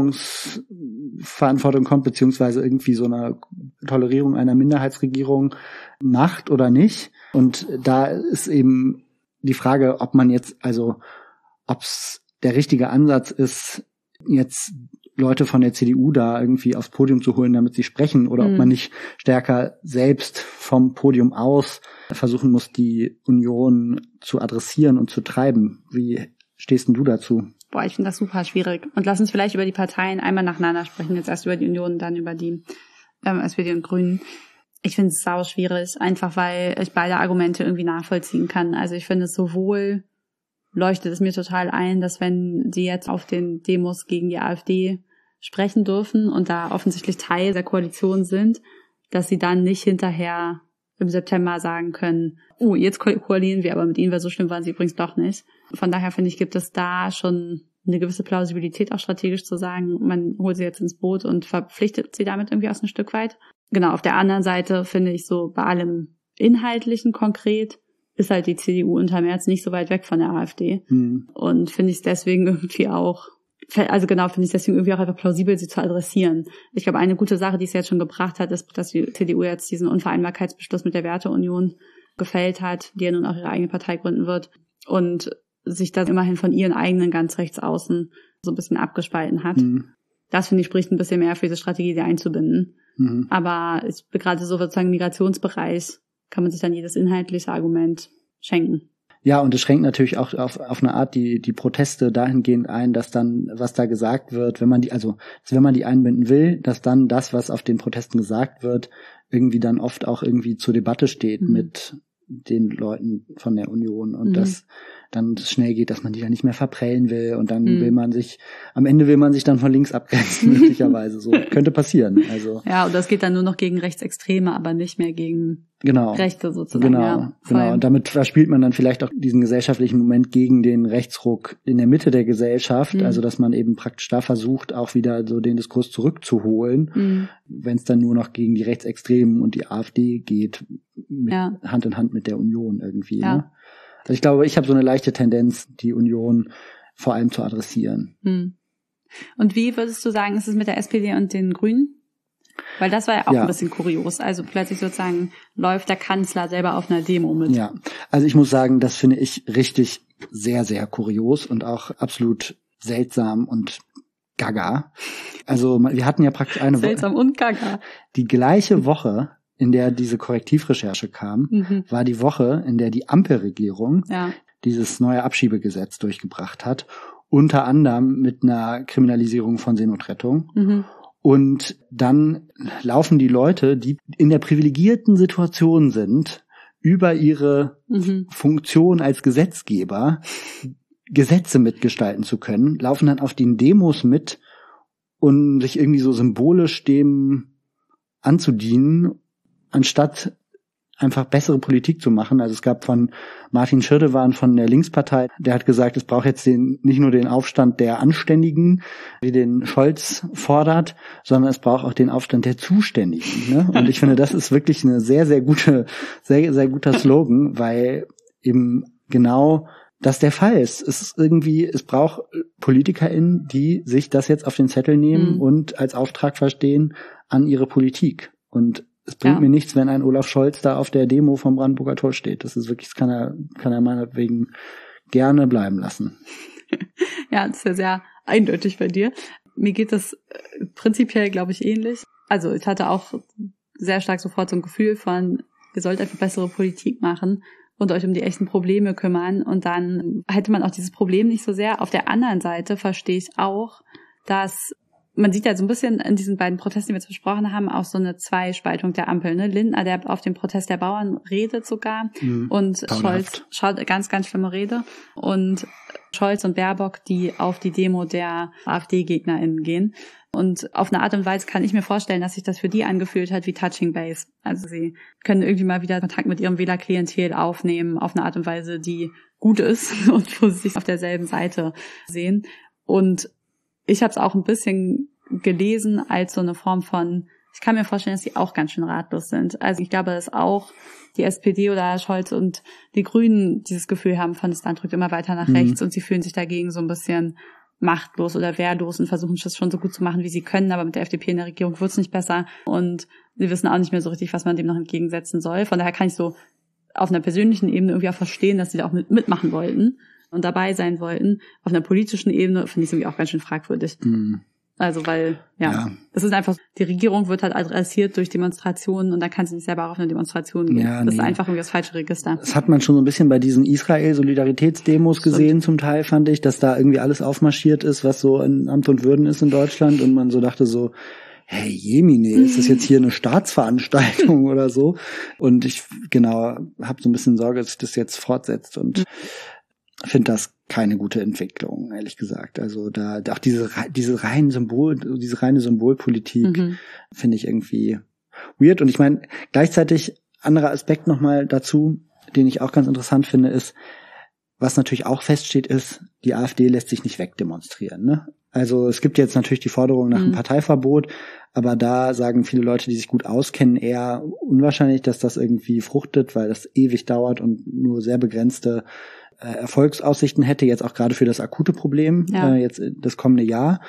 Regierungsverantwortung kommt, beziehungsweise irgendwie so eine Tolerierung einer Minderheitsregierung macht oder nicht. Und da ist eben die Frage, ob man jetzt, also ob es der richtige Ansatz ist, jetzt Leute von der C D U da irgendwie aufs Podium zu holen, damit sie sprechen, oder mhm. ob man nicht stärker selbst vom Podium aus versuchen muss, die Union zu adressieren und zu treiben. Wie stehst denn du dazu? Boah, ich finde das super schwierig. Und lass uns vielleicht über die Parteien einmal nacheinander sprechen. Jetzt erst über die Union, dann über die ähm, S P D und Grünen. Ich finde es sau schwierig, einfach weil ich beide Argumente irgendwie nachvollziehen kann. Also ich finde es sowohl, leuchtet es mir total ein, dass wenn sie jetzt auf den Demos gegen die AfD sprechen dürfen und da offensichtlich Teil der Koalition sind, dass sie dann nicht hinterher im September sagen können, oh, jetzt koalieren wir aber mit ihnen, weil so schlimm waren sie übrigens doch nicht. Von daher finde ich, gibt es da schon eine gewisse Plausibilität, auch strategisch zu sagen, man holt sie jetzt ins Boot und verpflichtet sie damit irgendwie aus ein Stück weit. Genau, auf der anderen Seite finde ich so bei allem Inhaltlichen konkret ist halt die C D U unter Merz nicht so weit weg von der AfD. Mhm. Und finde ich es deswegen irgendwie auch, also genau, finde ich es deswegen irgendwie auch einfach plausibel, sie zu adressieren. Ich glaube, eine gute Sache, die es jetzt schon gebracht hat, ist, dass die C D U jetzt diesen Unvereinbarkeitsbeschluss mit der Werteunion gefällt hat, die ja nun auch ihre eigene Partei gründen wird und sich das immerhin von ihren eigenen ganz rechts außen so ein bisschen abgespalten hat. Mhm. Das, finde ich, spricht ein bisschen mehr für diese Strategie, sie einzubinden. Mhm. Aber es, gerade so sozusagen im Migrationsbereich kann man sich dann jedes inhaltliche Argument schenken. Ja, und es schränkt natürlich auch auf, auf eine Art die, die Proteste dahingehend ein, dass dann, was da gesagt wird, wenn man die, also, wenn man die einbinden will, dass dann das, was auf den Protesten gesagt wird, irgendwie dann oft auch irgendwie zur Debatte steht mhm. mit den Leuten von der Union und mhm. dass dann schnell geht, dass man die dann nicht mehr verprellen will und dann mhm. will man sich, am Ende will man sich dann von links abgrenzen, möglicherweise. So könnte passieren. Also ja, und das geht dann nur noch gegen Rechtsextreme, aber nicht mehr gegen genau. Rechte sozusagen. Genau, ja, genau. Und damit verspielt man dann vielleicht auch diesen gesellschaftlichen Moment gegen den Rechtsruck in der Mitte der Gesellschaft, mhm. also dass man eben praktisch da versucht, auch wieder so den Diskurs zurückzuholen, mhm. wenn es dann nur noch gegen die Rechtsextremen und die AfD geht, mit, ja. Hand in Hand mit der Union irgendwie. Ja. Ne? Also ich glaube, ich habe so eine leichte Tendenz, die Union vor allem zu adressieren. Hm. Und wie würdest du sagen, ist es mit der S P D und den Grünen? Weil das war ja auch ja. ein bisschen kurios. Also plötzlich sozusagen läuft der Kanzler selber auf einer Demo mit. Ja, also ich muss sagen, das finde ich richtig sehr, sehr kurios und auch absolut seltsam und gaga. Also wir hatten ja praktisch eine Woche. Seltsam und gaga. Die gleiche Woche, in der diese Korrektivrecherche kam, mhm. war die Woche, in der die Ampelregierung ja. dieses neue Abschiebegesetz durchgebracht hat, unter anderem mit einer Kriminalisierung von Seenotrettung. Mhm. Und dann laufen die Leute, die in der privilegierten Situation sind, über ihre mhm. Funktion als Gesetzgeber Gesetze mitgestalten zu können, laufen dann auf den Demos mit und sich irgendwie so symbolisch dem anzudienen, anstatt einfach bessere Politik zu machen. Also es gab von Martin Schirdewan von der Linkspartei, der hat gesagt, es braucht jetzt den, nicht nur den Aufstand der Anständigen, wie den Scholz fordert, sondern es braucht auch den Aufstand der Zuständigen. Ne? Und ich finde, das ist wirklich eine sehr, sehr gute, sehr, sehr guter Slogan, weil eben genau das der Fall ist. Es ist irgendwie, es braucht PolitikerInnen, die sich das jetzt auf den Zettel nehmen mhm. und als Auftrag verstehen an ihre Politik. Und es bringt ja. mir nichts, wenn ein Olaf Scholz da auf der Demo vom Brandenburger Tor steht. Das ist wirklich, das kann er, kann er meinetwegen gerne bleiben lassen. Ja, das ist ja sehr eindeutig bei dir. Mir geht das prinzipiell, glaube ich, ähnlich. Also ich hatte auch sehr stark sofort so ein Gefühl von, ihr sollt einfach bessere Politik machen und euch um die echten Probleme kümmern. Und dann hätte man auch dieses Problem nicht so sehr. Auf der anderen Seite verstehe ich auch, dass man sieht ja so ein bisschen in diesen beiden Protesten, die wir jetzt besprochen haben, auch so eine Zweispaltung der Ampel. Ne? Lindner, der auf dem Protest der Bauern redet sogar mhm. und Scholz schaut ganz, ganz schlimme Rede. Und Scholz und Baerbock, die auf die Demo der AfD-GegnerInnen gehen. Und auf eine Art und Weise kann ich mir vorstellen, dass sich das für die angefühlt hat wie Touching Base. Also sie können irgendwie mal wieder Kontakt mit ihrem Wählerklientel aufnehmen, auf eine Art und Weise, die gut ist und wo sie sich auf derselben Seite sehen. Und ich habe es auch ein bisschen gelesen als so eine Form von, ich kann mir vorstellen, dass die auch ganz schön ratlos sind. Also ich glaube, dass auch die S P D oder Scholz und die Grünen dieses Gefühl haben von, das Land drückt immer weiter nach mhm. rechts und sie fühlen sich dagegen so ein bisschen machtlos oder wehrlos und versuchen das schon so gut zu machen, wie sie können, aber mit der F D P in der Regierung wird es nicht besser und sie wissen auch nicht mehr so richtig, was man dem noch entgegensetzen soll. Von daher kann ich so auf einer persönlichen Ebene irgendwie auch verstehen, dass sie da auch mit, mitmachen wollten und dabei sein wollten. Auf einer politischen Ebene finde ich es irgendwie auch ganz schön fragwürdig. Mhm. Also weil, ja, ja, das ist einfach, die Regierung wird halt adressiert durch Demonstrationen und da kann sie nicht selber auch auf eine Demonstration gehen. Ja, das nee. ist einfach irgendwie das falsche Register. Das hat man schon so ein bisschen bei diesen Israel-Solidaritätsdemos gesehen zum Teil, fand ich, dass da irgendwie alles aufmarschiert ist, was so in Amt und Würden ist in Deutschland und man so dachte so, hey Jemine, ist das jetzt hier eine Staatsveranstaltung oder so? Und ich, genau, habe so ein bisschen Sorge, dass sich das jetzt fortsetzt und finde das keine gute Entwicklung, ehrlich gesagt. Also da, auch diese, diese reine Symbol, diese reine Symbolpolitik mhm. finde ich irgendwie weird. Und ich meine, gleichzeitig anderer Aspekt nochmal dazu, den ich auch ganz interessant finde, ist, was natürlich auch feststeht, ist, die AfD lässt sich nicht wegdemonstrieren, ne? Also es gibt jetzt natürlich die Forderung nach einem mhm. Parteiverbot, aber da sagen viele Leute, die sich gut auskennen, eher unwahrscheinlich, dass das irgendwie fruchtet, weil das ewig dauert und nur sehr begrenzte Erfolgsaussichten hätte, jetzt auch gerade für das akute Problem, ja. äh, jetzt das kommende Jahr.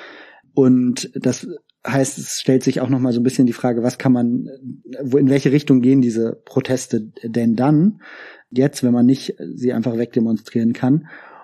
Und das heißt, es stellt sich auch nochmal so ein bisschen die Frage, was kann man, wo, in welche Richtung gehen diese Proteste denn dann, jetzt, wenn man nicht sie einfach wegdemonstrieren kann.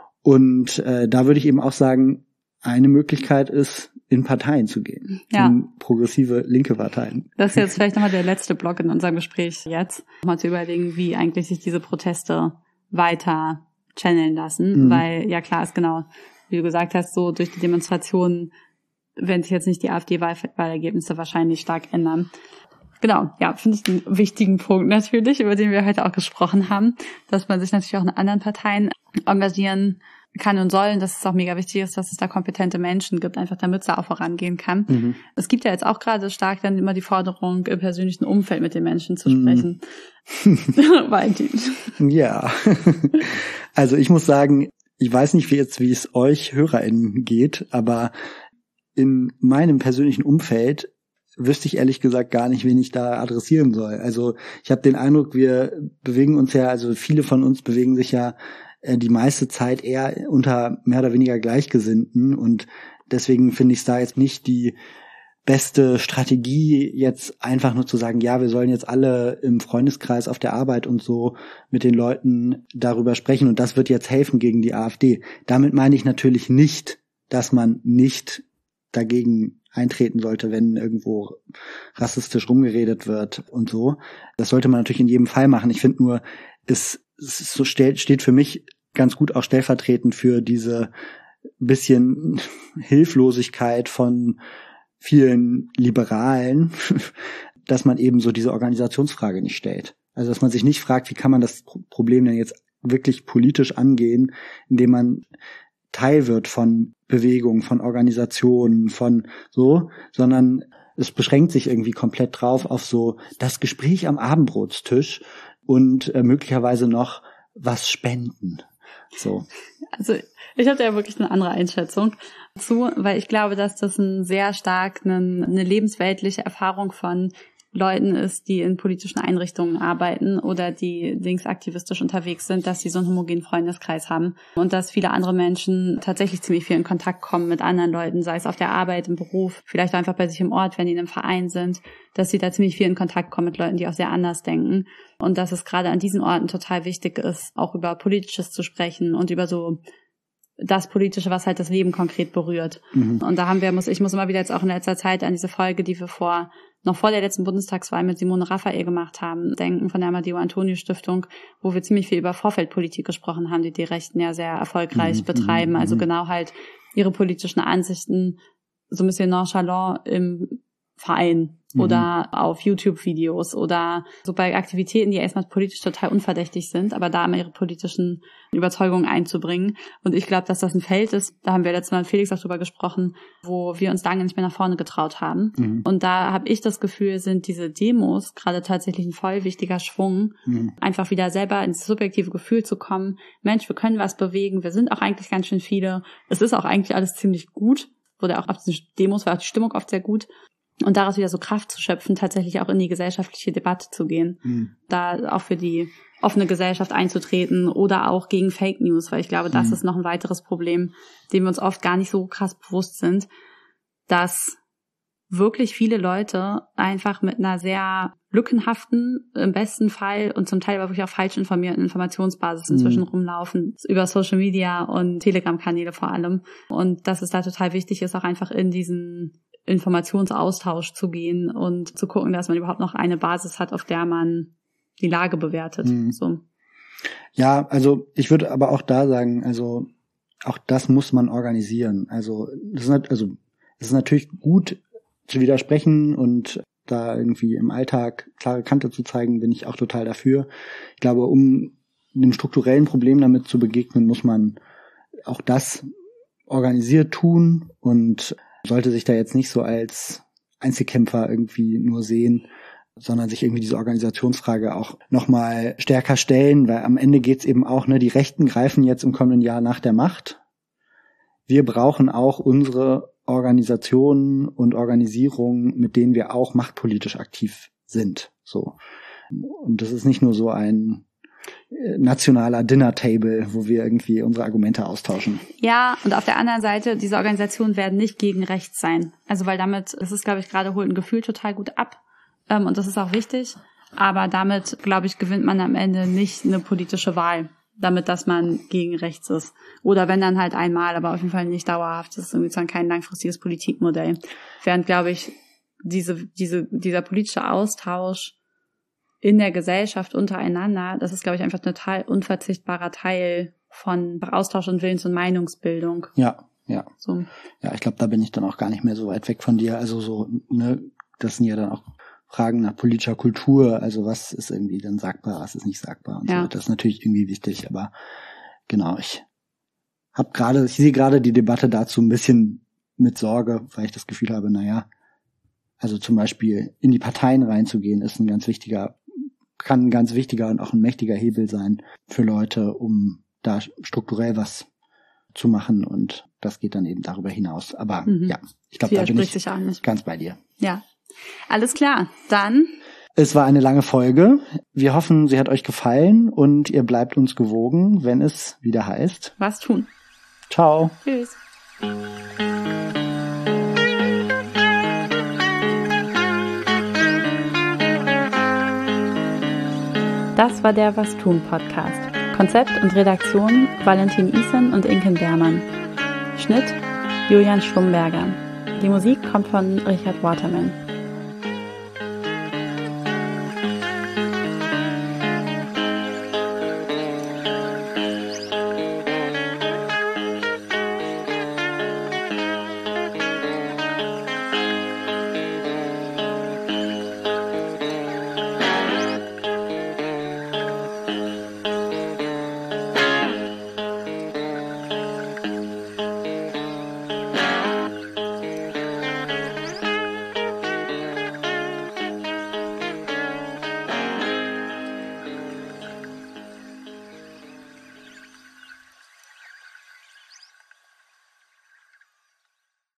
Und äh, da würde ich eben auch sagen, eine Möglichkeit ist, in Parteien zu gehen, ja. in progressive linke Parteien. Das ist jetzt vielleicht nochmal der letzte Block in unserem Gespräch jetzt, mal zu überlegen, wie eigentlich sich diese Proteste weiter channeln lassen, mhm. weil ja klar ist genau, wie du gesagt hast, so durch die Demonstrationen werden sich jetzt nicht die AfD-Wahlergebnisse wahrscheinlich stark ändern. Genau, ja, finde ich einen wichtigen Punkt natürlich, über den wir heute auch gesprochen haben, dass man sich natürlich auch in anderen Parteien engagieren kann und soll, und dass es auch mega wichtig ist, dass es da kompetente Menschen gibt, einfach damit es da auch vorangehen kann. Mhm. Es gibt ja jetzt auch gerade stark dann immer die Forderung, im persönlichen Umfeld mit den Menschen zu sprechen. Mhm. Valentin. Ja, also ich muss sagen, ich weiß nicht, wie jetzt, wie es euch HörerInnen geht, aber in meinem persönlichen Umfeld wüsste ich ehrlich gesagt gar nicht, wen ich da adressieren soll. Also ich habe den Eindruck, wir bewegen uns ja, also viele von uns bewegen sich ja die meiste Zeit eher unter mehr oder weniger Gleichgesinnten und deswegen finde ich es da jetzt nicht die beste Strategie, jetzt einfach nur zu sagen, ja, wir sollen jetzt alle im Freundeskreis auf der Arbeit und so mit den Leuten darüber sprechen und das wird jetzt helfen gegen die AfD. Damit meine ich natürlich nicht, dass man nicht dagegen eintreten sollte, wenn irgendwo rassistisch rumgeredet wird und so. Das sollte man natürlich in jedem Fall machen. Ich finde nur, es, es so steht, steht für mich ganz gut auch stellvertretend für diese bisschen Hilflosigkeit von vielen Liberalen, dass man eben so diese Organisationsfrage nicht stellt. Also dass man sich nicht fragt, wie kann man das Problem denn jetzt wirklich politisch angehen, indem man Teil wird von Bewegungen, von Organisationen, von so, sondern es beschränkt sich irgendwie komplett drauf auf so das Gespräch am Abendbrotstisch und äh, möglicherweise noch was spenden. So. Also ich habe da ja wirklich eine andere Einschätzung zu, weil ich glaube, dass das ein sehr stark eine, eine lebensweltliche Erfahrung von Leuten ist, die in politischen Einrichtungen arbeiten oder die linksaktivistisch unterwegs sind, dass sie so einen homogenen Freundeskreis haben und dass viele andere Menschen tatsächlich ziemlich viel in Kontakt kommen mit anderen Leuten, sei es auf der Arbeit, im Beruf, vielleicht einfach bei sich im Ort, wenn die in einem Verein sind, dass sie da ziemlich viel in Kontakt kommen mit Leuten, die auch sehr anders denken und dass es gerade an diesen Orten total wichtig ist, auch über Politisches zu sprechen und über so das Politische, was halt das Leben konkret berührt. Mhm. Und da haben wir, muss ich muss immer wieder jetzt auch in letzter Zeit an diese Folge, die wir vor noch vor der letzten Bundestagswahl mit Simone Raphael gemacht haben, denken von der Amadeo-Antonio-Stiftung, wo wir ziemlich viel über Vorfeldpolitik gesprochen haben, die die Rechten ja sehr erfolgreich mhm. betreiben. Also genau halt ihre politischen Ansichten so ein bisschen nonchalant im Verein mhm. oder auf YouTube-Videos oder so bei Aktivitäten, die erstmal politisch total unverdächtig sind, aber da immer ihre politischen Überzeugungen einzubringen. Und ich glaube, dass das ein Feld ist, da haben wir letztes Mal mit Felix auch drüber gesprochen, wo wir uns lange nicht mehr nach vorne getraut haben. Mhm. Und da habe ich das Gefühl, sind diese Demos gerade tatsächlich ein voll wichtiger Schwung, mhm. einfach wieder selber ins subjektive Gefühl zu kommen, Mensch, wir können was bewegen, wir sind auch eigentlich ganz schön viele, es ist auch eigentlich alles ziemlich gut, wurde auch auf den Demos war auch die Stimmung oft sehr gut. Und daraus wieder so Kraft zu schöpfen, tatsächlich auch in die gesellschaftliche Debatte zu gehen. Mhm. Da auch für die offene Gesellschaft einzutreten oder auch gegen Fake News, weil ich glaube, das mhm. ist noch ein weiteres Problem, dem wir uns oft gar nicht so krass bewusst sind, dass wirklich viele Leute einfach mit einer sehr lückenhaften, im besten Fall und zum Teil aber wirklich auch falsch informierten Informationsbasis inzwischen mhm. rumlaufen, über Social Media und Telegram-Kanäle vor allem. Und dass es da total wichtig ist, auch einfach in diesen Informationsaustausch zu gehen und zu gucken, dass man überhaupt noch eine Basis hat, auf der man die Lage bewertet. Mhm. So. Ja, also ich würde aber auch da sagen, also auch das muss man organisieren. Also das ist, nicht, also es ist natürlich gut zu widersprechen und da irgendwie im Alltag klare Kante zu zeigen, bin ich auch total dafür. Ich glaube, um dem strukturellen Problem damit zu begegnen, muss man auch das organisiert tun und sollte sich da jetzt nicht so als Einzelkämpfer irgendwie nur sehen, sondern sich irgendwie diese Organisationsfrage auch nochmal stärker stellen, weil am Ende geht's eben auch, ne, die Rechten greifen jetzt im kommenden Jahr nach der Macht. Wir brauchen auch unsere Organisationen und Organisierungen, mit denen wir auch machtpolitisch aktiv sind. So. Und das ist nicht nur so ein nationaler Dinner-Table, wo wir irgendwie unsere Argumente austauschen. Ja, und auf der anderen Seite, diese Organisationen werden nicht gegen rechts sein. Also weil damit, das ist, glaube ich, gerade holt ein Gefühl total gut ab. Ähm, und das ist auch wichtig. Aber damit, glaube ich, gewinnt man am Ende nicht eine politische Wahl, damit, dass man gegen rechts ist. Oder wenn dann halt einmal, aber auf jeden Fall nicht dauerhaft. Das ist irgendwie zwar kein langfristiges Politikmodell. Während, glaube ich, diese, diese, dieser politische Austausch in der Gesellschaft untereinander, das ist, glaube ich, einfach ein total unverzichtbarer Teil von Austausch und Willens- und Meinungsbildung. Ja, ja. So. Ja, ich glaube, da bin ich dann auch gar nicht mehr so weit weg von dir. Also so, ne, das sind ja dann auch Fragen nach politischer Kultur. Also was ist irgendwie dann sagbar, was ist nicht sagbar und ja. so. Das ist natürlich irgendwie wichtig, aber genau, ich habe gerade, ich sehe gerade die Debatte dazu ein bisschen mit Sorge, weil ich das Gefühl habe, naja, also zum Beispiel in die Parteien reinzugehen, ist ein ganz wichtiger kann ein ganz wichtiger und auch ein mächtiger Hebel sein für Leute, um da strukturell was zu machen und das geht dann eben darüber hinaus. Aber mhm. ja, ich glaube, da bin ich ganz bei dir. Ja, alles klar. Dann. Es war eine lange Folge. Wir hoffen, sie hat euch gefallen und ihr bleibt uns gewogen, wenn es wieder heißt. Was tun. Ciao. Tschüss. Das war der Was tun Podcast. Konzept und Redaktion Valentin Isen und Inken Bermann. Schnitt Julian Schlumberger. Die Musik kommt von Richard Waterman.